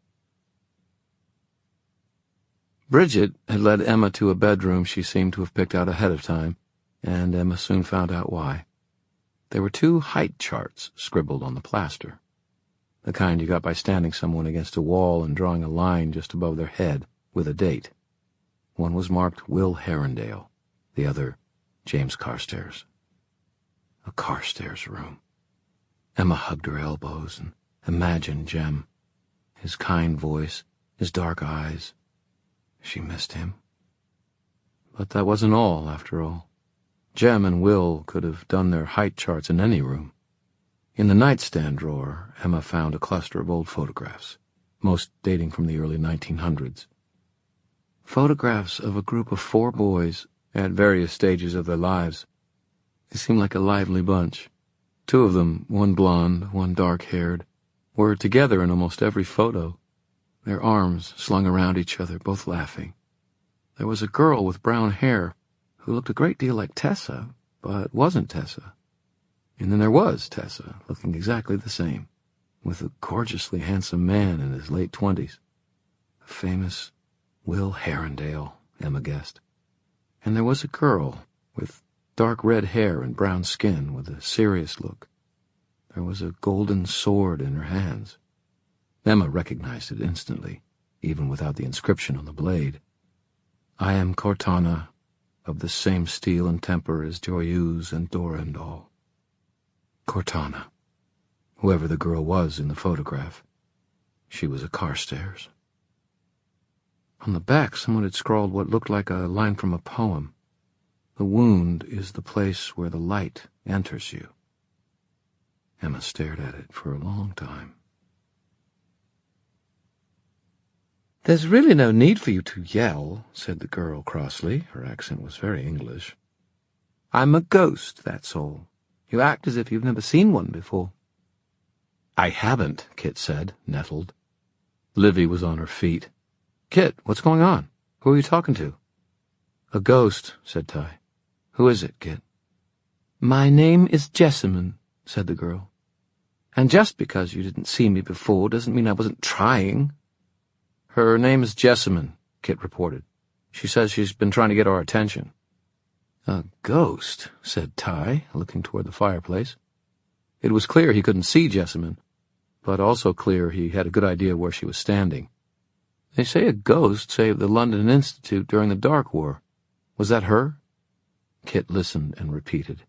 Bridget had led Emma to a bedroom she seemed to have picked out ahead of time, and Emma soon found out why. There were 2 height charts scribbled on the plaster, the kind you got by standing someone against a wall and drawing a line just above their head with a date. One was marked Will Herondale, the other James Carstairs. A Carstairs room. Emma hugged her elbows and imagined Jem, his kind voice, his dark eyes. She missed him. But that wasn't all, after all. Jem and Will could have done their height charts in any room. In the nightstand drawer, Emma found a cluster of old photographs, most dating from the early 1900s. Photographs of a group of 4 boys at various stages of their lives. They seemed like a lively bunch. 2 of them, one blonde, one dark-haired, were together in almost every photo, their arms slung around each other, both laughing. There was a girl with brown hair who looked a great deal like Tessa, but wasn't Tessa. And then there was Tessa, looking exactly the same, with a gorgeously handsome man in his late 20s. A famous Will Herondale, Emma guessed. And there was a girl with dark red hair and brown skin with a serious look. There was a golden sword in her hands. Emma recognized it instantly. even without the inscription on the blade. I am Cortana, of the same steel and temper as Joyeuse and Durandal. Cortana. Whoever the girl was in the photograph, she was a Carstairs. On the back, someone had scrawled what looked like a line from a poem. The wound is the place where the light enters you. Emma stared at it for a long time. There's really no need for you to yell, said the girl crossly. Her accent was very English. I'm a ghost, that's all. You act as if you've never seen one before. I haven't, Kit said, nettled. Livy was on her feet. Kit, what's going on? Who are you talking to? A ghost, said Ty. Who is it, Kit? My name is Jessamine, said the girl. And just because you didn't see me before doesn't mean I wasn't trying. Her name is Jessamine, Kit reported. She says she's been trying to get our attention. A ghost, said Ty, looking toward the fireplace. It was clear he couldn't see Jessamine, but also clear he had a good idea where she was standing. They say a ghost saved the London Institute during the Dark War. Was that her? Kit listened and repeated.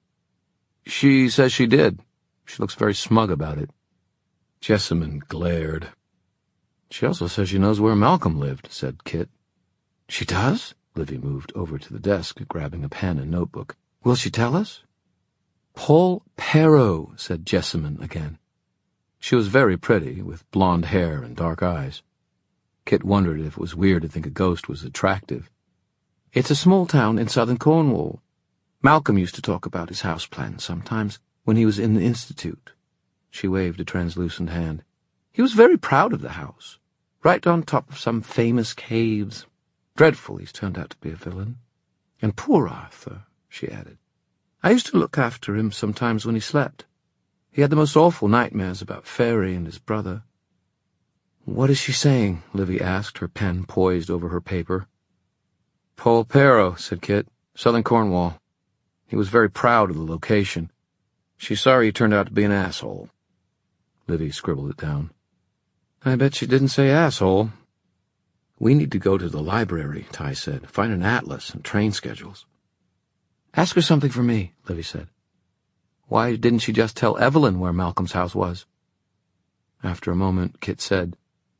She says she did. She looks very smug about it. Jessamine glared. She also says she knows where Malcolm lived, said Kit. She does? Livy moved over to the desk, grabbing a pen and notebook. Will she tell us? Paul Perot, said Jessamine again. She was very pretty, with blonde hair and dark eyes. Kit wondered if it was weird to think a ghost was attractive. It's a small town in southern Cornwall. Malcolm used to talk about his house plans sometimes when he was in the Institute. She waved a translucent hand. He was very proud of the house, right on top of some famous caves. Dreadful he's turned out to be a villain. And poor Arthur, she added. I used to look after him sometimes when he slept. He had the most awful nightmares about Fairy and his brother. What is she saying? Livy asked, her pen poised over her paper. Paul Perot, said Kit. Southern Cornwall. He was very proud of the location. She's sorry he turned out to be an asshole. Livy scribbled it down. I bet she didn't say asshole. We need to go to the library, Ty said. Find an atlas and train schedules. Ask her something for me, Livy said. Why didn't she just tell Evelyn where Malcolm's house was? After a moment, Kit said,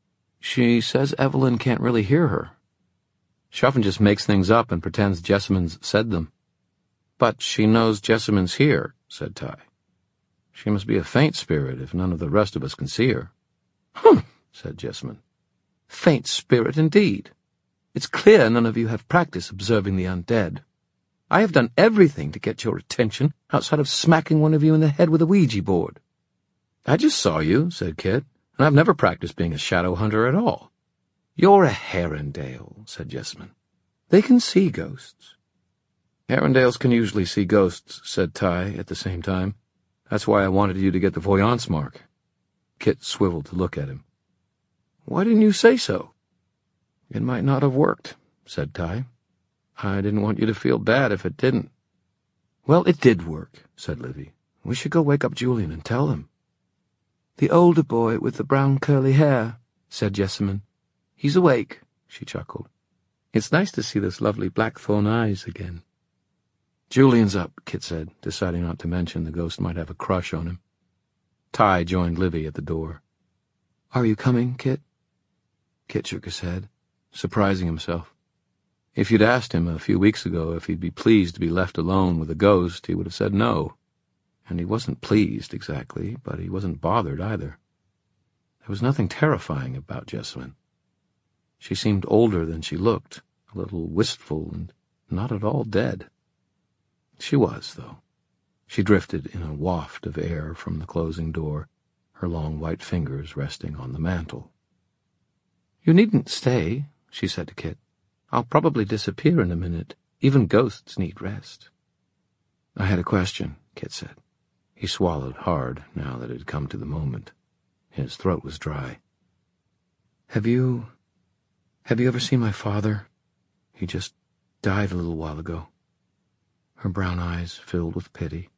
She says Evelyn can't really hear her. She often just makes things up and pretends Jessamine's said them. But she knows Jessamine's here, said Ty. She must be a faint spirit if none of the rest of us can see her. Humph, said Jessamine. Faint spirit indeed. It's clear none of you have practice observing the undead. I have done everything to get your attention outside of smacking one of you in the head with a Ouija board. I just saw you, said Kit, and I've never practiced being a shadow hunter at all. You're a Herondale, said Jessamine. They can see ghosts. Herondales can usually see ghosts, said Ty at the same time. That's why I wanted you to get the voyance mark. Kit swiveled to look at him. Why didn't you say so? It might not have worked, said Ty. I didn't want you to feel bad if it didn't. Well, it did work, said Livy. We should go wake up Julian and tell him. The older boy with the brown curly hair, said Jessamine. He's awake, she chuckled. It's nice to see those lovely blackthorn eyes again. Julian's up, Kit said, deciding not to mention the ghost might have a crush on him. Ty joined Livy at the door. Are you coming, Kit? Kit shook his head, surprising himself. If you'd asked him a few weeks ago if he'd be pleased to be left alone with a ghost, he would have said no. And he wasn't pleased, exactly, but he wasn't bothered either. There was nothing terrifying about Jessamine. She seemed older than she looked, a little wistful and not at all dead. She was, though. She drifted in a waft of air from the closing door, her long white fingers resting on the mantel. You needn't stay, she said to Kit. I'll probably disappear in a minute. Even ghosts need rest. I had a question, Kit said. He swallowed hard now that it had come to the moment. His throat was dry. Have you ever seen my father? He just died a little while ago. Her brown eyes filled with pity.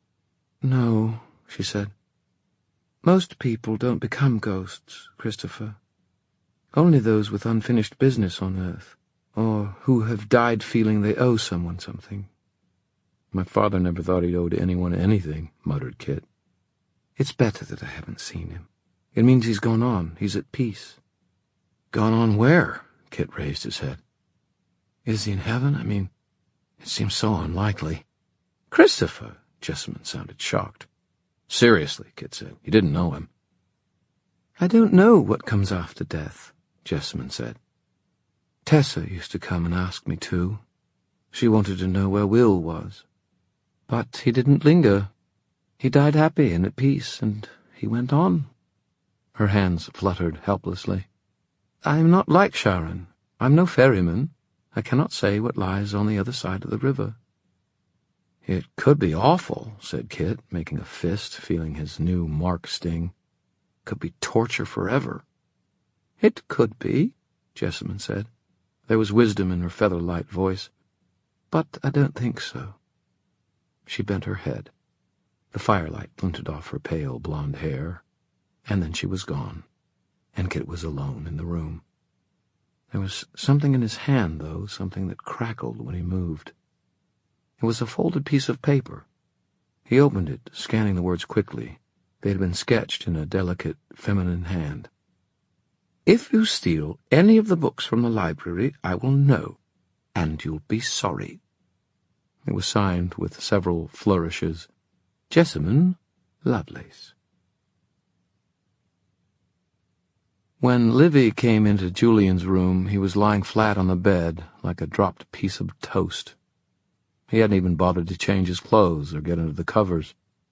No, she said. Most people don't become ghosts, Christopher. Only those with unfinished business on earth, or who have died feeling they owe someone something. My father never thought he'd owed anyone anything, muttered Kit. It's better that I haven't seen him. It means he's gone on. He's at peace. Gone on where? Kit raised his head. Is he in heaven? I mean, it seems so unlikely. Christopher! Jessamine sounded shocked. Seriously, Kit said. You didn't know him. I don't know what comes after death, Jessamine said. Tessa used to come and ask me too. She wanted to know where Will was. But he didn't linger. He died happy and at peace, and he went on. Her hands fluttered helplessly. I'm not like Sharon. I'm no ferryman. I cannot say what lies on the other side of the river. It could be awful, said Kit, making a fist, feeling his new mark sting. Could be torture forever. It could be, Jessamine said. There was wisdom in her feather-light voice. But I don't think so. She bent her head. The firelight glinted off her pale blonde hair, and then she was gone, and Kit was alone in the room. There was something in his hand, though, something that crackled when he moved. It was a folded piece of paper. He opened it, scanning the words quickly. They had been sketched in a delicate, feminine hand. If you steal any of the books from the library, I will know, and you'll be sorry. It was signed with several flourishes. Jessamine Lovelace. When Livy came into Julian's room, he was lying flat on the bed, like a dropped piece of toast. He hadn't even bothered to change his clothes or get under the covers.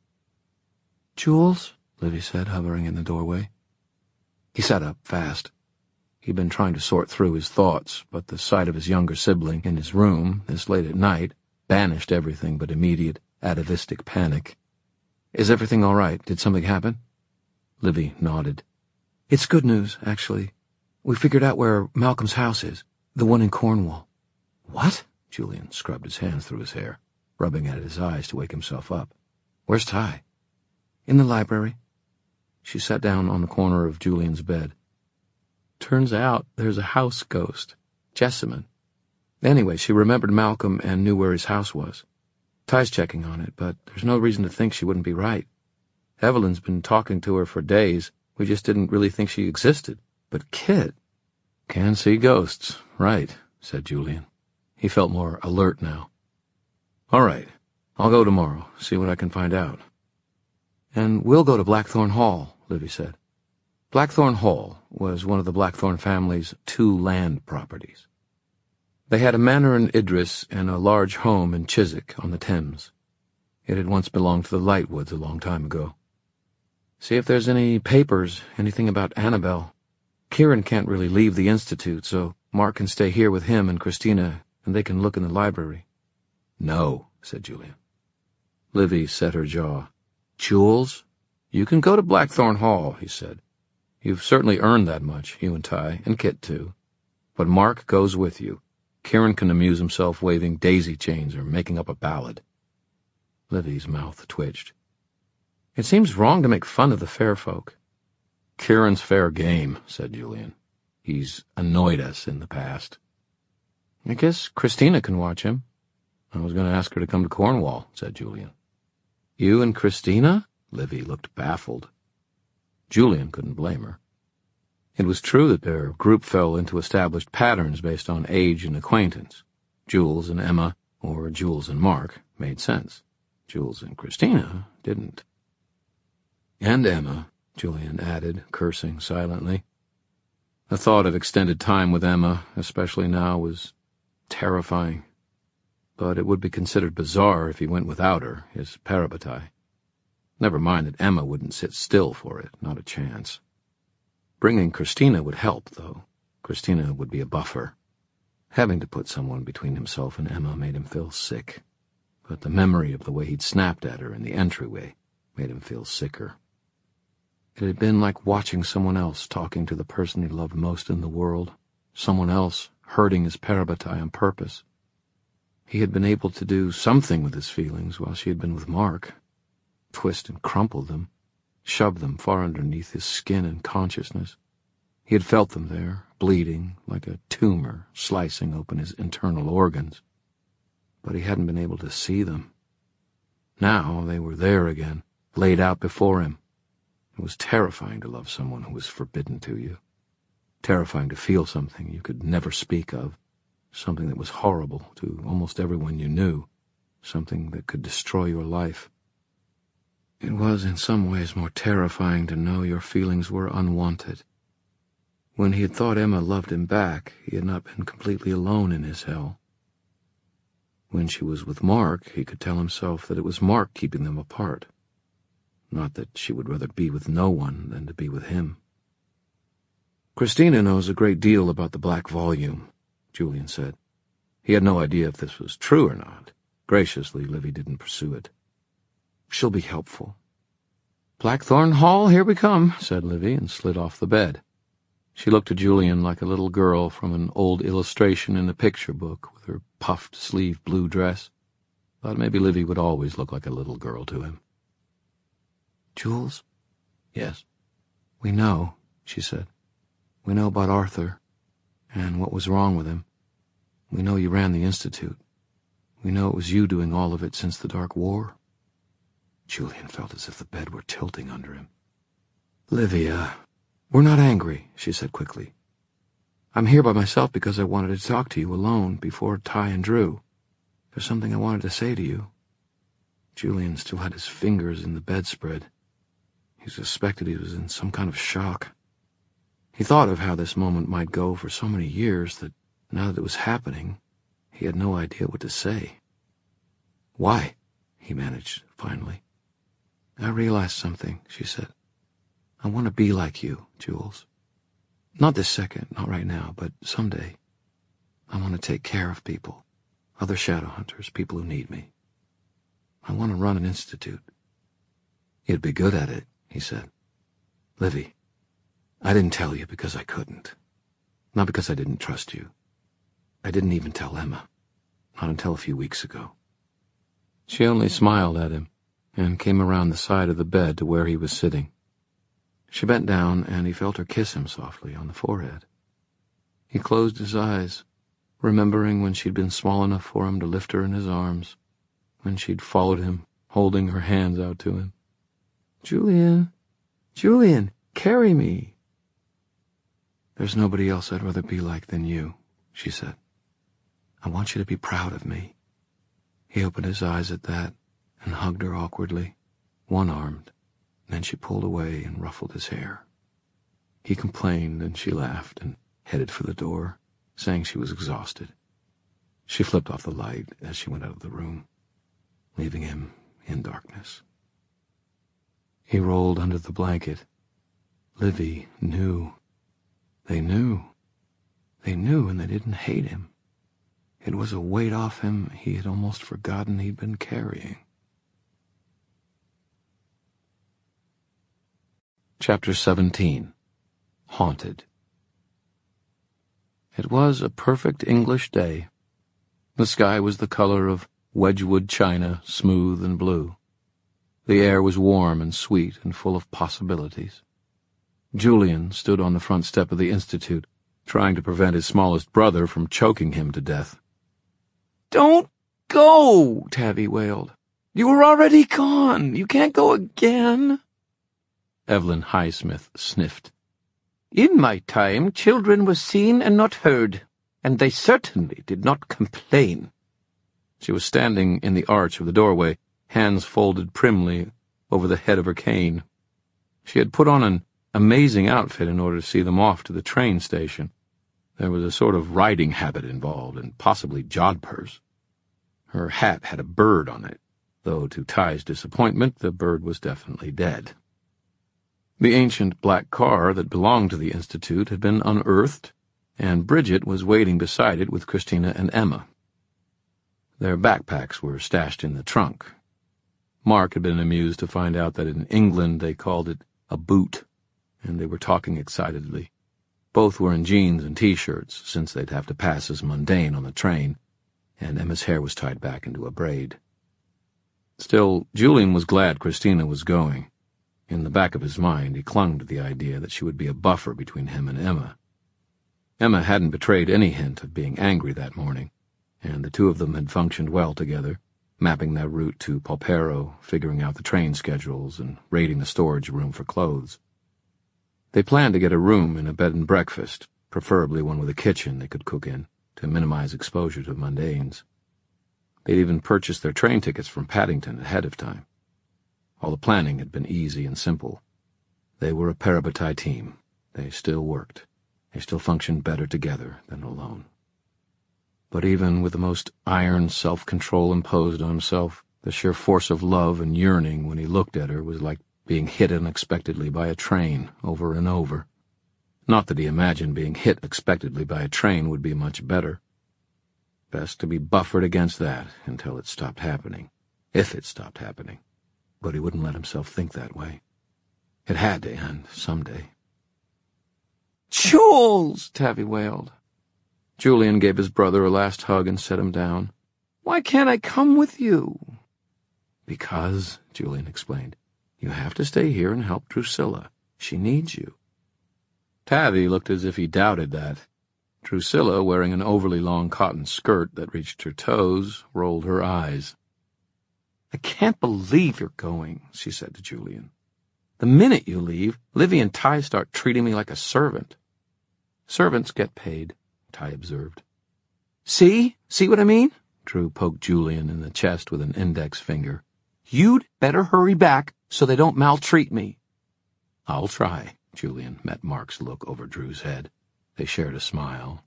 "Jules?" Livy said, hovering in the doorway. He sat up fast. He'd been trying to sort through his thoughts, but the sight of his younger sibling in his room, this late at night, banished everything but immediate, atavistic panic. "Is everything all right? Did something happen?" Livy nodded. "It's good news, actually. We figured out where Malcolm's house is, the one in Cornwall." "What?" Julian scrubbed his hands through his hair, rubbing at his eyes to wake himself up. "Where's Ty?" "In the library." She sat down on the corner of Julian's bed. "Turns out there's a house ghost, Jessamine. Anyway, she remembered Malcolm and knew where his house was. Ty's checking on it, but there's no reason to think she wouldn't be right. Evelyn's been talking to her for days. We just didn't really think she existed. But Kit—" "Can see ghosts, right," said Julian. He felt more alert now. "All right, I'll go tomorrow, see what I can find out." "And we'll go to Blackthorn Hall," Livy said. Blackthorn Hall was one of the Blackthorn family's 2 land properties. They had a manor in Idris and a large home in Chiswick on the Thames. It had once belonged to the Lightwoods a long time ago. "See if there's any papers, anything about Annabelle. Kieran can't really leave the Institute, so Mark can stay here with him and Christina, and they can look in the library." "No," said Julian. Livy set her jaw. "Jules, you can go to Blackthorn Hall," he said. "You've certainly earned that much, you and Ty, and Kit too. But Mark goes with you. Kieran can amuse himself waving daisy chains or making up a ballad." Livy's mouth twitched. "It seems wrong to make fun of the fair folk." "Kieran's fair game," said Julian. "He's annoyed us in the past." "I guess Christina can watch him." "I was going to ask her to come to Cornwall," said Julian. "You and Christina?" Livy looked baffled. Julian couldn't blame her. It was true that their group fell into established patterns based on age and acquaintance. Jules and Emma, or Jules and Mark, made sense. Jules and Christina didn't. "And Emma," Julian added, cursing silently. The thought of extended time with Emma, especially now, was terrifying. But it would be considered bizarre if he went without her, his parabatai. Never mind that Emma wouldn't sit still for it, not a chance. Bringing Christina would help, though. Christina would be a buffer. Having to put someone between himself and Emma made him feel sick. But the memory of the way he'd snapped at her in the entryway made him feel sicker. It had been like watching someone else talking to the person he loved most in the world, someone else hurting his parabatai on purpose. He had been able to do something with his feelings while she had been with Mark. Twist and crumple them, shove them far underneath his skin and consciousness. He had felt them there, bleeding like a tumor slicing open his internal organs, but he hadn't been able to see them. Now they were there again, laid out before him. It was terrifying to love someone who was forbidden to you. Terrifying to feel something you could never speak of, something that was horrible to almost everyone you knew, something that could destroy your life. It was in some ways more terrifying to know your feelings were unwanted. When he had thought Emma loved him back, he had not been completely alone in his hell. When she was with Mark, he could tell himself that it was Mark keeping them apart. Not that she would rather be with no one than to be with him. "Christina knows a great deal about the Black Volume," Julian said. He had no idea if this was true or not. Graciously, Livy didn't pursue it. "She'll be helpful." "Blackthorn Hall, here we come," said Livy, and slid off the bed. She looked to Julian like a little girl from an old illustration in a picture book with her puffed-sleeved blue dress. Thought maybe Livy would always look like a little girl to him. "Jules?" "Yes?" "We know," she said. "We know about Arthur and what was wrong with him. We know you ran the Institute. We know it was you doing all of it since the Dark War." Julian felt as if the bed were tilting under him. "Livy, we're not angry," she said quickly. "I'm here by myself because I wanted to talk to you alone before Ty and Drew. There's something I wanted to say to you." Julian still had his fingers in the bedspread. He suspected he was in some kind of shock. He thought of how this moment might go for so many years that, now that it was happening, he had no idea what to say. "Why?" he managed, finally. "I realized something," she said. "I want to be like you, Jules. Not this second, not right now, but someday. I want to take care of people, other shadow hunters, people who need me. I want to run an institute." "You'd be good at it," he said. "Livy, I didn't tell you because I couldn't. Not because I didn't trust you. I didn't even tell Emma. Not until a few weeks ago." She only smiled at him and came around the side of the bed to where he was sitting. She bent down, and he felt her kiss him softly on the forehead. He closed his eyes, remembering when she'd been small enough for him to lift her in his arms, when she'd followed him, holding her hands out to him. "Julian, Julian, carry me." "There's nobody else I'd rather be like than you," she said. "I want you to be proud of me." He opened his eyes at that and hugged her awkwardly, one-armed. Then she pulled away and ruffled his hair. He complained, and she laughed and headed for the door, saying she was exhausted. She flipped off the light as she went out of the room, leaving him in darkness. He rolled under the blanket. Livy knew. They knew. They knew, and they didn't hate him. It was a weight off him he had almost forgotten he'd been carrying. Chapter 17. Haunted. It was a perfect English day. The sky was the color of Wedgwood china, smooth and blue. The air was warm and sweet and full of possibilities. Julian stood on the front step of the Institute, trying to prevent his smallest brother from choking him to death. "Don't go," Tavi wailed. "You were already gone. You can't go again." Evelyn Highsmith sniffed. "In my time, children were seen and not heard, and they certainly did not complain." She was standing in the arch of the doorway, hands folded primly over the head of her cane. She had put on an amazing outfit in order to see them off to the train station. There was a sort of riding habit involved, and possibly jodhpurs. Her hat had a bird on it, though to Ty's disappointment the bird was definitely dead. The ancient black car that belonged to the Institute had been unearthed, and Bridget was waiting beside it with Christina and Emma. Their backpacks were stashed in the trunk. Mark had been amused to find out that in England they called it a boot, and they were talking excitedly. Both were in jeans and T-shirts, since they'd have to pass as mundane on the train, and Emma's hair was tied back into a braid. Still, Julian was glad Christina was going. In the back of his mind, he clung to the idea that she would be a buffer between him and Emma. Emma hadn't betrayed any hint of being angry that morning, and the two of them had functioned well together, mapping their route to Polperro, figuring out the train schedules, and raiding the storage room for clothes. They planned to get a room in a bed and breakfast, preferably one with a kitchen they could cook in, to minimize exposure to mundanes. They'd even purchased their train tickets from Paddington ahead of time. All the planning had been easy and simple. They were a Parabatai team. They still worked. They still functioned better together than alone. But even with the most iron self-control imposed on himself, the sheer force of love and yearning when he looked at her was like being hit unexpectedly by a train over and over. Not that he imagined being hit unexpectedly by a train would be much better. Best to be buffered against that until it stopped happening, if it stopped happening. But he wouldn't let himself think that way. It had to end someday. "Jules!" Tavi wailed. Julian gave his brother a last hug and set him down. "Why can't I come with you?" "Because," Julian explained, "you have to stay here and help Drusilla. She needs you." Tavi looked as if he doubted that. Drusilla, wearing an overly long cotton skirt that reached her toes, rolled her eyes. "I can't believe you're going," she said to Julian. "The minute you leave, Livy and Ty start treating me like a servant." "Servants get paid," Ty observed. "See? See what I mean?" Drew poked Julian in the chest with an index finger. "You'd better hurry back so they don't maltreat me." "I'll try." Julian met Mark's look over Drew's head. They shared a smile.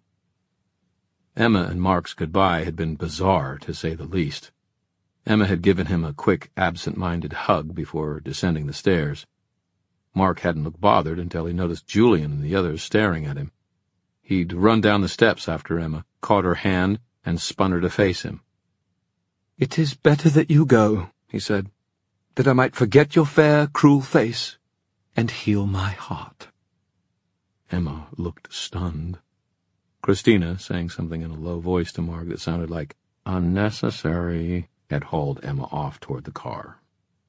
Emma and Mark's goodbye had been bizarre, to say the least. Emma had given him a quick, absent-minded hug before descending the stairs. Mark hadn't looked bothered until he noticed Julian and the others staring at him. He'd run down the steps after Emma, caught her hand, and spun her to face him. "It is better that you go," he said, "that I might forget your fair, cruel face and heal my heart." Emma looked stunned. Christina, saying something in a low voice to Mark that sounded like unnecessary, had hauled Emma off toward the car.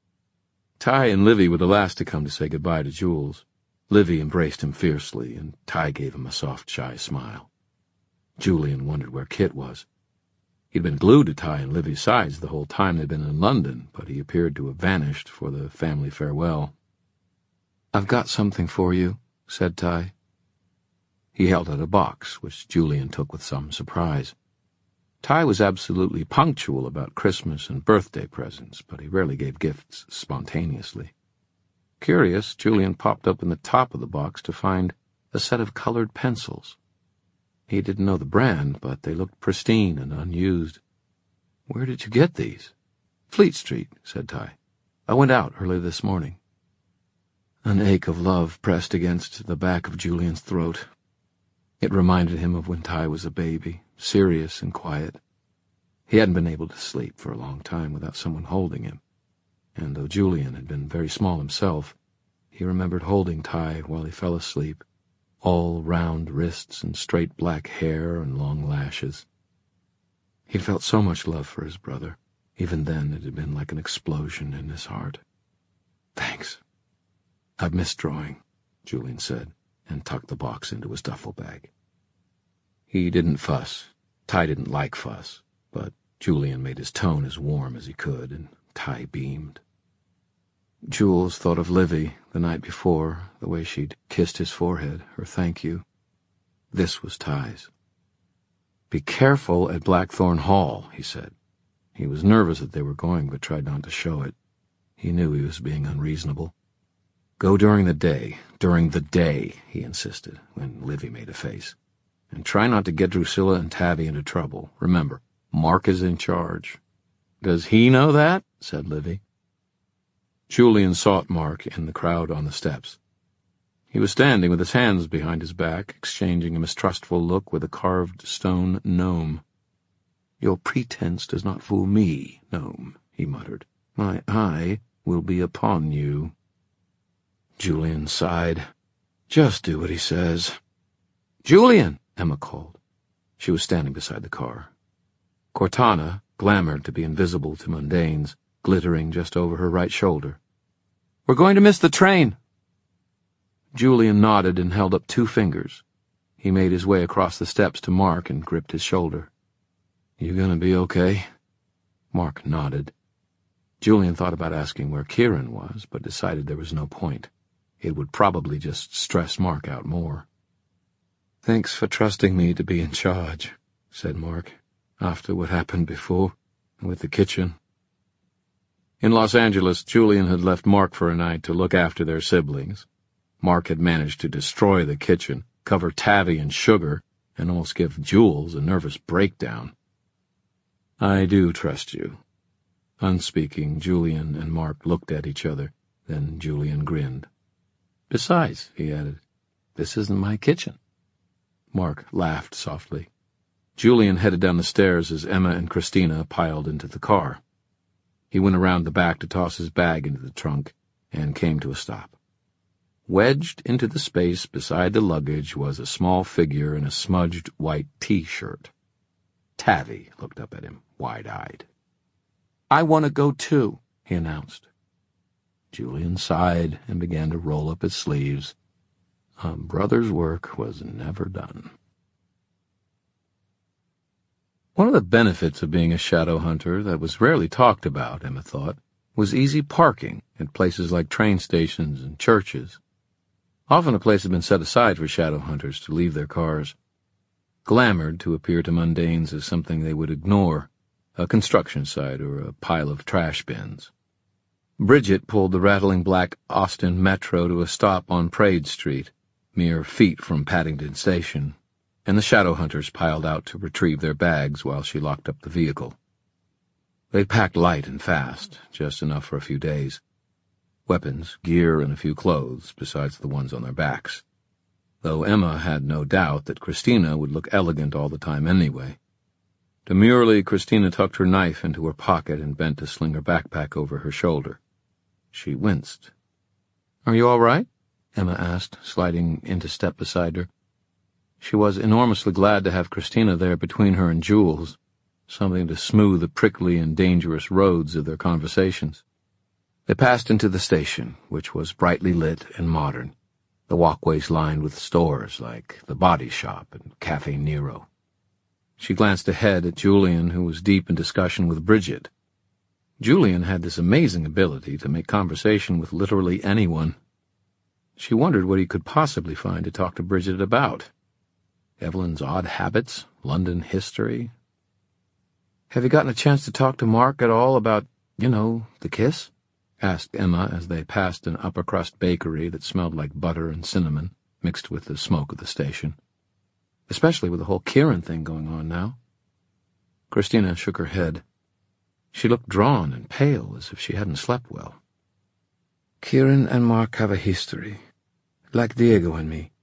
Ty and Livy were the last to come to say goodbye to Jules. Livy embraced him fiercely, and Ty gave him a soft, shy smile. Julian wondered where Kit was. He'd been glued to Ty and Livy's sides the whole time they'd been in London, but he appeared to have vanished for the family farewell. "I've got something for you," said Ty. He held out a box, which Julian took with some surprise. Ty was absolutely punctual about Christmas and birthday presents, but he rarely gave gifts spontaneously. Curious, Julian popped open the top of the box to find a set of colored pencils. He didn't know the brand, but they looked pristine and unused. "Where did you get these?" "Fleet Street," said Ty. "I went out early this morning." An ache of love pressed against the back of Julian's throat. It reminded him of when Ty was a baby, serious and quiet. He hadn't been able to sleep for a long time without someone holding him, and though Julian had been very small himself, he remembered holding Ty while he fell asleep, all round wrists and straight black hair and long lashes. He'd felt so much love for his brother. Even then it had been like an explosion in his heart. "Thanks. I've missed drawing," Julian said, and tucked the box into his duffel bag. He didn't fuss. Ty didn't like fuss, but Julian made his tone as warm as he could, and Ty beamed. Jules thought of Livy the night before, the way she'd kissed his forehead, her thank you. This was Ty's. "Be careful at Blackthorn Hall," he said. He was nervous that they were going, but tried not to show it. He knew he was being unreasonable. "Go during the day, he insisted, when Livy made a face. "And try not to get Drusilla and Tavi into trouble. Remember, Mark is in charge." "Does he know that?" said Livy. Julian sought Mark in the crowd on the steps. He was standing with his hands behind his back, exchanging a mistrustful look with a carved stone gnome. "Your pretense does not fool me, gnome," he muttered. "My eye will be upon you." Julian sighed. "Just do what he says." "Julian!" Emma called. She was standing beside the car. Cortana, glamoured to be invisible to mundanes, glittering just over her right shoulder. We're going to miss the train. Julian nodded and held up 2 fingers. He made his way across the steps to Mark and gripped his shoulder. You gonna be okay? Mark nodded. Julian thought about asking where Kieran was, but decided there was no point. It would probably just stress Mark out more. Thanks for trusting me to be in charge, said Mark, after what happened before, with the kitchen. In Los Angeles, Julian had left Mark for a night to look after their siblings. Mark had managed to destroy the kitchen, cover Tavi in sugar, and almost give Jules a nervous breakdown. I do trust you. Unspeaking, Julian and Mark looked at each other, then Julian grinned. Besides, he added, this isn't my kitchen. Mark laughed softly. Julian headed down the stairs as Emma and Christina piled into the car. He went around the back to toss his bag into the trunk and came to a stop. Wedged into the space beside the luggage was a small figure in a smudged white T-shirt. Tavi looked up at him, wide-eyed. I want to go too, he announced. Julian sighed and began to roll up his sleeves. A brother's work was never done. One of the benefits of being a shadow hunter that was rarely talked about, Emma thought, was easy parking at places like train stations and churches. Often a place had been set aside for shadow hunters to leave their cars, glamored to appear to mundanes as something they would ignore, a construction site or a pile of trash bins. Bridget pulled the rattling black Austin Metro to a stop on Praed Street, mere feet from Paddington Station, and the shadow hunters piled out to retrieve their bags while she locked up the vehicle. They'd packed light and fast, just enough for a few days. Weapons, gear, and a few clothes, besides the ones on their backs. Though Emma had no doubt that Christina would look elegant all the time anyway. Demurely, Christina tucked her knife into her pocket and bent to sling her backpack over her shoulder. She winced. Are you all right? Emma asked, sliding into step beside her. She was enormously glad to have Christina there between her and Jules, something to smooth the prickly and dangerous roads of their conversations. They passed into the station, which was brightly lit and modern, the walkways lined with stores like the Body Shop and Cafe Nero. She glanced ahead at Julian, who was deep in discussion with Bridget. Julian had this amazing ability to make conversation with literally anyone. She wondered what he could possibly find to talk to Bridget about. Evelyn's odd habits, London history. Have you gotten a chance to talk to Mark at all about, the kiss? Asked Emma as they passed an upper-crust bakery that smelled like butter and cinnamon, mixed with the smoke of the station. Especially with the whole Kieran thing going on now. Christina shook her head. She looked drawn and pale, as if she hadn't slept well. Kieran and Mark have a history, like Diego and me.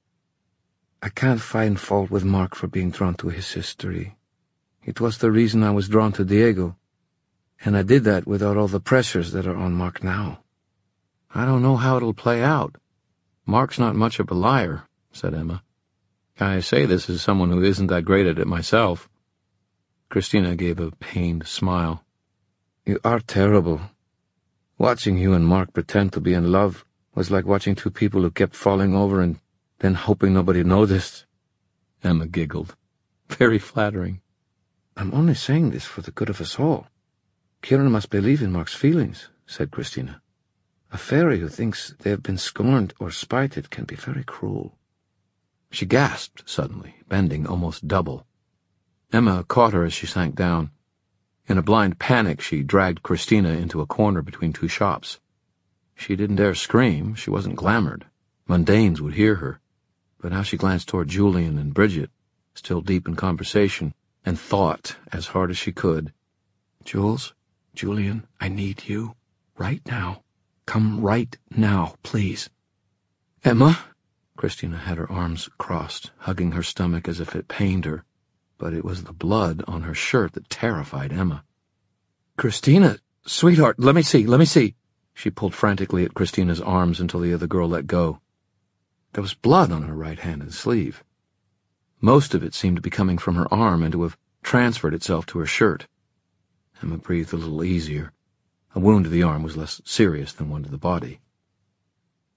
I can't find fault with Mark for being drawn to his history. It was the reason I was drawn to Diego, and I did that without all the pressures that are on Mark now. I don't know how it'll play out. Mark's not much of a liar, said Emma. I say this as someone who isn't that great at it myself. Christina gave a pained smile. You are terrible. Watching you and Mark pretend to be in love was like watching 2 people who kept falling over and then hoping nobody noticed. Emma giggled. Very flattering. I'm only saying this for the good of us all. Kieran must believe in Mark's feelings, said Christina. A fairy who thinks they have been scorned or spited can be very cruel. She gasped suddenly, bending almost double. Emma caught her as she sank down. In a blind panic, she dragged Christina into a corner between 2 shops. She didn't dare scream. She wasn't glamored. Mundanes would hear her. But now she glanced toward Julian and Bridget, still deep in conversation, and thought as hard as she could. Jules, Julian, I need you. Right now. Come right now, please. Emma? Christina had her arms crossed, hugging her stomach as if it pained her, but it was the blood on her shirt that terrified Emma. Christina, sweetheart, let me see. She pulled frantically at Christina's arms until the other girl let go. There was blood on her right-handed sleeve. Most of it seemed to be coming from her arm and to have transferred itself to her shirt. Emma breathed a little easier. A wound to the arm was less serious than one to the body.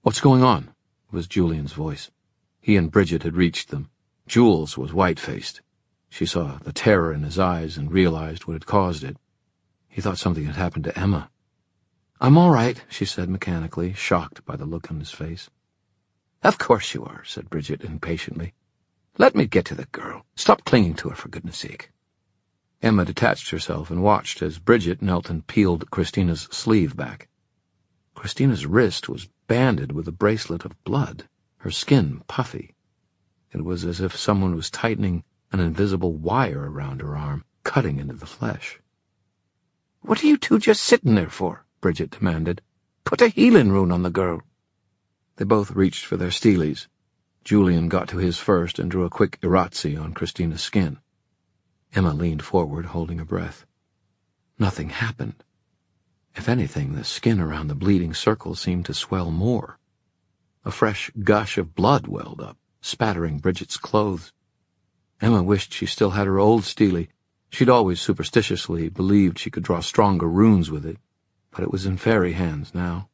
"What's going on?" was Julian's voice. He and Bridget had reached them. Jules was white-faced. She saw the terror in his eyes and realized what had caused it. He thought something had happened to Emma. "I'm all right," she said mechanically, shocked by the look on his face. "Of course you are," said Bridget impatiently. "Let me get to the girl. Stop clinging to her, for goodness sake." Emma detached herself and watched as Bridget knelt and peeled Christina's sleeve back. Christina's wrist was banded with a bracelet of blood, her skin puffy. It was as if someone was tightening an invisible wire around her arm, cutting into the flesh. "What are you two just sitting there for?" Bridget demanded. "Put a healing rune on the girl." They both reached for their steelies. Julian got to his first and drew a quick Irazzi on Christina's skin. Emma leaned forward, holding her breath. Nothing happened. If anything, the skin around the bleeding circle seemed to swell more. A fresh gush of blood welled up, spattering Bridget's clothes. Emma wished she still had her old steely. She'd always superstitiously believed she could draw stronger runes with it, but it was in fairy hands now.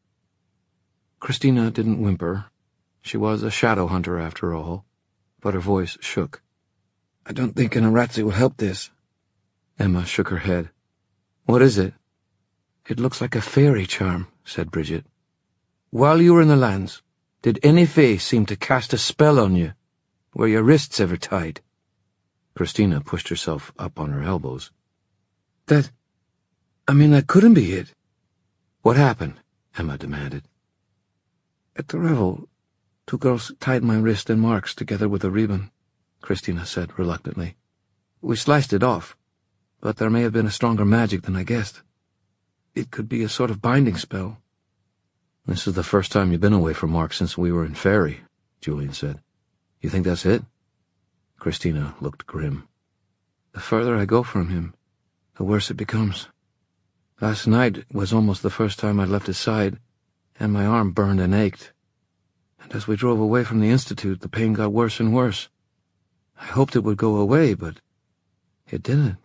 Christina didn't whimper. She was a shadow hunter after all, but her voice shook. "I don't think an Irazzi will help this." Emma shook her head. "What is it?" "It looks like a fairy charm," said Bridget. "While you were in the lands, did any fae seem to cast a spell on you? Were your wrists ever tied?" Christina pushed herself up on her elbows. That couldn't be it." "What happened?" Emma demanded. "At the revel, 2 girls tied my wrist and Mark's together with a ribbon," Christina said reluctantly. "We sliced it off, but there may have been a stronger magic than I guessed. It could be a sort of binding spell." "This is the first time you've been away from Mark since we were in Fairy," Julian said. "You think that's it?" Christina looked grim. "The further I go from him, the worse it becomes. Last night was almost the first time I'd left his side, and my arm burned and ached. And as we drove away from the Institute, the pain got worse and worse. I hoped it would go away, but it didn't."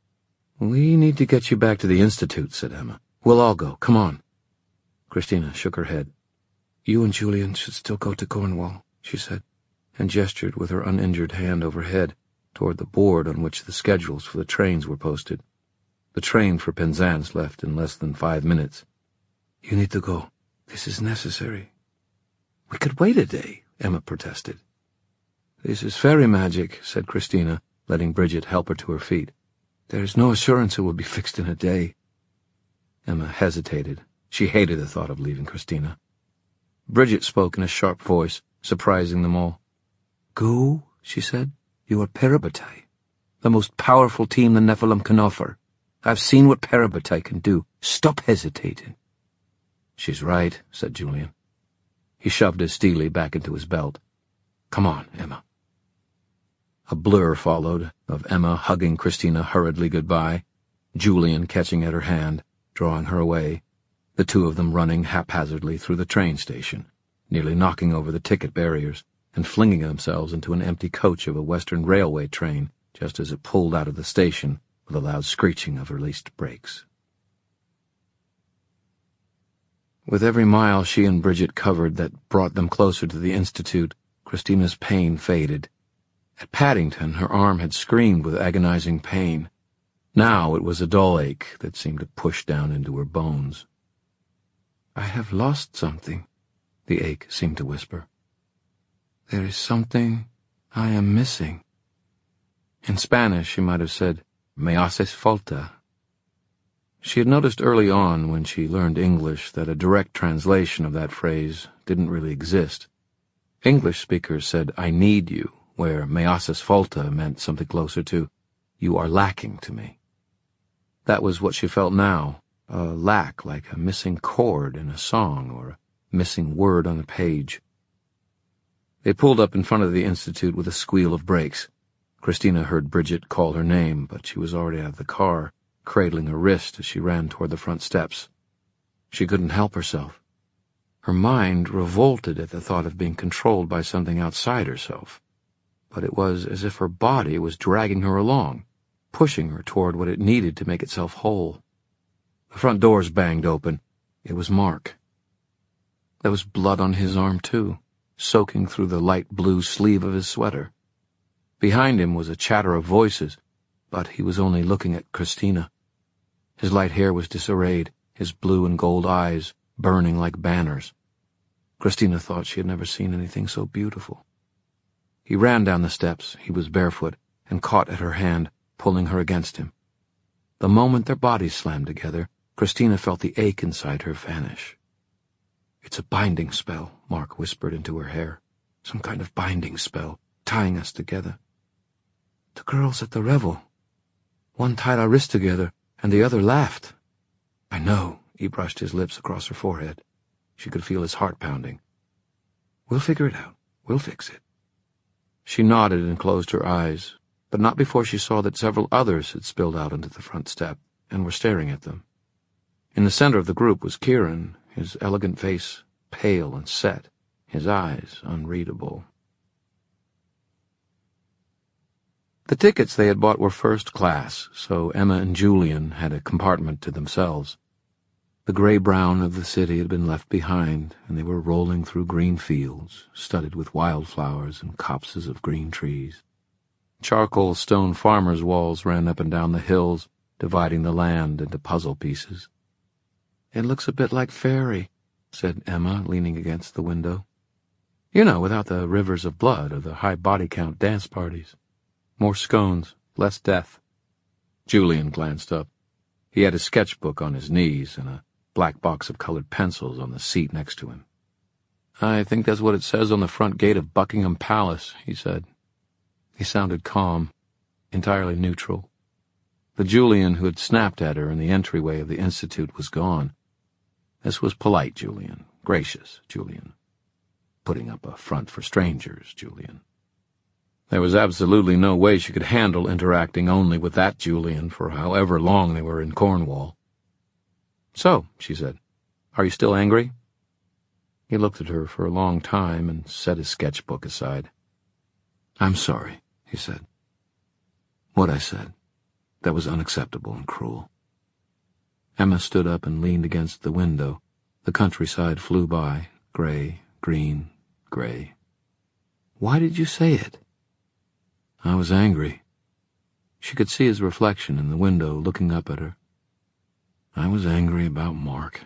"We need to get you back to the Institute," said Emma. "We'll all go. Come on." Christina shook her head. "You and Julian should still go to Cornwall," she said, and gestured with her uninjured hand overhead toward the board on which the schedules for the trains were posted. The train for Penzance left in less than 5 minutes. "You need to go. This is necessary." "We could wait a day," Emma protested. "This is fairy magic," said Christina, letting Bridget help her to her feet. "There is no assurance it will be fixed in a day." Emma hesitated. She hated the thought of leaving Christina. Bridget spoke in a sharp voice, surprising them all. "Go," she said. "You are Parabatai, the most powerful team the Nephilim can offer. I've seen what Parabatai can do. Stop hesitating." "She's right," said Julian. He shoved his steely back into his belt. "Come on, Emma." A blur followed, of Emma hugging Christina hurriedly goodbye, Julian catching at her hand, drawing her away, the two of them running haphazardly through the train station, nearly knocking over the ticket barriers, and flinging themselves into an empty coach of a Western Railway train just as it pulled out of the station with a loud screeching of released brakes. With every mile she and Bridget covered that brought them closer to the Institute, Christina's pain faded. At Paddington, her arm had screamed with agonizing pain. Now it was a dull ache that seemed to push down into her bones. "I have lost something," the ache seemed to whisper. "There is something I am missing." In Spanish, she might have said, "Me haces falta." She had noticed early on, when she learned English, that a direct translation of that phrase didn't really exist. English speakers said, "I need you," where "me haces falta" meant something closer to, "you are lacking to me." That was what she felt now, a lack like a missing chord in a song or a missing word on a page. They pulled up in front of the Institute with a squeal of brakes. Christina heard Bridget call her name, but she was already out of the car, cradling her wrist as she ran toward the front steps. She couldn't help herself. Her mind revolted at the thought of being controlled by something outside herself, but it was as if her body was dragging her along, pushing her toward what it needed to make itself whole. The front doors banged open. It was Mark. There was blood on his arm, too, soaking through the light blue sleeve of his sweater. Behind him was a chatter of voices, but he was only looking at Christina. His light hair was disarrayed, his blue and gold eyes burning like banners. Christina thought she had never seen anything so beautiful. He ran down the steps, he was barefoot, and caught at her hand, pulling her against him. The moment their bodies slammed together, Christina felt the ache inside her vanish. "It's a binding spell," Mark whispered into her hair. "Some kind of binding spell, tying us together." "The girls at the revel. One tied our wrists together, and the other laughed." "I know," he brushed his lips across her forehead. She could feel his heart pounding. "We'll figure it out. We'll fix it." She nodded and closed her eyes, but not before she saw that several others had spilled out onto the front step and were staring at them. In the center of the group was Kieran, his elegant face pale and set, his eyes unreadable. The tickets they had bought were first class, so Emma and Julian had a compartment to themselves. The gray-brown of the city had been left behind, and they were rolling through green fields, studded with wildflowers and copses of green trees. Charcoal stone farmers' walls ran up and down the hills, dividing the land into puzzle pieces. "It looks a bit like Fairy," said Emma, leaning against the window. "You know, without the rivers of blood or the high body count dance parties. More scones, less death." Julian glanced up. He had a sketchbook on his knees and a black box of colored pencils on the seat next to him. "I think that's what it says on the front gate of Buckingham Palace," he said. He sounded calm, entirely neutral. The Julian who had snapped at her in the entryway of the Institute was gone. This was polite Julian, gracious Julian, putting up a front for strangers Julian. There was absolutely no way she could handle interacting only with that Julian for however long they were in Cornwall. "So," she said, "are you still angry?" He looked at her for a long time and set his sketchbook aside. "I'm sorry," he said. "What I said, that was unacceptable and cruel." Emma stood up and leaned against the window. The countryside flew by, gray, green, gray. "Why did you say it?" "I was angry." She could see his reflection in the window looking up at her. "I was angry about Mark."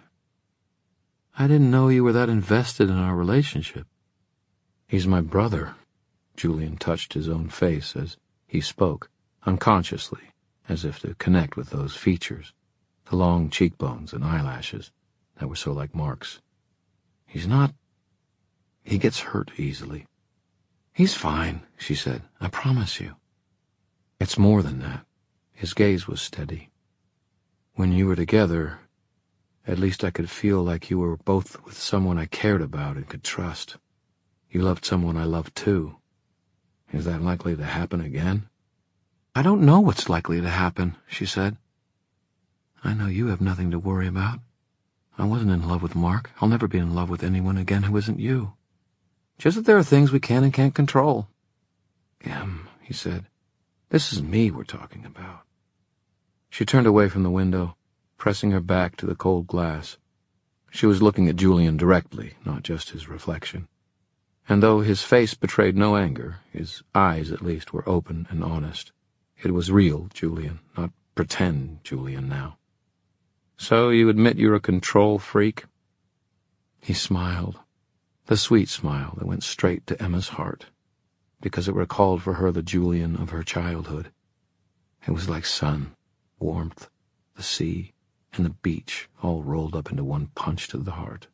"I didn't know you were that invested in our relationship." "He's my brother." Julian touched his own face as he spoke, unconsciously, as if to connect with those features, the long cheekbones and eyelashes that were so like Mark's. "He's not... he gets hurt easily." "He's fine," she said. "I promise you." "It's more than that." His gaze was steady. "When you were together, at least I could feel like you were both with someone I cared about and could trust. You loved someone I loved too. Is that likely to happen again?" "I don't know what's likely to happen," she said. "I know you have nothing to worry about. I wasn't in love with Mark. I'll never be in love with anyone again who isn't you. Just that there are things we can and can't control." "Em," he said, "this is me we're talking about." She turned away from the window, pressing her back to the cold glass. She was looking at Julian directly, not just his reflection. And though his face betrayed no anger, his eyes at least were open and honest. It was real Julian, not pretend Julian now. "So you admit you're a control freak?" He smiled. The sweet smile that went straight to Emma's heart, because it recalled for her the Julian of her childhood. It was like sun, warmth, the sea, and the beach all rolled up into one punch to the heart.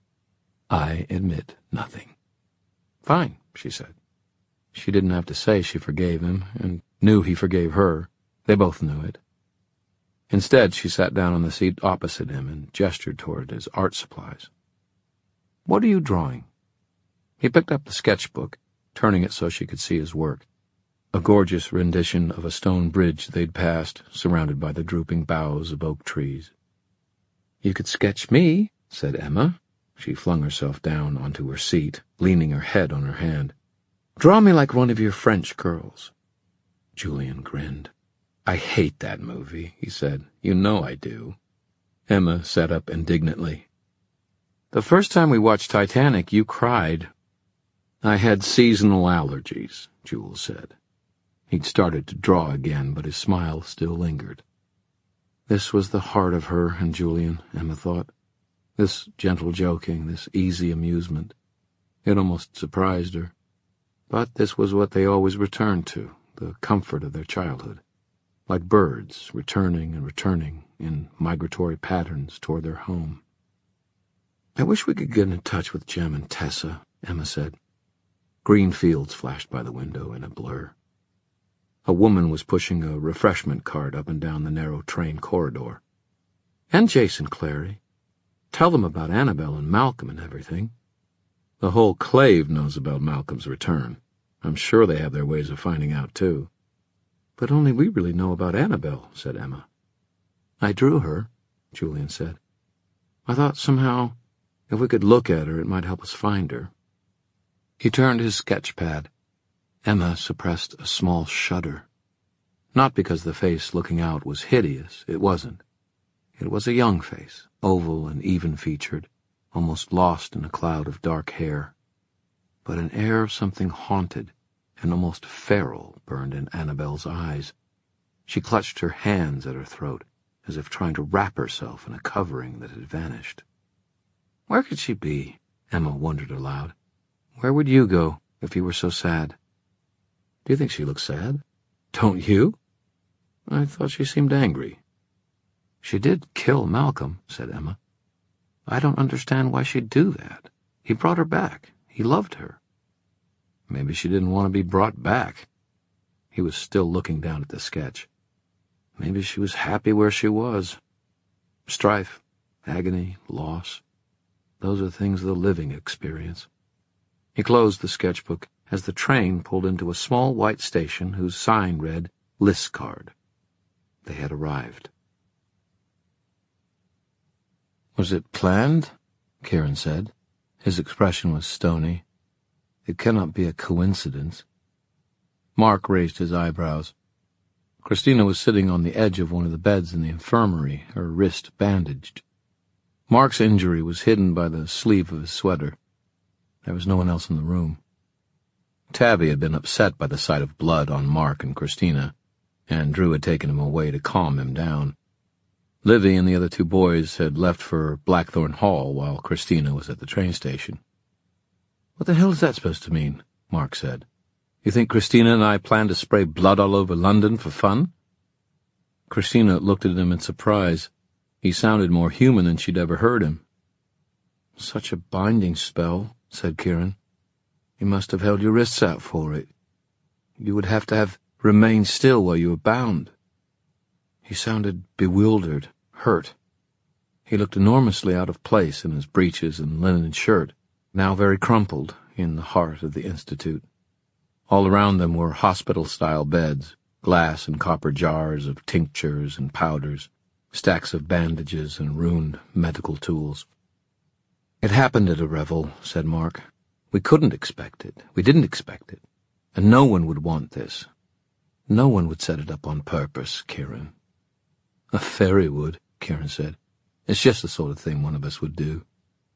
"I admit nothing." "Fine," she said. She didn't have to say she forgave him, and knew he forgave her. They both knew it. Instead, she sat down on the seat opposite him and gestured toward his art supplies. "What are you drawing?" He picked up the sketchbook, turning it so she could see his work. A gorgeous rendition of a stone bridge they'd passed, surrounded by the drooping boughs of oak trees. "You could sketch me," said Emma. She flung herself down onto her seat, leaning her head on her hand. "Draw me like one of your French girls." Julian grinned. "I hate that movie," he said. "You know I do." Emma sat up indignantly. The first time we watched Titanic, you cried. I had seasonal allergies, Jules said. He'd started to draw again, but his smile still lingered. This was the heart of her and Julian, Emma thought. This gentle joking, this easy amusement. It almost surprised her. But this was what they always returned to, the comfort of their childhood. Like birds, returning and returning in migratory patterns toward their home. I wish we could get in touch with Jem and Tessa, Emma said. Green fields flashed by the window in a blur. A woman was pushing a refreshment cart up and down the narrow train corridor. And Jason Clary. Tell them about Annabelle and Malcolm and everything. The whole clave knows about Malcolm's return. I'm sure they have their ways of finding out, too. But only we really know about Annabelle, said Emma. I drew her, Julian said. I thought somehow, if we could look at her, it might help us find her. He turned his sketch pad. Emma suppressed a small shudder. Not because the face looking out was hideous, it wasn't. It was a young face, oval and even-featured, almost lost in a cloud of dark hair. But an air of something haunted and almost feral burned in Annabelle's eyes. She clutched her hands at her throat, as if trying to wrap herself in a covering that had vanished. Where could she be? Emma wondered aloud. Where would you go if you were so sad? Do you think she looks sad? Don't you? I thought she seemed angry. She did kill Malcolm, said Emma. I don't understand why she'd do that. He brought her back. He loved her. Maybe she didn't want to be brought back. He was still looking down at the sketch. Maybe she was happy where she was. Strife, agony, loss. Those are things the living experience. He closed the sketchbook as the train pulled into a small white station whose sign read, List Card. They had arrived. Was it planned? Kieran said. His expression was stony. It cannot be a coincidence. Mark raised his eyebrows. Christina was sitting on the edge of one of the beds in the infirmary, her wrist bandaged. Mark's injury was hidden by the sleeve of his sweater. There was no one else in the room. Tabby had been upset by the sight of blood on Mark and Christina, and Drew had taken him away to calm him down. Livy and the other two boys had left for Blackthorn Hall while Christina was at the train station. What the hell is that supposed to mean? Mark said. You think Christina and I plan to spray blood all over London for fun? Christina looked at him in surprise. He sounded more human than she'd ever heard him. Such a binding spell, said Kieran. You must have held your wrists out for it. You would have to have remained still while you were bound. He sounded bewildered, hurt. He looked enormously out of place in his breeches and linen shirt, now very crumpled, in the heart of the Institute. All around them were hospital-style beds, glass and copper jars of tinctures and powders, stacks of bandages and ruined medical tools. It happened at a revel, said Mark. We couldn't expect it. We didn't expect it. And no one would want this. No one would set it up on purpose, Kieran. A fairy would, Kieran said. It's just the sort of thing one of us would do.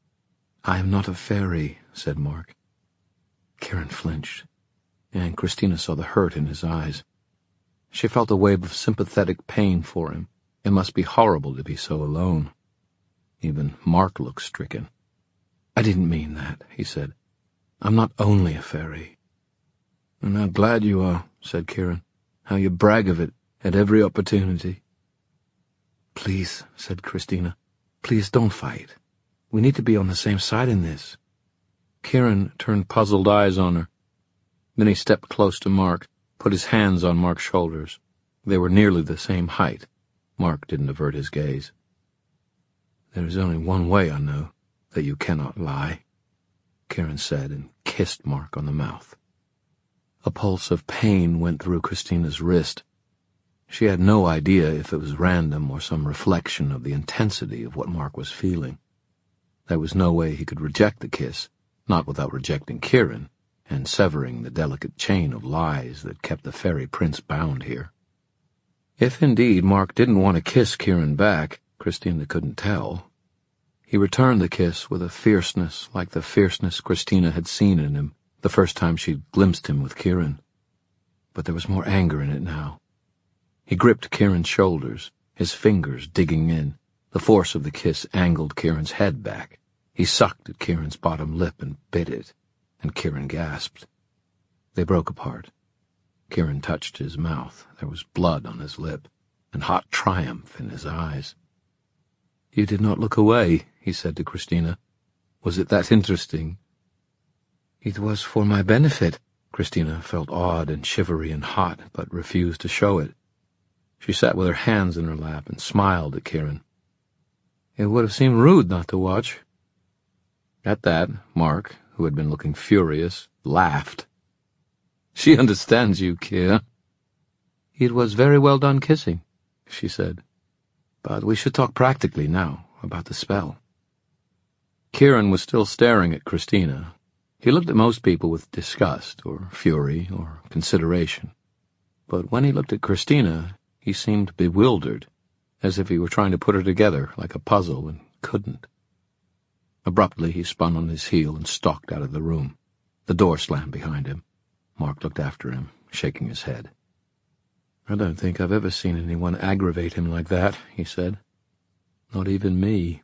I am not a fairy, said Mark. Kieran flinched, and Christina saw the hurt in his eyes. She felt a wave of sympathetic pain for him. It must be horrible to be so alone. Even Mark looked stricken. I didn't mean that, he said. I'm not only a fairy. And how glad you are, said Kieran. How you brag of it at every opportunity. Please, said Christina. Please don't fight. We need to be on the same side in this. Kieran turned puzzled eyes on her. Then he stepped close to Mark, put his hands on Mark's shoulders. They were nearly the same height. Mark didn't avert his gaze. There is only one way, I know, that you cannot lie, Kieran said, and kissed Mark on the mouth. A pulse of pain went through Christina's wrist. She had no idea if it was random or some reflection of the intensity of what Mark was feeling. There was no way he could reject the kiss, not without rejecting Kieran, and severing the delicate chain of lies that kept the fairy prince bound here. If indeed Mark didn't want to kiss Kieran back, Christina couldn't tell. He returned the kiss with a fierceness like the fierceness Christina had seen in him the first time she'd glimpsed him with Kieran. But there was more anger in it now. He gripped Kieran's shoulders, his fingers digging in. The force of the kiss angled Kieran's head back. He sucked at Kieran's bottom lip and bit it, and Kieran gasped. They broke apart. Kieran touched his mouth. There was blood on his lip, and hot triumph in his eyes. "You did not look away," he said to Christina. "Was it that interesting?" "It was for my benefit." Christina felt awed and shivery and hot, but refused to show it. She sat with her hands in her lap and smiled at Kieran. "It would have seemed rude not to watch." At that, Mark, who had been looking furious, laughed. "She understands you, Kier." "It was very well done kissing," she said. "But we should talk practically now, about the spell." Kieran was still staring at Christina. He looked at most people with disgust, or fury, or consideration. But when he looked at Christina, he seemed bewildered, as if he were trying to put her together like a puzzle and couldn't. Abruptly, he spun on his heel and stalked out of the room. The door slammed behind him. Mark looked after him, shaking his head. "I don't think I've ever seen anyone aggravate him like that," he said. "Not even me."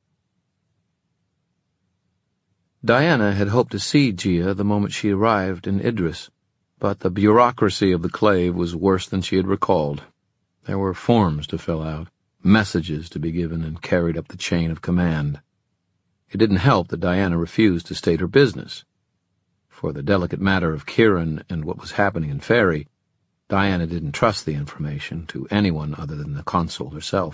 Diana had hoped to see Gia the moment she arrived in Idris, but the bureaucracy of the Clave was worse than she had recalled. There were forms to fill out, messages to be given and carried up the chain of command. It didn't help that Diana refused to state her business. For the delicate matter of Kieran and what was happening in Ferry, Diana didn't trust the information to anyone other than the consul herself.